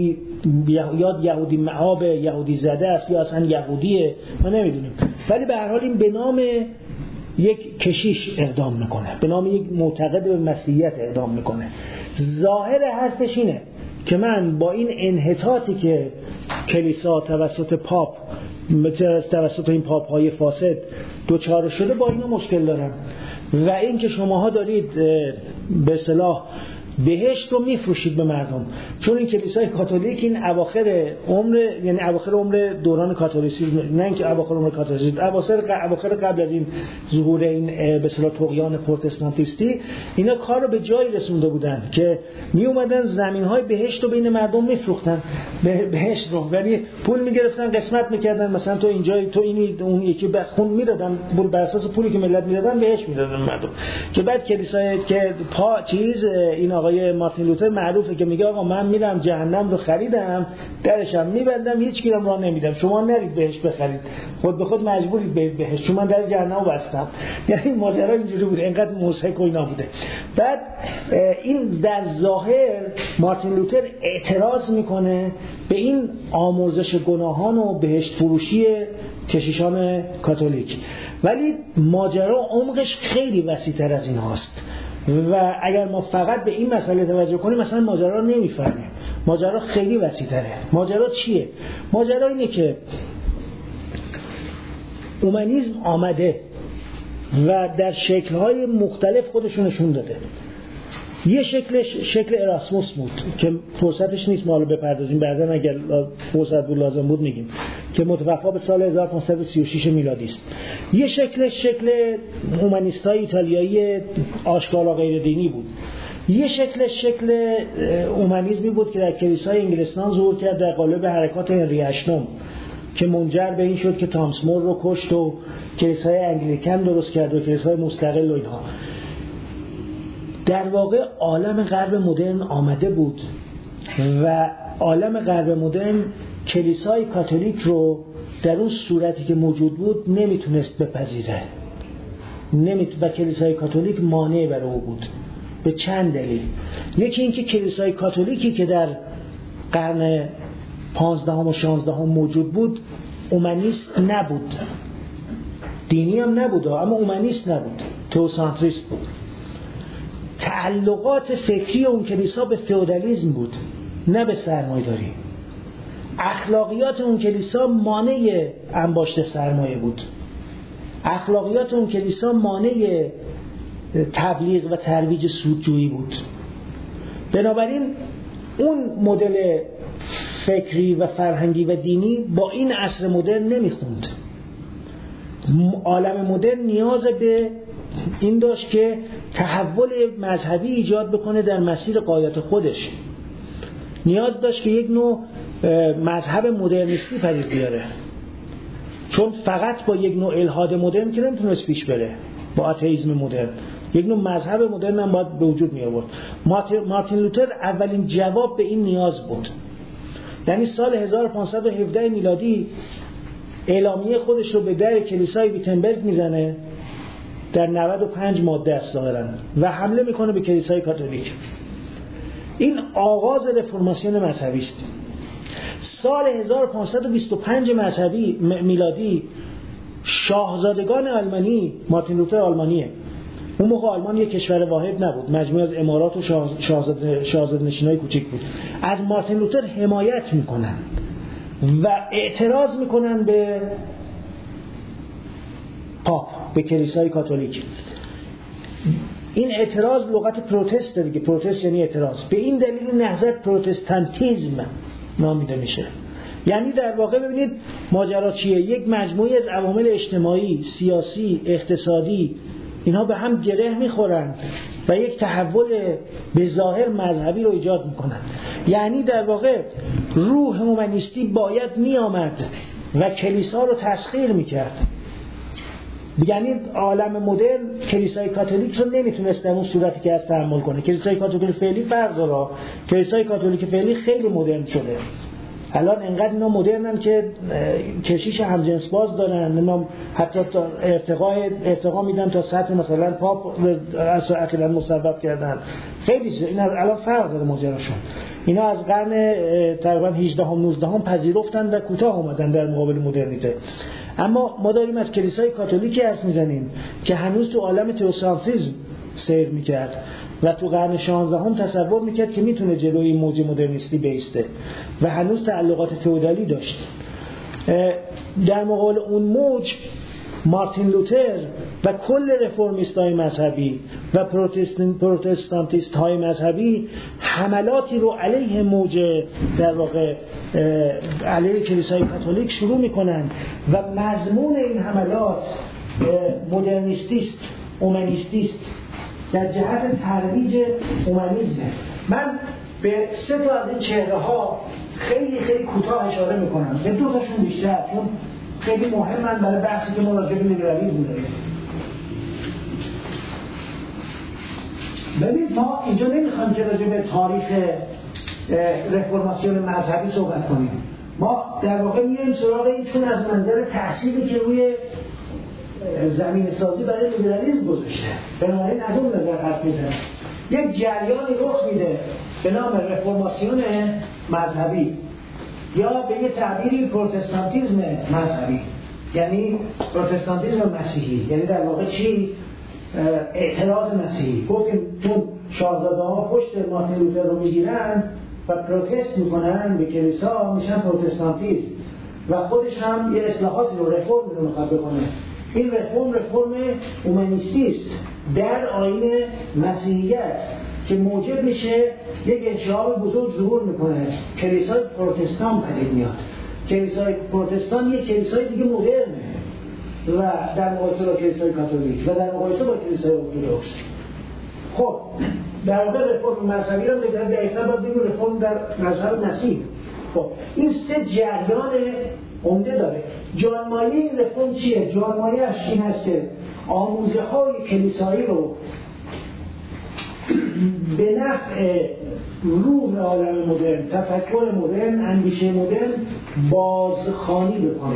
یهودی معاب یهودی زده است یا اصلا یهودیه ما نمیدونیم، ولی به هر حال این به نام یک کشیش اقدام میکنه، به نام یک معتقد به مسیحیت اقدام میکنه. ظاهر حرفش اینه که من با این انحطاطی که کلیسا توسط پاپ توسط این پاپ های فاسد دوچار شده با اینا مشکل دارم و این که شماها دارید به اصطلاح بهشت رو میفروشید به مردم، چون این کلیسای کاتولیک این اواخر عمر، یعنی اواخر عمر دوران کاتولیسیسم، نه اینکه اواخر عمر کاتولیسیسم، اواخر قبل از این ظهور این به اصطلاح طغیان پروتستانتیستی، اینا کار رو به جایی رسونده بودن که می اومدن زمین‌های بهشت رو بین مردم میفروختن، بهشت رو، یعنی پول میگرفتن قسمت میکردن، مثلا تو اینجا تو اینی اون یکی بخون میدادن، بر اساس پولی که ملت میدادن بهشت میدادن مردم. که بعد کلیسای که این آقای مارتین لوتر معروفه که میگه آقا من میرم جهنم رو خریدم، درشم میبندم، هیچ کیرم راه نمیدم، شما نرید بهش بخرید، خود به خود مجبورید برید بهش، چون من در جهنم رو بستم. یعنی ماجرا اینجوری بوده، اینقدر مضحک و اینا بوده. بعد این در ظاهر مارتین لوتر اعتراض میکنه به این آمرزش گناهان و بهشت فروشی کشیشان کاتولیک، ولی ماجرا عمقش خیلی وسیع‌تر از این هاست و اگر ما فقط به این مسئله توجه کنیم مثلا ماجرا رو نمیفهمیم. ماجرا خیلی وسیع‌تره. ماجرا چیه؟ ماجرا اینه که اومانیسم آمده و در شکل‌های مختلف خودشون نشون داده. یه شکل اراسموس بود که فرصتش نیست ما رو بپردازیم، بعداً اگر فرصت بود لازم بود میگیم، که متوفا به سال 1536 میلادی است. یه شکل هومانیستای ایتالیایی آشکارا غیر دینی بود. یه شکل اومانیسمی بود که در کلیسای انگلستان ظهور کرد در قالب حرکات هنری هشتم که منجر به این شد که تامس مور رو کشت و کلیسای انگلیکن درست کرد و کلیسای مستقل و اینها. در واقع عالم غرب مدرن آمده بود و عالم غرب مدرن کلیسای کاتولیک رو در اون صورتی که موجود بود نمیتونست بپذیره و کلیسای کاتولیک مانع برای او بود به چند دلیل. یکی اینکه کلیسای کاتولیکی که در قرن 15 و 16 موجود بود اومانیست نبود، دینی هم نبود اما اومانیست نبود، تئوسانتریست بود. تعلقات فکری اون کلیسا به فئودالیسم بود نه به سرمایه‌داری. اخلاقیات اون کلیسا مانع انباشت سرمایه بود. اخلاقیات اون کلیسا مانع تبلیغ و ترویج سودجویی بود. بنابراین اون مدل فکری و فرهنگی و دینی با این عصر مدرن نمیخوند. عالم مدرن نیاز به این داشت که تحول مذهبی ایجاد بکنه در مسیر غایات خودش. نیاز داشت که یک نوع مذهب مدرنیستی پدید بیاره، چون فقط با یک نوع الحاد مدرن که نمیتونست پیش بره، با آتئیسم مدرن یک نوع مذهب مدرن هم باید به وجود می آورد. مارتین لوتر اولین جواب به این نیاز بود. یعنی سال 1517 میلادی اعلامیه خودش رو به در کلیسای ویتنبرگ میزنه، در 95 ماده است ظاهراً، و حمله میکنه به کلیسای کاتولیک. این آغاز رفرماسیون مذهبی است. سال 1525 مذهبی میلادی شاهزادگان آلمانی، مارتین لوتر آلمانیه، اون موقع آلمان یک کشور واحد نبود، مجموعه از امارات و شاهزاده نشینای کوچیک بود، از مارتین لوتر حمایت میکنن و اعتراض میکنن به پاپ، به کلیسای کاتولیک. این اعتراض لغت پروتست دیگه، پروتست یعنی اعتراض. به این دلیل نهضت پروتستانتیزم نامیده میشه. یعنی در واقع ببینید ماجرا چیه؟ یک مجموعه از عوامل اجتماعی، سیاسی، اقتصادی، اینها به هم گره میخورن و یک تحول به ظاهر مذهبی رو ایجاد میکنن. یعنی در واقع روح هومانیستی باید میآمد و کلیسا رو تسخیر میکرد. یعنی عالم مدرن کلیسای کاتولیک رو نمیتونست در اون صورتی که از تحمل کنه. کلیسای کاتولیک فعلی فرق داره. کلیسای کاتولیک فعلی خیلی مدرن شده. الان انقدر اینا مدرنن که کشیش همجنس باز دارن، اینا حتی ارتقا میدن تا سطح مثلا پاپ اخیراً مصوب کردن. خیلی اینا الان فرق داره ماجراشون. اینا از قرن تقریبا 18 و 19 پذیرفتن و کوتاه اومدن در مقابل مدرنیته. اما ما داریم از کلیسای کاتولیکی حرف میزنیم که هنوز تو عالم تئوسانتریسم سیر میکرد و تو قرن 16 تصور میکرد که میتونه جلوی موج مدرنیستی بیسته و هنوز تعلقات فئودالی داشت. در مقابل اون موج مارتین لوتر و کل رفرمیست‌های مذهبی و پروتستانتیست‌های مذهبی حملاتی رو علیه موج در واقع علیه کلیسای کاتولیک شروع میکنن و مضمون این حملات مدرنیستیست، اومانیستیست، در جهت ترویج اومانیسم. من به 3 تا از این چهره ها خیلی کوتاه اشاره میکنم، به 2 تاشون بیشتر، چون خیلی مهمن برای بحثی که ما راجع به لیبرالیسم داریم. ببینید ما اینجا نمیخوایم که راجع به تاریخ رفرماسیون مذهبی صحبت کنیم. ما در واقع میایم سراغ این، چون از منظر تأثیری که روی زمین سازی برای لیبرالیسم گذاشته، بنابراین از اون نظر حرف میزنم. یک جریانی رخ میده به نام رفرماسیون مذهبی یا به یه تعبیری پروتستانتیسم مذهبی، یعنی پروتستانتیسم مسیحی. یعنی در واقع چی؟ اعتراض مسیحی. گفتیم چون شاهزاده ها پشت مارتین لوتر رو میگیرن و پروتست میکنن به کلیسا، میشن پروتستانتیسم و خودش هم یه اصلاحاتی رو رفرم رو میخواد بکنه. این رفرم اومانیستیست در آیین مسیحیت که موجب میشه یک انشعاب بزرگ ظهور میکنه. کلیسای پروتستان پدید میاد. کلیسای پروتستان یک کلیسای دیگه مدرنه و در مقایسه با کلیسای کاتولیک و در مقایسه با کلیسای ارتدوکس. خب در واقع رفرم مذهبی رو دقیقاً باید بگیم رفرم در مذهب مسیح. خب این 3 جریان عمده داره. جانمایه این رفرم چیه؟ جانمایه‌اش این هست که آموزه‌های کلیسایی رو به نفع روح عالم مدرن، تفکر مدرن، اندیشه مدرن بازخوانی بکنه.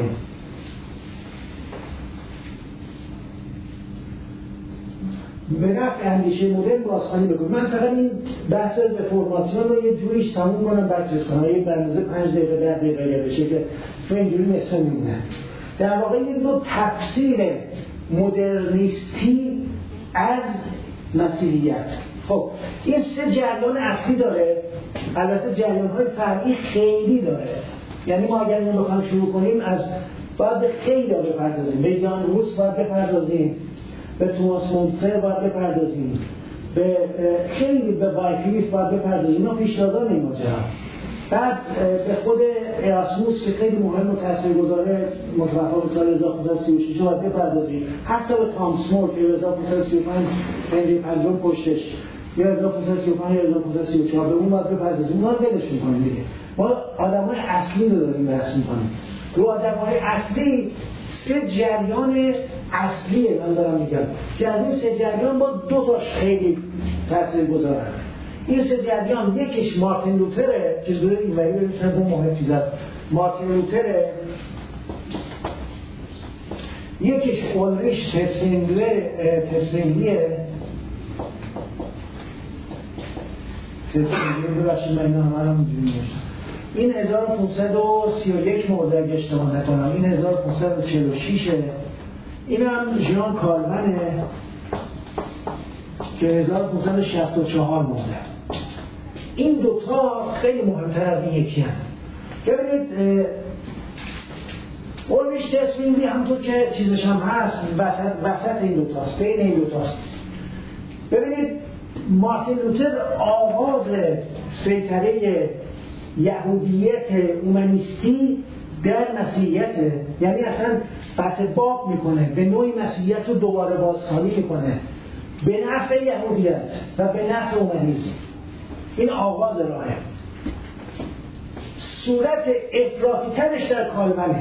به نفع اندیشه مدرن بازخوانی بکنه. من فقط این بحث رفرماسیون رو یه جوریش تموم کنم برچسب کنم، یه بندازه 5 دقیقه 10 دقیقه بشه که تو اینجوری نصفه میمونه. در واقع یه نوع تفسیر مدرنیستی از مسیحیت. خب این 3 جریان اصلی داره، البته جریان‌های فرعی خیلی داره. یعنی ما اگر اینو بخوایم شروع کنیم از باید به خیلی بپردازیم، به جان روس باید بپردازیم، به توماس مونتسر باید بپردازیم، به خیلی به وایکلیف باید بپردازیم. اینا پیشتازان این ماجرا. بعد به خود اراسموس که خیلی مهم و تاثیرگذاره متوفا سال 1536 باید بپردازیم. حتی به تامس مور که 1535 هنری پنجم پشتش، یا 1535 یا 1534 به اون باید بپردازیم. ما ولش می‌کنیم دیگه. ما آدمای اصلی رو داریم بحث می‌کنیم. رو آدمای اصلی 3 جریان اصلیه من دارم میگم که از این 3 جریان با 2 تاش خیلی تاثیرگذارن. این 3 جریان یکیش مارتین لوتره، چیز دوره اینوری ببینید اون مهم چیزه. مارتین لوتره، یکیش اولریش تسلینگلیه ببخشید من اینا همه رو اینجوری میشم. این 1531 مرده اگه اشتباه نکنم، این 1546 این هم ژان کالمنه که 1564 مرده. این دوتا خیلی مهمتر از این یکی هم. ببینید اولریش تسلینگلی همونطور که چیزش هم هست وسط این دوتاست، بین این دوتاست. ببینید مارتین لوتر آغاز سیطره یهودیت اومانیستی در مسیحیت، یعنی اصلا بطباق میکنه، به نوعی مسیحیت رو دوباره بازخوانی میکنه به نفع یهودیت و به نفع اومانیسم. این آغاز راهه. صورت افراطی ترش در کالمنه.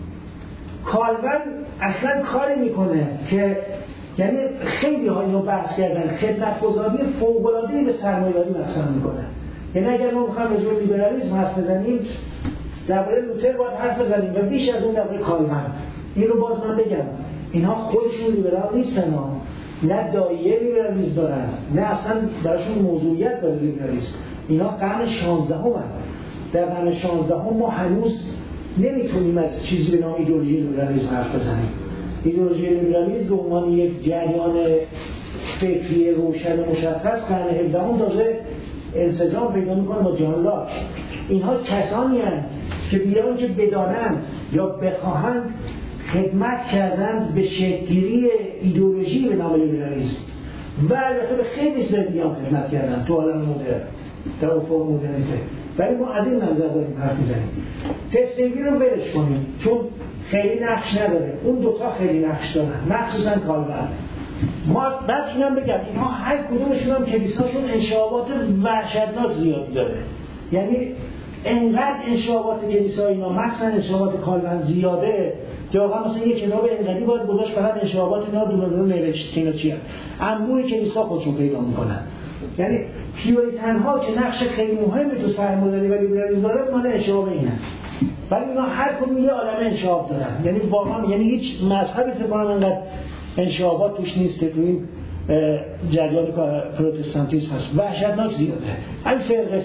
کالمن اصلا کاری میکنه که یعنی خیلی ها اینو بحث کردن، خدمتگزاری فوق‌العاده‌ای به سرمایه‌داری مثلا میکنه. یعنی اگر ما میخوایم راجع به لیبرالیسم حرف بزنیم درباره لوتر باید حرف بزنیم و بیش از اون درباره کالمن. این رو باز من بگم اینها خودشون لیبرال نیستن ها. نه دایره لیبرالیسم دارن، نه اصلا براشون موضوعیت داره لیبرالیسم. اینا قرن 16 هم هست. در قرن 16 هم ما هنوز نمیتونیم از چیزی به نام ایدئولوژی لیبرالیسم حرف بزنیم. ایدئولوژی لیبرالیسم به عنوان یک جریان فکری روشن و مشخص قرن 17 هم تازه انسجام پیدا میکنه با جان لاک. اینها کسانی هستند که بیان که بدانند یا بخواهند خدمت کردند به شکل‌گیری ایدئولوژی به نام لیبرالیسم و البته به خیلی زیادی هم خدمت کردند تو عالم مدرن در افق مدرنیته. ولی ما از این منظر داریم حرف میزنیم. تسلینگلی رو ولش کنیم چون خیلی نقش نداره. اون دوتا خیلی نقش دارن، مخصوصا کالمن. ما بعد اینم بگم اینها هر کدومشون هم کلیساشون انشابات وحشتناک زیادی داره. یعنی انقدر انشابات کلیسای اینا مخصوصا انشابات کالمن زیاده که واقعا مثلا یک کتاب انقدی باید گذاشت فقط انشابات اینا دونه نوشت که اینا چیه. انبوه کلیسا خودشون پیدا میکنن. یعنی پیوریتن‌ها که نقش خیلی مهمی تو سرمایه‌داری و لیبرالیسم داره مال انشاب اینه. ولی اینا هر کدوم یه عالمه انشاب دارن. یعنی واقعا یعنی هیچ مذهبی فکر کنم انقدر انشابات توش نیست که تو این جریان پروتستانتیسم هست. وحشتناک زیاده. این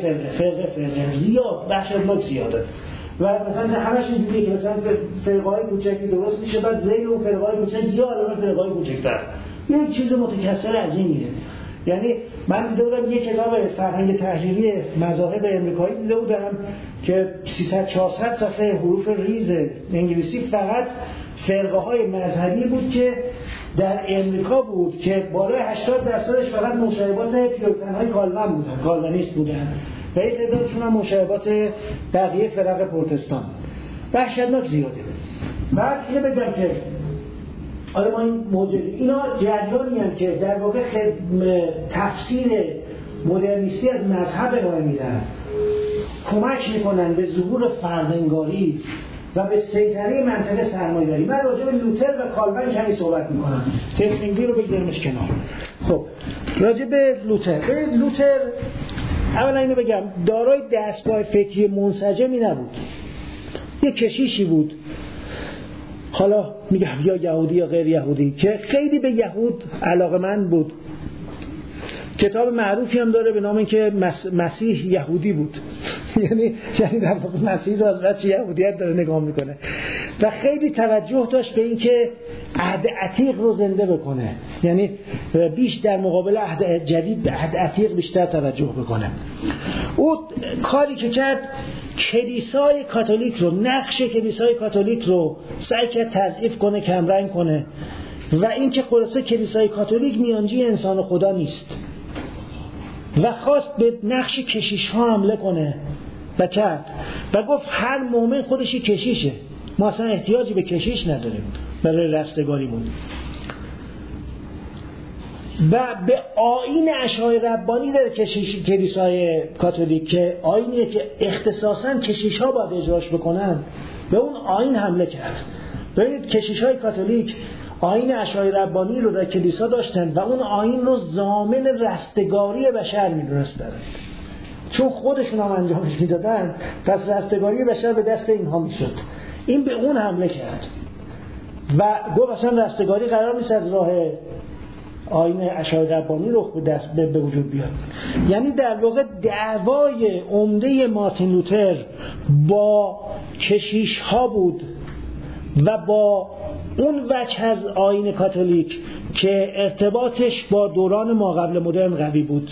فرقه زیاد وحشتناک زیاده. و مثلا همش اینجوریه که مثلا فرقه‌های کوچکی درست میشه بعد زیر اون فرقه‌های کوچک یا علاوه فرقه‌های کوچکتر یک چیز متکثر عظیمیه. یعنی من دیده بودم یک کتاب فرهنگ تحلیلی مذاهب امریکایی دیده بودم که 300-400 صفحه حروف ریز انگلیسی فقط فرقه‌های مذهبی بود که در امریکا بود که بالای 80% فقط مشابهات پیوریتن‌های کالمن بودن، کالمنیست بودن و یک تعدادشون هم مشابهات بقیه فرق پروتستان. وحشتناک زیاده. بعد اینو بگم که حالا ما این موجود اینا جریانی هستند که در واقع تفسیر مدرنیستی از مذهب ارائه میدن، کمک میکنن به ظهور فردانگاری و به سیطره منطقه سرمایه‌داری. من راجع به لوتر و کالوین کمی صحبت می‌کنم. تسمینگی رو بگیرمش کنار. خب راجع به لوتر اولا اینو بگم دارای دستگاه فکری منسجمی نبود. یه کشیشی بود، حالا میگم یا یهودی یا غیر یهودی، که خیلی به یهود علاقه‌مند بود. کتاب معروفی هم داره به نام اینکه مسیح یهودی بود. یعنی در واقع مسیح رو از بچه یهودیت داره نگاه میکنه و خیلی توجه داشت به اینکه عهد عتیق رو زنده بکنه، یعنی بیش در مقابل عهد جدید به عهد عتیق بیشتر توجه بکنه. او کاری که کرد کلیسای کاتولیک رو، نقش کلیسای کاتولیک رو سعی کرد تضعیف کنه، کمرنگ کنه و اینکه خلاصه کلیسای کاتولیک میانجی انسان و خدا نیست و خواست به نقش کشیش ها حمله کنه و کرد و گفت هر مومن خودشی کشیشه، ما اصلا احتیاجی به کشیش نداریم برای رستگاریمون. و به آیین اشعای ربانی در کلیسای کاتولیک که آیینیه که اختصاصاً کشیش ها باید اجراش بکنن، به اون آیین حمله کرد. ببینید کشیش های کاتولیک آیین اشعای ربانی رو در کلیسا داشتن و اون آیین رو ضامن رستگاری بشر می‌دونستن، چون خودشون هم انجامش میدادن، پس رستگاری بشر به دست اینها میشد. این به اون حمله کرد و گفت اصلا رستگاری قرار نیست از راه آیین اشعای ربانی رو به وجود بیاد. یعنی در واقع دعوای عمده مارتین لوتر با کشیش ها بود و با اون وجه از آیین کاتولیک که ارتباطش با دوران ماقبل مدرن قوی بود.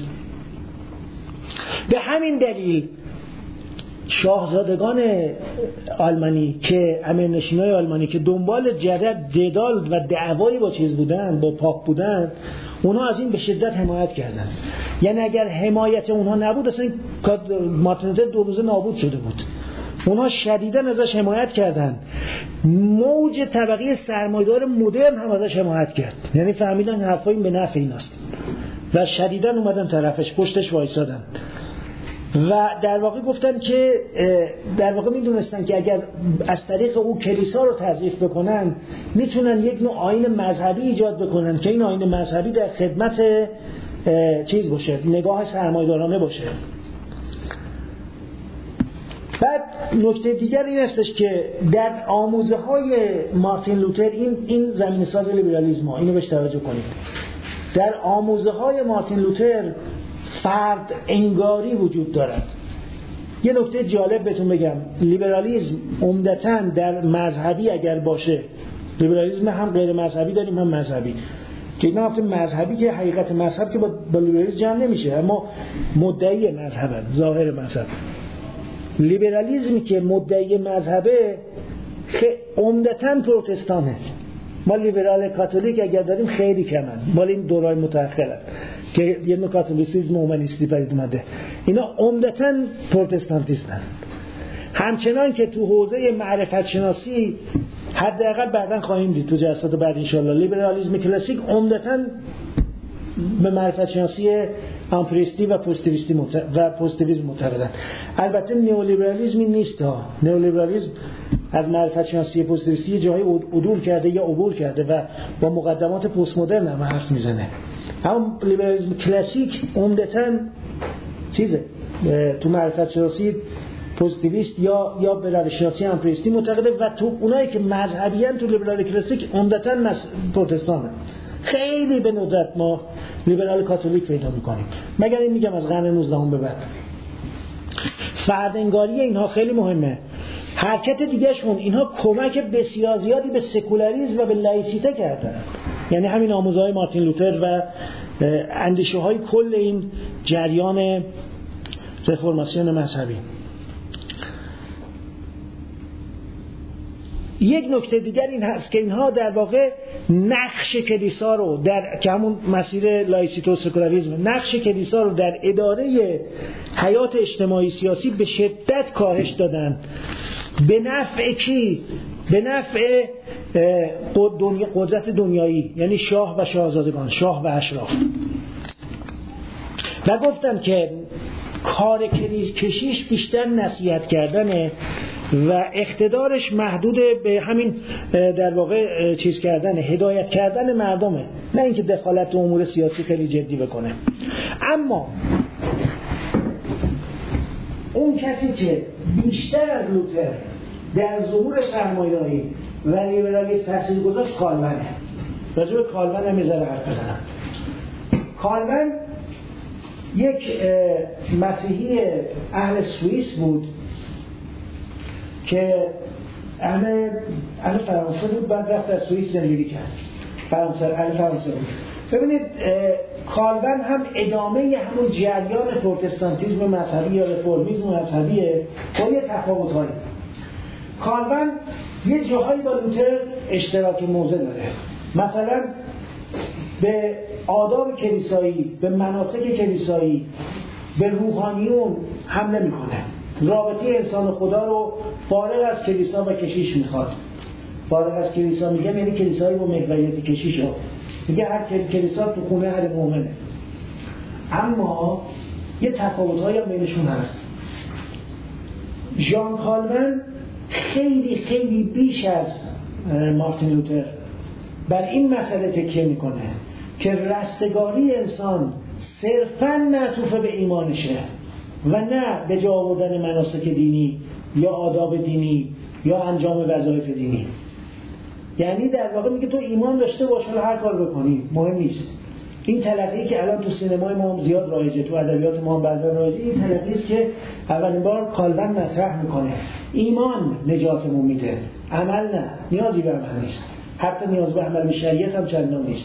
به همین دلیل شاهزادگان آلمانی که امیرنشینای آلمانی که دنبال جدال و دعوایی با چیز بودن، با پاپ بودن، اونا از این به شدت حمایت کردن. یعنی اگر حمایت اونها نبود اصلا مارتین لوتر 2 روزه نابود شده بود. اونها شدیداً ازش حمایت کردن. موج طبقه سرمایه‌دار مدرن هم ازش حمایت کرد، یعنی فهمیدن حرفای این به نفع ایناست و شدیداً اومدن طرفش، پشتش وایسادن و در واقع گفتن که در واقع میدونستن که اگر از طریق او کلیسا رو تضعیف بکنن میتونن یک نوع آیین مذهبی ایجاد بکنن که این آیین مذهبی در خدمت چیز باشه، نگاه سرمایه‌دارانه باشه. بعد نکته دیگر این استش که در آموزه های مارتین لوتر این زمین ساز لیبرالیسم ها، اینو بهش توجه کنید، در آموزه های مارتین لوتر فرد انگاری وجود دارد. یه نکته جالب بهتون بگم، لیبرالیسم عمدتاً در مذهبی اگر باشه، لیبرالیسم هم غیر مذهبی داریم هم مذهبی، که اینا وقتی مذهبی که حقیقت مذهب که با لیبرالیسم جمع نمیشه، اما مدعی مذهبن، ظاهر مذهب. لیبرالیسمی که مدعی مذهبه عمدتاً پروتستانه. ما لیبرال کاتولیک اگر داریم خیلی کمن، مال این دورای متأخرن که یه نوع کاتولیسیسم اومانیستی پدید اومده. اینا عمدتاً پروتستانتیستن. همچنان که تو حوزه معرفت شناسی حداقل بعداً خواهیم دید تو جلسات بعد ان شاء الله، لیبرالیسم کلاسیک عمدتاً به معرفت شناسی امپریستی و پوزیتیویسم معتقدن. البته نئولیبرالیسم نیست ها. نئولیبرالیسم از معرفت شناسی پوزیتیویستی جایی عدول کرده یا عبور کرده و با مقدمات پست مدرن هم حرف میزنه. اما لیبرالیسم کلاسیک عمدتاً چیزه، تو معرفت شناسی پوزیتیویست یا به روش شناسی امپریستی معتقده و تو اونایی که مذهبیان تو لیبرال کلاسیک عمدتاً پروتستانن. خیلی به ندرت ما لیبرال کاتولیک پیدا میکنیم، مگر این میگم از قرن 19 به بعد. فردانگاری اینها خیلی مهمه. حرکت دیگه شون اینها کمک بسیار زیادی به سکولاریسم و به لایسیته کردن، یعنی همین آموزهای مارتین لوتر و اندیشه های کل این جریان رفرماسیون مذهبی. یک نکته دیگر این هست که اینها در واقع نقش کلیسا رو در که همون مسیر لایسیته و سکولاریسم، نقش کلیسا رو در اداره حیات اجتماعی سیاسی به شدت کاهش دادن. به نفع کی؟ به نفع قدرت دنیایی، یعنی شاه و شاهزادگان، شاه و اشراف. و گفتم که کار کشیش بیشتر نصیحت کردنه و اقتدارش محدود به همین در واقع چیز کردن، هدایت کردن مردمه، نه اینکه دخالت تو امور سیاسی خیلی جدی بکنه. اما اون کسی که بیشتر از لوتر در ظهور سرمایه‌داری و لیبرالیسم تاثیر گذاشت کالونه. راجع به کالون هم میذاره حرف بزنم. کالون یک مسیحی اهل سوئیس بود که اهل فرانسه بود، بعد رفت در سوئیس زندگی کرد. فرانسه بود. ببینید کالون هم ادامه همون جریان پروتستانتیسم مذهبی یا رفرمیسم مذهبیه با یه تفاوت‌هایی. کالون یه جاهایی با لوتر اشتراک موضع داره، مثلا به آداب کلیسایی، به مناسک کلیسایی، به روحانیون حمله میکنه. رابطه انسان خدا رو فارغ از کلیسا و کشیش میخواد. فارغ از کلیسا میگم یعنی کلیسایی با محوریت کشیش رو میگه، هر کلیسا تو خونه هر مؤمنه. اما یه تفاوت‌هایی هم بینشون هست. ژان کالون خیلی خیلی بیش از مارتین لوتر بر این مسئله تکیه میکنه که رستگاری انسان صرفاً معطوف به ایمانشه و نه به جا آوردن مناسک دینی یا آداب دینی یا انجام وظایف دینی. یعنی در واقع میگه تو ایمان داشته باش ولی هر کار بکنی مهم نیست. این تلقی که الان تو سینمای ما هم زیاد رایجه، تو ادبیات ما هم بعضا رایجه، این تلقی است که اولین بار کالون مطرح میکنه ایمان نجاتمون میده، عمل نه، نیازی به عمل نیست، حتی نیاز به عمل شریعت هم چندان نیست.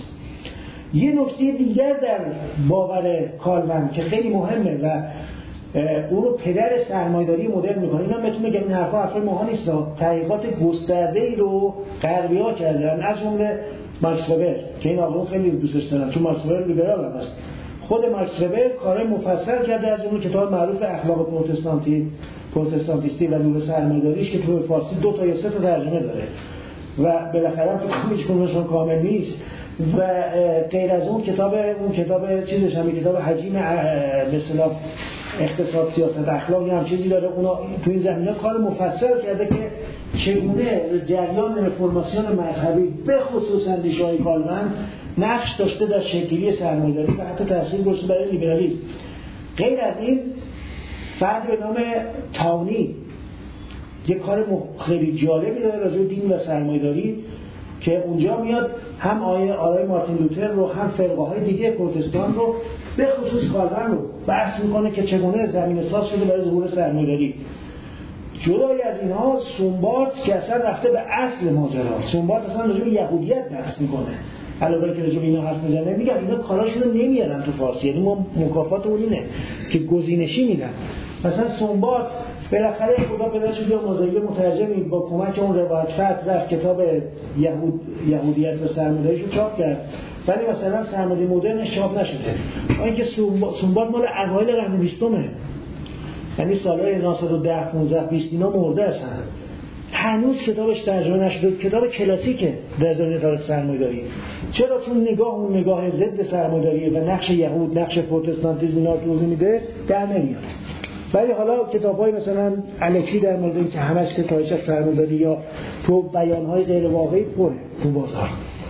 یه نکته دیگر در باور کالون که خیلی مهمه و اون رو پدر سرمایه‌داری مدرن میکنه، اینا بهتون میگم این حرفا ماها نیست، تحقیقات گسترده‌ای رو غربی‌ها کردن، از جمله ماکس وبر که این آقا خیلی دوستش دارم چون ماکس وبر لیبرال هم هست. خود ماکس وبر کار مفصل کرده از اون کتاب معروف اخلاق پروتستانتیستی و نور سرمایه‌داریش که تو فارسی 2 تا یا 3 تا ترجمه داره و بالاخره تو هیچ کدومشون کامل نیست. و غیر از اون کتاب چیزش هم کتاب حجیم به اصطلاح اقتصاد سیاست اخلاقی هم چیزی داره، اونا تو این زمینه کار مفصل کرده که چگونه جریان رفرماسیون مذهبی به خصوص اندیشه‌های کالون نقش داشته در شکل‌گیری سرمایه‌داری و حتی تاثیر گذاشته برای لیبرالیسم. غیر از این فرد به نام تاونی یک کار خیلی جالبی داره راجع به دین و سرمایه‌داری که اونجا میاد هم آرای مارتین لوتر رو هم فرقه‌های دیگه پروتستان رو به خصوص کالون رو بحث میکنه که چگونه زمینه ساز شده برای ظهور سرمایه‌داری. جدای از اینها سومبارت که اصلا رفته به اصل ماجرا، سومبارت اصلا راجع به یهودیت بحث میکنه، علاوه که راجع به اینا حرف میزنه، میگم اینا کاراشون رو نمیارن تو فارسی، یعنی ما مکافات اون اینه که گزینشی میدن. مثلا سومبارت بالاخره خدا پدرش بیا مزایده مترجمی با کمک اون روایت فتح رفت کتاب یهودیت و سرمایه‌داریش رو چاپ کرد، ولی مثلا سرمایه‌داری مدرنش چاپ نشده. اینکه سومبارت مال اوایل قرن 20ه، یعنی سالهای 1910 15 20 اینا مرده هستن، هنوز کتابش ترجمه نشده، کتاب کلاسیکه در زمینه تاریخ سرمایه‌داری. چرا؟ چون اون نگاه ضد سرمایه‌داری و نقش یهود، نقش پروتستانتیسم اینا توضیح میده در نمیاد. ولی حالا کتاب‌های مثلا الکی در مورد اینکه همش ستایش از سرمایه‌داری یا تو بیان‌های غیر واقعی پره تو بازار.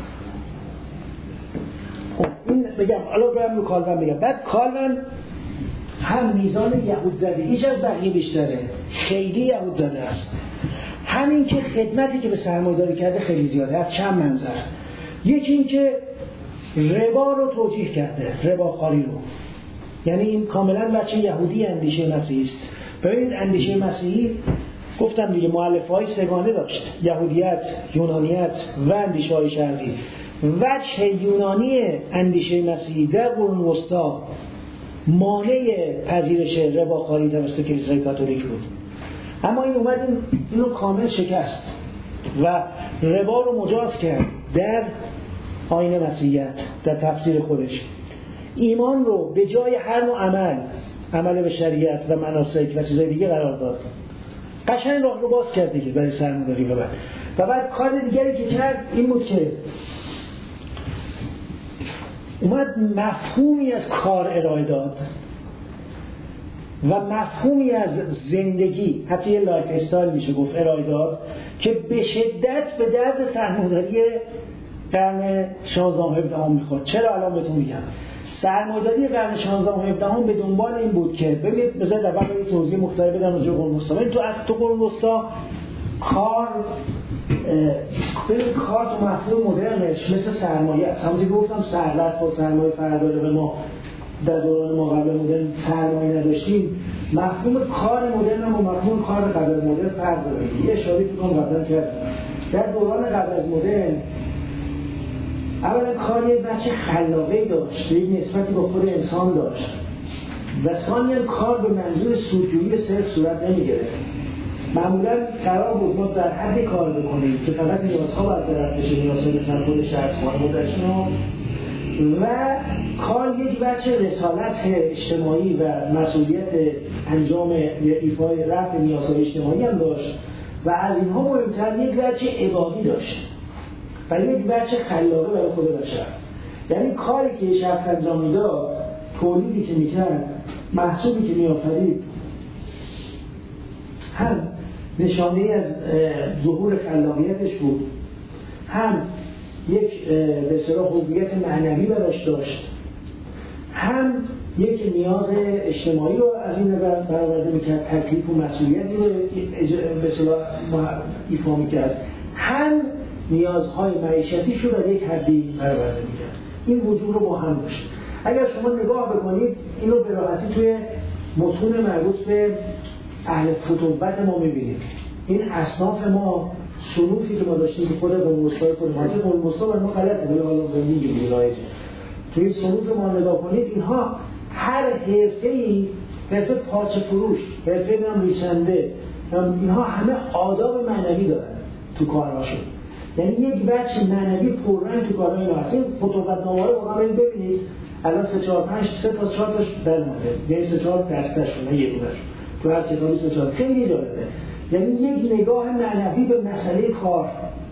خب این بگم حالا برم رو کالون بگم. بعد کالون هم میزان یهود زدگیش از بقیه بیشتره، خیلی یهود زده است. همین که خدمتی که به سرمایه‌داری کرده خیلی زیاده از چند منظر. یکی این که ربا رو توجیه کرده، رباخواری رو، یعنی این کاملا بچه یهودی اندیشه مسیحی است. ببینید اندیشه مسیحی گفتم دیگه مؤلفه‌های سگانه داشت، یهودیت، یونانیت و اندیشه‌های شرقی. وجه یونانی اندیشه مسیحی در قرون وسطا مانع پذیرش رباخواری توسط کلیسای کاتولیک بود، اما این اومد اینو کامل شکست و ربا رو مجاز کرد در آیین مسیحیت در تفسیر خودش. ایمان رو به جای هر نوع عمل به شریعت و مناسک و چیزای دیگه قرار داد. قشنگ راه رو باز کرد دیگه برای سرمایه‌داری. و بعد کار دیگری که کرد این بود که اومد مفهومی از کار ارائه داد و مفهومی از زندگی، حتی یه لایف استایل میشه گفت، ارائه داد که به شدت به درد سرمایه‌داری قرن 16 و 17 میخورد. چرا الان بهتون میگم؟ سرمایه‌داری قرن 16 و 17 به دنبال این بود که ببینید، بذارید اول یه توضیح مختصر بدم راجع به قرون وسطی. ببین تو قرون وسطی کار تو مفهوم مدرنش مثل سرمایه است. همونجوری گفتم ثروت با سرمایه فرق داره و ما در دوران ما قبل مدرن سرمایه نداشتیم. مفهوم کار مدرن هم با مفهوم کار قبل از مدرن فرق داره. یه اشاره می‌کنم قبلا کردم. در دوران قبل از مدرن اولا کار یک بچه خلاقی داشت، یک نسبتی با خود انسان داشت و ثانیاً کار به منظور سودجویی صرف صورت نمی‌گرفت. معمولاً قرار بود ما در حدی کار بکنیم که فقط نیازها برطرف بشه، نیازهای مثلا خود شخص خانواده‌شون، و کار یک بچه رسالت اجتماعی و مسئولیت انجام ایفای رفع نیازهای اجتماعی هم داشت و از اینها مهمتر یک بچه عبادی داشت و یک بچه خلاقه برای خود بشر. یعنی کاری که شخص انجام میداد، تولیدی که میکرد، محصولی که میآفرید، هم نشانه از ظهور خلاقیتش بود، هم یک به اصطلاح هویت معنوی براش داشت، هم یک نیاز اجتماعی رو از این نظر برآورده میکرد، تکلیف و مسئولیتی رو به اصطلاح ایفا میکرد، هم نیازهای معیشتیش رو در یک حدی برآورده میکرد. این وجود رو با هم داشت. اگر شما نگاه بکنید این رو به راحتی توی متون مربوط به اهل فتوبت ما میبینید. این اصناف ما، صنوفی که ما داشتیم که خود قرون وسطی قرون وسطی برای ما غلطه، ولی حالا میگیم ولایت. توی این صنوف ما نگاه کنید، اینها هر حرفه‌ای، حرفه پارچه فروش، حرفه ریشنده، اینها همه آداب معنوی دارن تو کارهاشون. یعنی یک بچه معنوی پررنگ تو کارهای اینا هست. این فتوبت‌نامه‌ها رو واقعا ببینید، الان 3 4 5 3 تا 4 تاش در مونده، یعنی 3 4 دسته‌شون، نه یه دونه‌شون، تو هر کتابی 3 4 خیلی جالبه. یعنی یک نگاه معنوی به مسئله کار.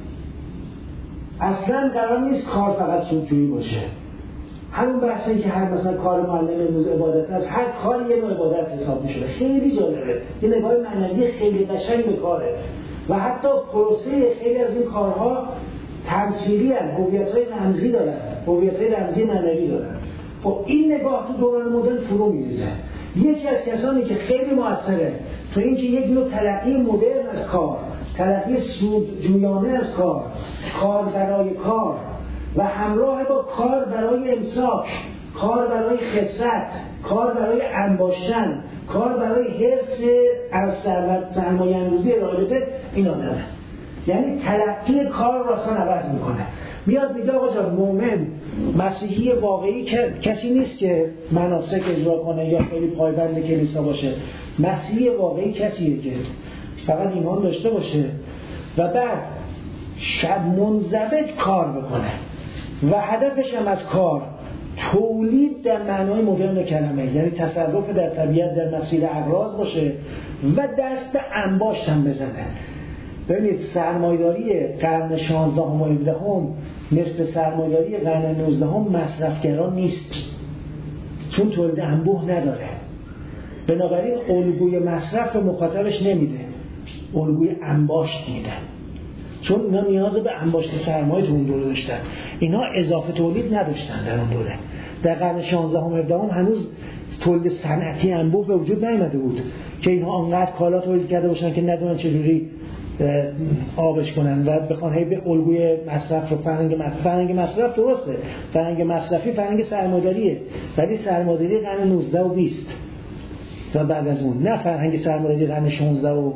اصلا قرار نیست کار فقط سودجویی باشه. همون بحثی که هر مثلا کار معلم امروز عبادت است، هر کاری یه نوع عبادت حساب میشه. خیلی جالبه. یه نگاه معنوی خیلی قشنگ به کاره. و حتی پروسه خیلی از این کارها تمثیلی هستند، هویت‌های رمزی دارن، هویت‌های رمزی معنوی دارن. خب این نگاه تو دوران مدرن فرو میریزه. یکی از کسانی که خیلی موثره تو اینکه یک نوع تلقی مدرن از کار، تلقی سودجویانه از کار، کار برای کار و همراه با کار برای امساک، کار برای خست، کار برای انباشتن، کار برای حرص از سرمایه اندوزی ارائه این آدمه. یعنی تلقی کار را اصلا عوض میکنه. میاد میگه آقا جان، مومن مسیحی واقعی کسی نیست که مناسک اجرا کنه یا خیلی پایبند کلیسا باشه. مسیحی واقعی کسیه که فقط ایمان داشته باشه و بعد منضبط کار بکنه و هدفش هم از کار تولید در معنای مدرن کلمه، یعنی تصرف در طبیعت در مسیر اغراض باشه و دست انباشت هم بزنه. ببینید سرمایه‌داری قرن 16 و 17 مثل سرمایه‌داری قرن 19 مصرفگران نیست، چون تولید انبوه نداره. بنابراین الگوی مصرف به مخاطبش نمیده، الگوی انباشت میده، چون اینا نیاز به انباشت سرمایه تو اون دوره داشتن. اینا اضافه تولید نداشتن در اون دوره. در قرن 16 و 17 هنوز تولید صنعتی انبوه به وجود نیامده بود که اینها آنقدر کالا تولید کرده باشن که ندونن چجوری آبش کنن و بخوان هی به الگوی مصرف رو فرهنگ مصرف درسته، فرهنگ مصرفی فرهنگ سرمایه‌داریه، ولی سرمایه‌داری قرن 19 و 20 و بعد از اون، نه فرهنگ سرمایه‌داری قرن 16 و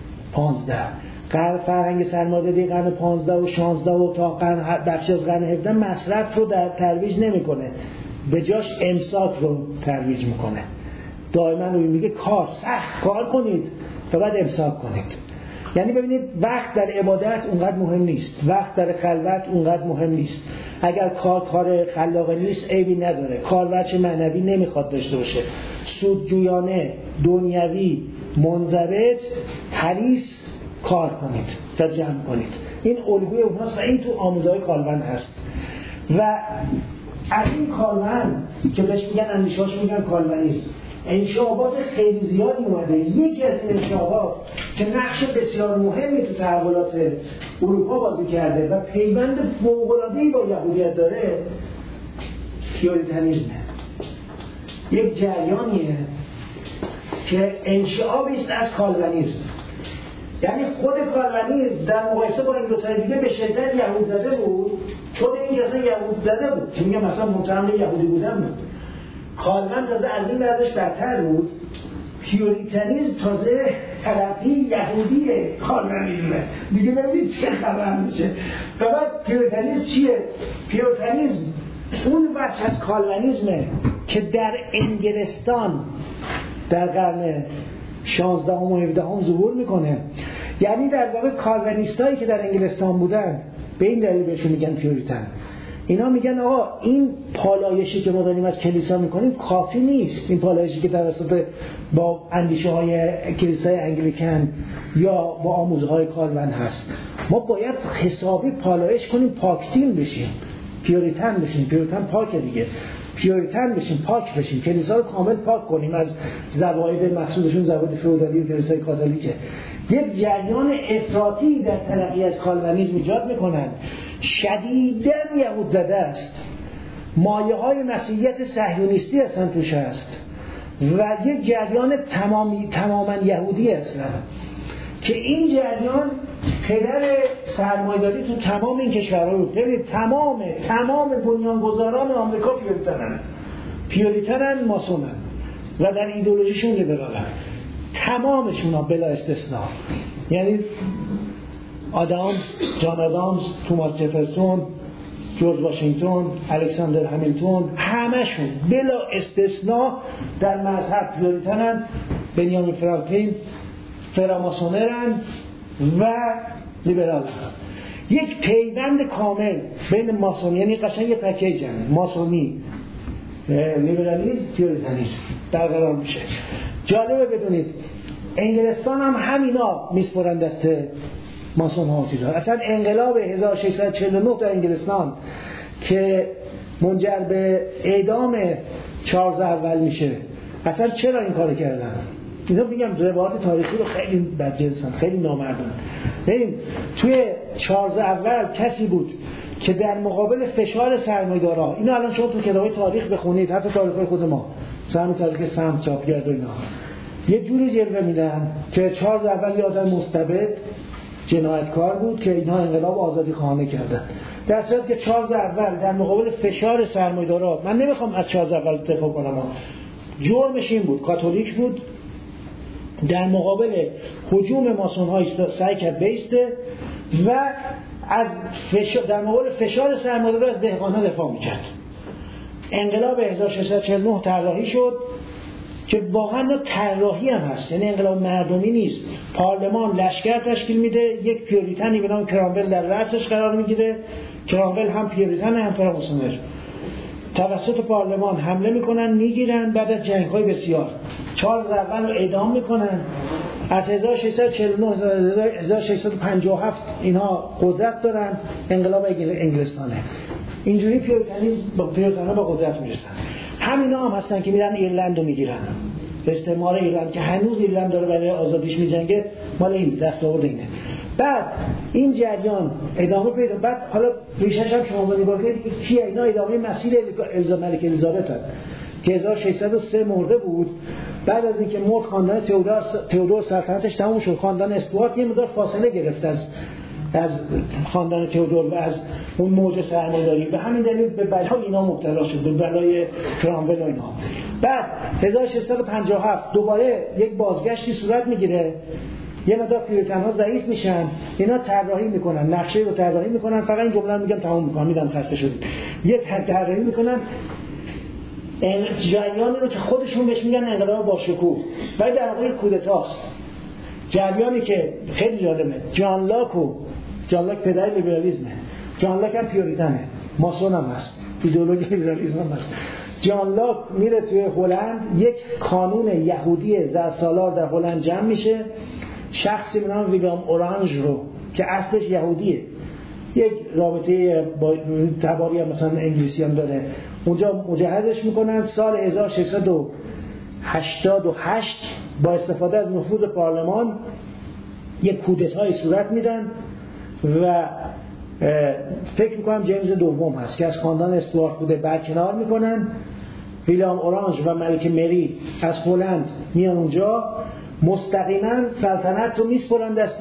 15. فرهنگ سرمایه‌داری قرن 15 و 16 و تا قرن بخشی از قرن 17 مصرف رو در ترویج نمی‌کنه، به جاش امساک رو ترویج می‌کنه. دائما روی میگه سخت کار کنید و بعد امساک کنید. یعنی ببینید وقت در عبادت اونقدر مهم نیست، وقت در خلوت اونقدر مهم نیست. اگر کار خلاقه نیست عیبی نداره، کار وجه معنوی نمیخواد داشته باشه، سودجویانه، دنیوی، منضبط، حریص کار کنید و جمع کنید. این الگوی اونهاست و این تو آموزهای کالون هست. و از این کالون که بهش میگن اندیشه‌اش میگن کالونیسم، انشابات خیلی زیادی اومده. یکی از این انشابات که نقش بسیار مهمی تو تحولات اروپا بازی کرده و پیوند فوق‌العاده‌ای با یهودیت داره، پیوریتانیسمه. یک جریانیه که انشعابی است از کالوینیسم. یعنی خود کالوینیسم در مقایسه با این دو تا دیگه به شدت یهود زده بود. خود این اصلا یهود زده بود که میگم مثلا متهم یهودی بودن بود. کالوین تازه از این ورزش برتر بود. پیوریتانیسم تازه تلقی یهودی کالوینیسمه. دیگه ببینید چه خبر میشه. بعد پیوریتانیسم چیه؟ پیوریتانیسم اون بخش از کالوینیسمه که در انگلستان در قرن 16 و 17 ظهور میکنه. یعنی در واقع کالوینیستایی که در انگلستان بودن به این دلیل بهشون میگن پیوریتن. اینا میگن آقا این پالایشی که ما داریم از کلیسا میکنیم کافی نیست. این پالایشی که توسط با اندیشه های کلیسای انگلیکن یا با آموزه های کالوین هست. ما باید حسابی پالایش کنیم، پاکدین بشیم، پیوریتن بشیم. پیوریتن پاکه دیگه. پیوریتن بشیم، پاک بشیم، کلیسا رو کامل پاک کنیم از زواید مقصودشون زواید فئودالی و کلیسای کاتولیکه. یک جریان افراطی در تلقی از کالوینیسم ایجاد میکنن. شدیداً یهود زده است. مایه های مسیحیت صهیونیستی اصلا توش هست و یک جریان تماما یهودی اصلا که این جریان پدر سرمایه‌داری تو تمام این کشورها رو ببینید. تمام بنیانگذاران آمریکا پیوریتنن، ماسونن و در ایدئولوژیشون لیبرالن. تمامشون ها بلا استثناء. یعنی جان آدامز، توماس جفرسون، جورج واشنگتن، الکساندر همیلتون، همشون بلا استثناء در مذهب پیوریتنن. بنیامین فرانکلین فراماسونرن و لیبرالن. یک پیوند کامل بین ماسونی، یعنی قشنگ یه پکیجن، ماسونی، لیبرالیسم، پیوریتانیسم برقرار میشه. جالبه بدونید انگلستان هم همینا میسپرن دست ماسون ها و چیزها. اصلا انقلاب 1649 در انگلستان که منجر به اعدام چارلز اول میشه، اصلا چرا این کارو کردن؟ اینا میگم روایات تاریخی رو خیلی بدجنسن، خیلی نامردن. ببین توی چارلز اول کسی بود که در مقابل فشار سرمایه‌دارا، اینا الان شما تو کتابای تاریخ بخونید، حتی تاریخ‌های خود ما، مثلا تاریخ سمت چاپ کرد و اینا، یه جوری جلوه میدن که چارلز اول یه آدم مستبد جنایتکار بود که اینها انقلاب آزادی خواهانه کردن. در صورتی که چارلز اول در مقابل فشار سرمایه‌دارا، من نمیخوام از چارلز اول دفاع کنم، جرمش این بود، کاتولیک بود، در مقابل هجوم ماسون‌ها سعی کرد بیسته و از در مقابل فشار سرمایه‌دارا از دهقان‌ها دفاع می‌کرد. انقلاب 1649 طراحی شد که واقعا طراحی هم هست، یعنی انقلاب مردمی نیست. پارلمان لشکر تشکیل میده، یک پیوریتنی به نام کرامول در رأسش قرار میگیره. کرامول هم پیوریتن هم فراماسونر. توسط پارلمان حمله میکنن، میگیرن. بعد از جنگ‌های بسیار چارلز اول رو اعدام میکنن. از 1649 تا 1657 اینها قدرت دارن. انقلاب انگلستانه. اینجوری پیوریتن‌ها با قدرت میرسن. همینا هم هستن که میرن ایرلند رو میگیرن. استعمار ایرلند که هنوز ایرلند داره برای آزادیش میجنگه، مال این دستاورد اینه. بعد این جریان ادامه پیدا. بعد حالا ریشش هم شما نگاه کنید که کیه اینا؟ ادامه مسیر ملکه الیزابت هست که 1603 مرده بود. بعد از اینکه مرد خاندان تئودور سلطنتش تموم شد، خاندان استوارت یه مقدار فاصله گرفت از خاندان تئودور و از اون موج سرمایه‌داری. به همین دلیل به بلای اینا مبتلا شد، به بلای کرامول و اینا. بعد 1657 دوباره یک بازگشتی صورت میگیره. یه مقدار پیوریتن‌ها ضعیف میشن، اینا طراحی میکنن، نقشه رو طراحی میکنن. فقط این جمله رو میگم تموم میکنم، میدم خسته شدید. یه طراحی میکنن جریانی رو که خودشون بهش میگن انقلاب باشکوه، ولی در واقع کودتاست. جریانی که خیلی جالبه، جان لاک پدر لیبرالیسمه. جان لاک هم پیوریتنه، ماسون هم هست، ایدئولوژی لیبرالیسم هم هست. جان لاک میره توی هلند، یک کانون یهودی زرسالار در هلند جمع میشه. شخصی به نام ویلیام اورانژ رو که اصلش یهودیه، یک رابطه با تباری هم مثلا انگلیسی هم داره، اونجا مجهزش میکنن. سال 1608 88 با استفاده از نفوذ پارلمان یک کودتای صورت میدن و فکر میکنم جیمز دوم هست که از خاندان استوارت بوده برکنار میکنن. ویلیام اورانج و ملکه مری از هلند میان اونجا، مستقیما سلطنت رو میسپرن دست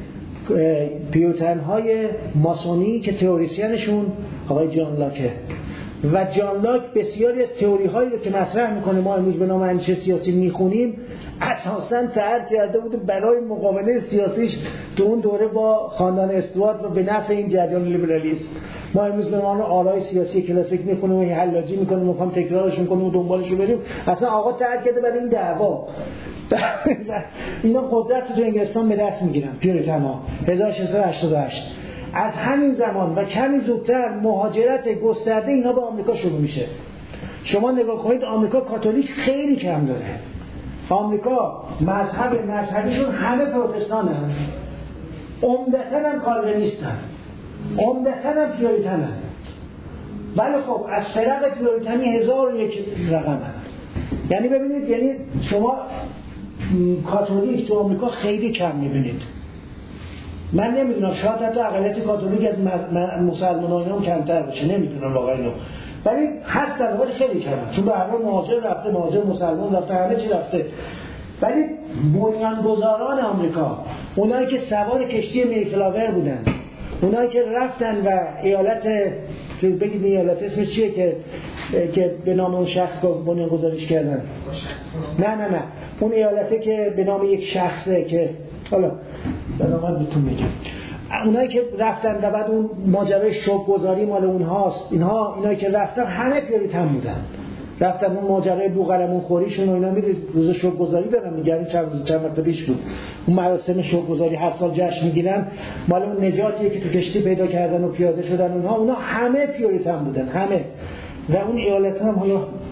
پیوتنهای ماسونی که تئوریسینشون آقای جان لاکه و جان لاک بسیاری از تئوری هایی رو که مطرح میکنه ما امروز به نام اندیشه سیاسی میخونیم اساساً طرح کرده بوده برای مقابله سیاسیش تو اون دوره با خاندان استوارت و به نفع این جریان لیبرالیسم. ما امروز به عنوان آرای سیاسی کلاسیک میخونیم و حلاجی میکنیم و میخوام تکرارشون کنیم و دنبالش بریم. اصلا آقا طرح کرده برای این دعوا اینا قدرت تو انگلستان به دست میگیرن پیوریتن‌ها 1688. از همین زمان و کمی زودتر مهاجرت گسترده اینا به آمریکا شروع میشه. شما نگاه کنید آمریکا کاتولیک خیلی کم داره. آمریکا مذهبیشون همه پروتستانن، عمدتاً هم کالوینیستن، عمدتاً هم پیوریتنن. ولی خب از فرق پیوریتنی 1001 رقم هست. یعنی ببینید، یعنی شما کاتولیک تو آمریکا خیلی کم میبینید. من نمیدونم، شاید حتی اقلیت کاتولیک از مسلمانان هم کمتر باشه، نمیدونم واقعا اینو، ولی هستن ولی خیلی کمه، چون به هر حال مهاجر رفته، مهاجر مسلمان رفته، همه چی رفته. ولی بنیانگذاران آمریکا، اونایی که سوار کشتی میفلاور بودن، اونایی که رفتن و ایالت، بگید ایالت اسمش چیه که به نام اون شخص بنیانگذاریش کردن؟ نه اون ایالته که به نام یک شخصه که حالا من بهتون میگم، اونایی که رفتن و بعد اون ماجرای شوک‌گذاری مال اونهاست، اینایی که رفتن همه پیوریتن بودن، رفتن اون ماجرای بوقلمون خوریشون و اینا، میدید روز شوک‌گذاری دارن میگن، چند وقت پیش بود اون مراسم شوک‌گذاری 7 سال جشن میگیرن، مال اون نجاتیه که تو کشتی پیدا کردن و پیاده شدن، اونها همه پیوریتن بودن، همه. و اون ایالت هم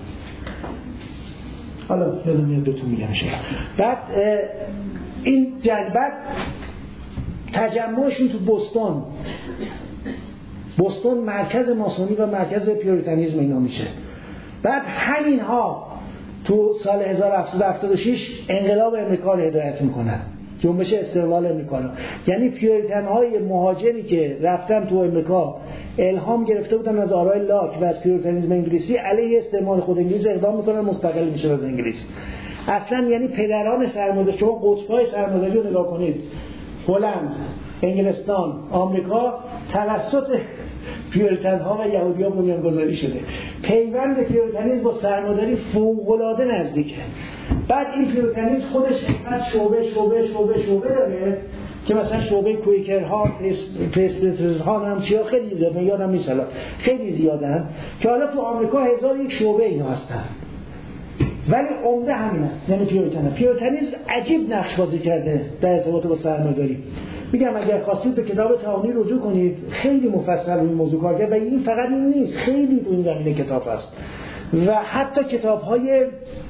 حالا یادم میاد بهتون میگم شما. بعد این جلبت تجمعشون تو بوستون مرکز ماسونی و مرکز پیوریتانیسم اینا میشه. بعد همین ها تو سال 1776 انقلاب امریکا رو هدایت میکنن، جنبش استقلال امریکا رو. یعنی پیوریتن‌های مهاجری که رفتن تو امریکا الهام گرفته بودن از آرای لاک و از پیوریتانیسم انگلیسی، علیه استعمار خود انگلیس اقدام میکنن، مستقل میشه از انگلیس. اصلا یعنی پدران سرمایه‌داری، شما قطب‌های سرمایه‌داری رو نگاه کنید، هلند، انگلستان، آمریکا توسط پیوریتن‌ها و یهودی‌ها بنیانگذاری شده. پیوند پیوریتانیسم با سرمایه‌داری فوق‌العاده نزدیکه. بعد این پیوریتانیسم خودش اینقدر شعبه داره که مثلا شعبه کویکرها، پرسبیترها هم چیا خیلی زیاده، یادم نیست الان، خیلی زیادن که حالا تو آمریکا 1001 شعبه اینا هستن. ولی عمده همینه، یعنی پیوریتانیسم عجیب نقش بازی کرده در ارتباط با سرمایه‌داری. میگم اگر خواستید به کتاب تعاونی رجوع کنید، خیلی مفصل این موضوع کار کرده و این فقط این نیست، خیلی تو این زمینه کتاب هست و حتی کتاب‌های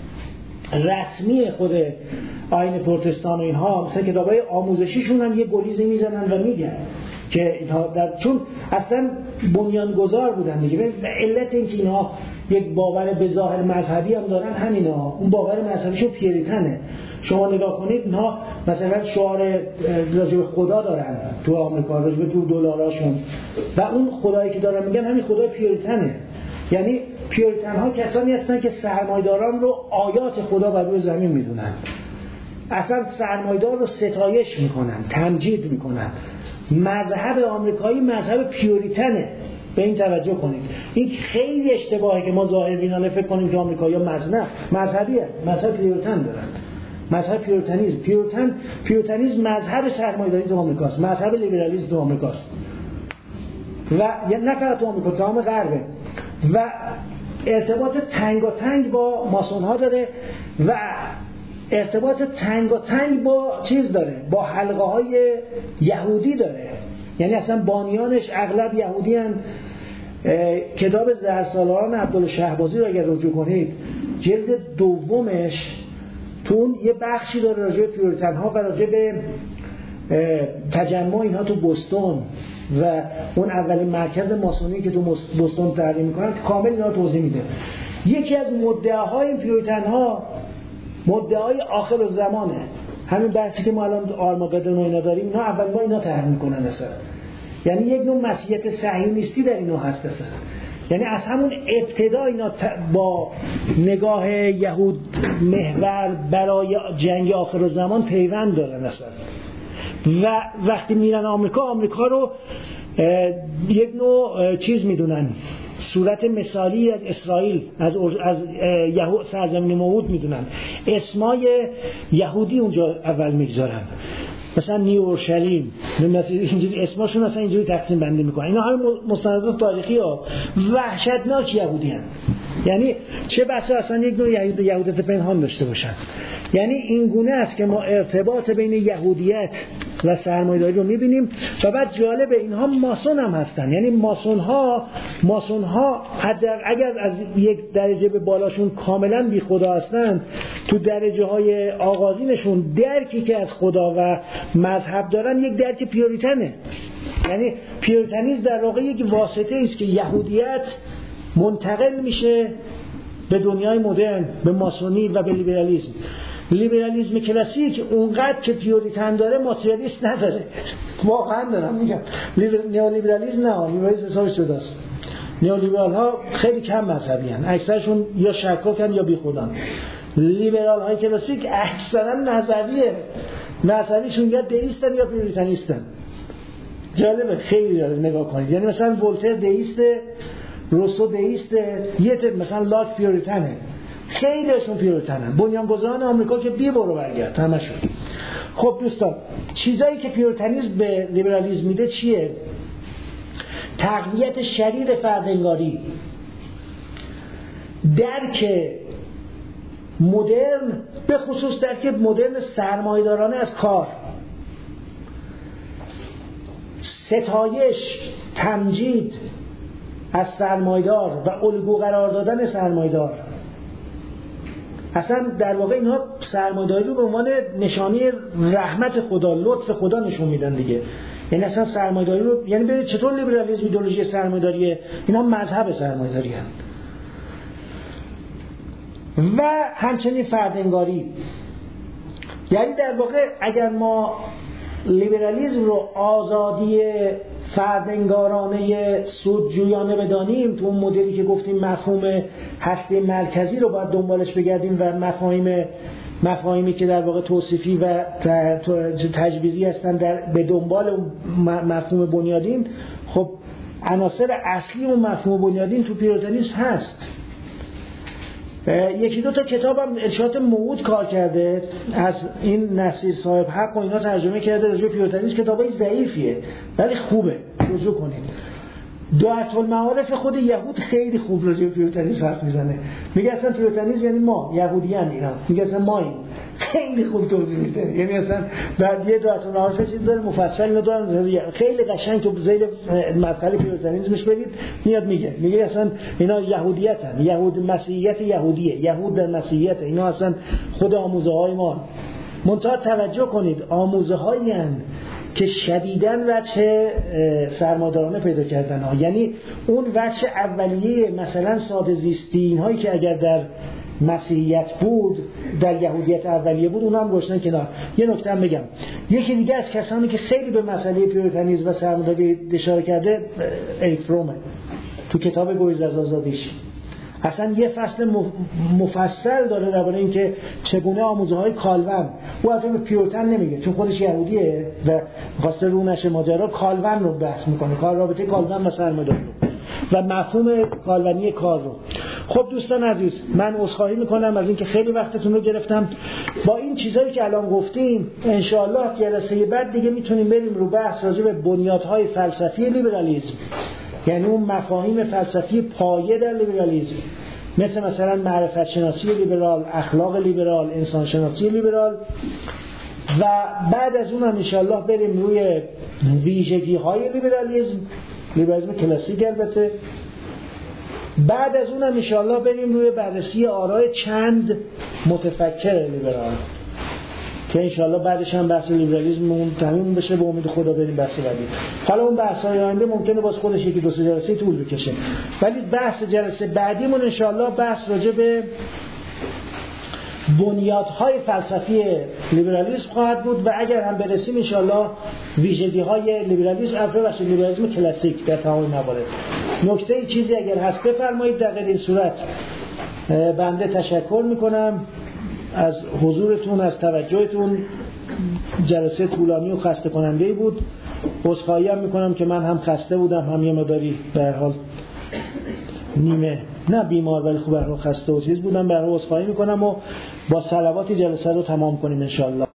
رسمی خود آیین پروتستان و اینها، مثلا کتاب‌های آموزشیشون هم یه گریزی میزنن و میگن که اینها چون اصلا بنیانگذار بودن دیگه. به علت اینکه اینها یک باور به ظاهر مذهبی هم دارن، همینا اون باور مذهبیشون پیوریتنه. شما نگاه کنید اینها مثلا شعار راجع به خدا دارن تو آمریکا، راجع به دلاراشون، و اون خدایی که دارن میگن همین خدای پیوریتنه. یعنی پیوریتن‌ها کسانی هستن که سرمایه‌داران رو آیات خدا بر روی زمین میدونن، اصلا سرمایه‌دار رو ستایش میکنن، تمجید میکنن. مذهب آمریکایی مذهب پیوریتنه، به این توجه کنید. این خیلی اشتباهه که ما ظاهربینانه فکر کنیم که آمریکایی‌ها مذهبیه، مذهب پیوریتن دارن، مذهب پیوریتانیسم مذهب سرمایه‌داری تو آمریکاست، مذهب لیبرالیسم تو آمریکاست و نه فقط تو آمریکا، تمام غربه و ارتباط تنگاتنگ با ماسون‌ها داره و ارتباط تنگاتنگ با چیز داره، با حلقه‌های یهودی داره. یعنی اصلا بانیانش اغلب یهودی هستند. کتاب زرسالاران عبدالشهبازی رو اگر رجوع کنید، جلد دومش تو اون یه بخشی داره راجع به پیوریتن‌ها و راجع به تجمع اینها تو بوستون و اون اولین مرکز ماسونی که تو بوستون تحریم میکنن، کامل اینا رو توضیح میده. یکی از مدعاهای این پیوریتن‌ها مدعای آخر الزمانه. همین بحثی که ما الان آرماگدون و اینا داریم، اینا اول با اینا طرح میکنن اصلا. یعنی یک نوع مسیحیت صهیونیستی در اینا هست اصلا. یعنی از همون ابتدا اینا با نگاه یهود محور برای جنگ آخر الزمان پیوند دارن اصلا. و وقتی میرن آمریکا رو یک نوع چیز میدونن، صورت مثالی از اسرائیل، از یهود، سرزمین موعود میدونن. اسمای یهودی اونجا اول میگذارن، مثلا نیو اورشلیم، اینجوری اسمشون مثلا اینجوری تقسیم بندی میکنن. اینا همه مستندات تاریخی ها وحشتناک یهودی هستند. یعنی چه بسا اصلا یک نوع یهودیت پنهان داشته باشن. یعنی این گونه است که ما ارتباط بین یهودیت و سرمایه‌داری رو می‌بینیم. و بعد جالب، اینها ماسون هم هستن. یعنی ماسون ها اگر از یک درجه به بالاشون کاملا بی خدا هستن، تو درجه های آغازینشون درکی که از خدا و مذهب دارن یک درک پیوریتنه. یعنی پیوریتنیسم در واقع یک واسطه است که یهودیت منتقل میشه به دنیای مدرن، به ماسونی و به لیبرالیسم. لیبرالیسم کلاسیک اونقدر که پیوریتن داره، ماتریالیست نداره. واقعا دارم میگم. نیولیبرالیسم نه، لیبرالیسم حسابش جداست. نیولیبرال ها خیلی کم مذهبی هستند، اکثرشون یا شکاکن یا بی خودن. لیبرال های کلاسیک اکثرا مذهبیشون یا دئیستن یا پیوریتنیستن. جالبه، خیلی جالب نگاه کنید. یعنی مثلا ولتر دئیسته، روسو دئیسته، مثلا لاک پیوریتنه. خیلیشون پیوریتنن. بنیانگذاران آمریکا که بی برو برگرد همشون. خب دوستان، چیزایی که پیوریتنیسم به لیبرالیسم میده چیه؟ تقویت شدید فردانگاری، درک مدرن، به خصوص درک مدرن سرمایه‌دارانه از کار، ستایش، تمجید از سرمایه‌دار و الگو قرار دادن سرمایه‌دار. اصلا در واقع اینها سرمایه‌داری رو به عنوان نشانه رحمت خدا، لطف خدا نشون میدن دیگه. یعنی اصلا سرمایه‌داری رو، یعنی ببینید چطور لیبرالیسم ایدئولوژی سرمایه‌داریه، اینا مذهب سرمایه‌داری هستند. و همچنین فردانگاری. یعنی در واقع اگر ما لیبرالیسم رو آزادی فردانگارانه سودجویانه بدانیم، تو اون مدلی که گفتیم مفهوم هسته مرکزی رو باید دنبالش بگردیم و مفاهیمی که در واقع توصیفی و تجویزی هستن به دنبال مفهوم بنیادین. خب عناصر اصلی اون مفهوم بنیادین تو پیوریتنیسم هست. یکی دو تا کتابم ارشاد موعود کار کرده، از این نصیر صاحب حق و اینا ترجمه کرده راجع به پیوریتنیسم. کتابای ضعیفیه ولی خوبه، رجوع کنید. دعاة المعارف خود یهود خیلی خوب راجع به پیوریتنیسم حرف میزنه. میگه اصلا پیوریتنیسم یعنی ما یهودیان، اینا میگه اصلا ماییم. خیلی خوب توضیح میده. یعنی اصلا بعد یه دعاة المعارف چیز داره مفصل، اینا دارن خیلی قشنگ تو ذیل مدخل پیوریتنیسمش برید میاد میگه اصلا اینا یهودیتن، مسیحیت یهودیه، یهود در مسیحیت. اینا اصلا خود آموزه های ما. منتها توجه کنید، آموزه هایی هستند که شدیداً وجه سرمایه‌دارانه پیدا کردن ها. یعنی اون وجه اولیه مثلا ساده زیستی اینهایی که اگر در مسیحیت بود، در یهودیت اولیه بود، اونم گذاشتن کنار. یه نکته هم بگم، یکی دیگه از کسانی که خیلی به مسئله پیوریتنیسم و سرمایه‌داری اشاره کرده اریک فرومه تو کتاب گریز از آزادیش. اصلا یه فصل مفصل داره درباره اینکه چگونه آموزه‌های کالون، او البته به پیوریتن نمیگه چون خودش یهودیه و خواسته رو نشه ماجرا، کالون رو بحث میکنه، رابطه کالون و سرمایه‌داری رو و مفهوم کالونی کار رو. خب دوستان عزیز، من عذرخواهی میکنم از اینکه خیلی وقتتون رو گرفتم. با این چیزایی که الان گفتیم انشاءالله جلسه بعد دیگه میتونیم بریم رو بحث راجع به بنیادهای فلسفی لیبرالیسم، یعنی اون مفاهیم فلسفی پایه در لیبرالیسم، مثلا معرفت شناسی لیبرال، اخلاق لیبرال، انسان شناسی لیبرال. و بعد از اون هم انشاءالله بریم روی ویژگی های لیبرالیسم کلاسیک البته. بعد از اون هم انشاءالله بریم روی بررسی آرای چند متفکر لیبرال که انشاءالله بعدش هم بحث لیبرالیسم تموم بشه، به امید خدا بریم بحث بعدی. حالا اون بحث‌های آینده ممکنه باز خودش یکی دو سه جلسه طول بکشه، ولی بحث جلسه بعدیمون انشاءالله بحث راجع به بنیادهای فلسفی لیبرالیسم خواهد بود و اگر هم برسیم انشاءالله ویژگی‌های لیبرالیسم کلاسیک در تمام موارد. نکته چیزی اگر هست بفرمایید. در غیر این صورت بنده تشکر میکنم از حضورتون، از توجهتون. جلسه طولانی و خسته کننده بود. عذرخواهی هم میکنم که من هم خسته بودم، هم یه مقداری به هر حال نیمه نه بیمار ولی خوب خسته و چیز بودم. به هر حال عذرخواهی میکنم و با صلوات جلسه رو تمام کنیم انشاءالله.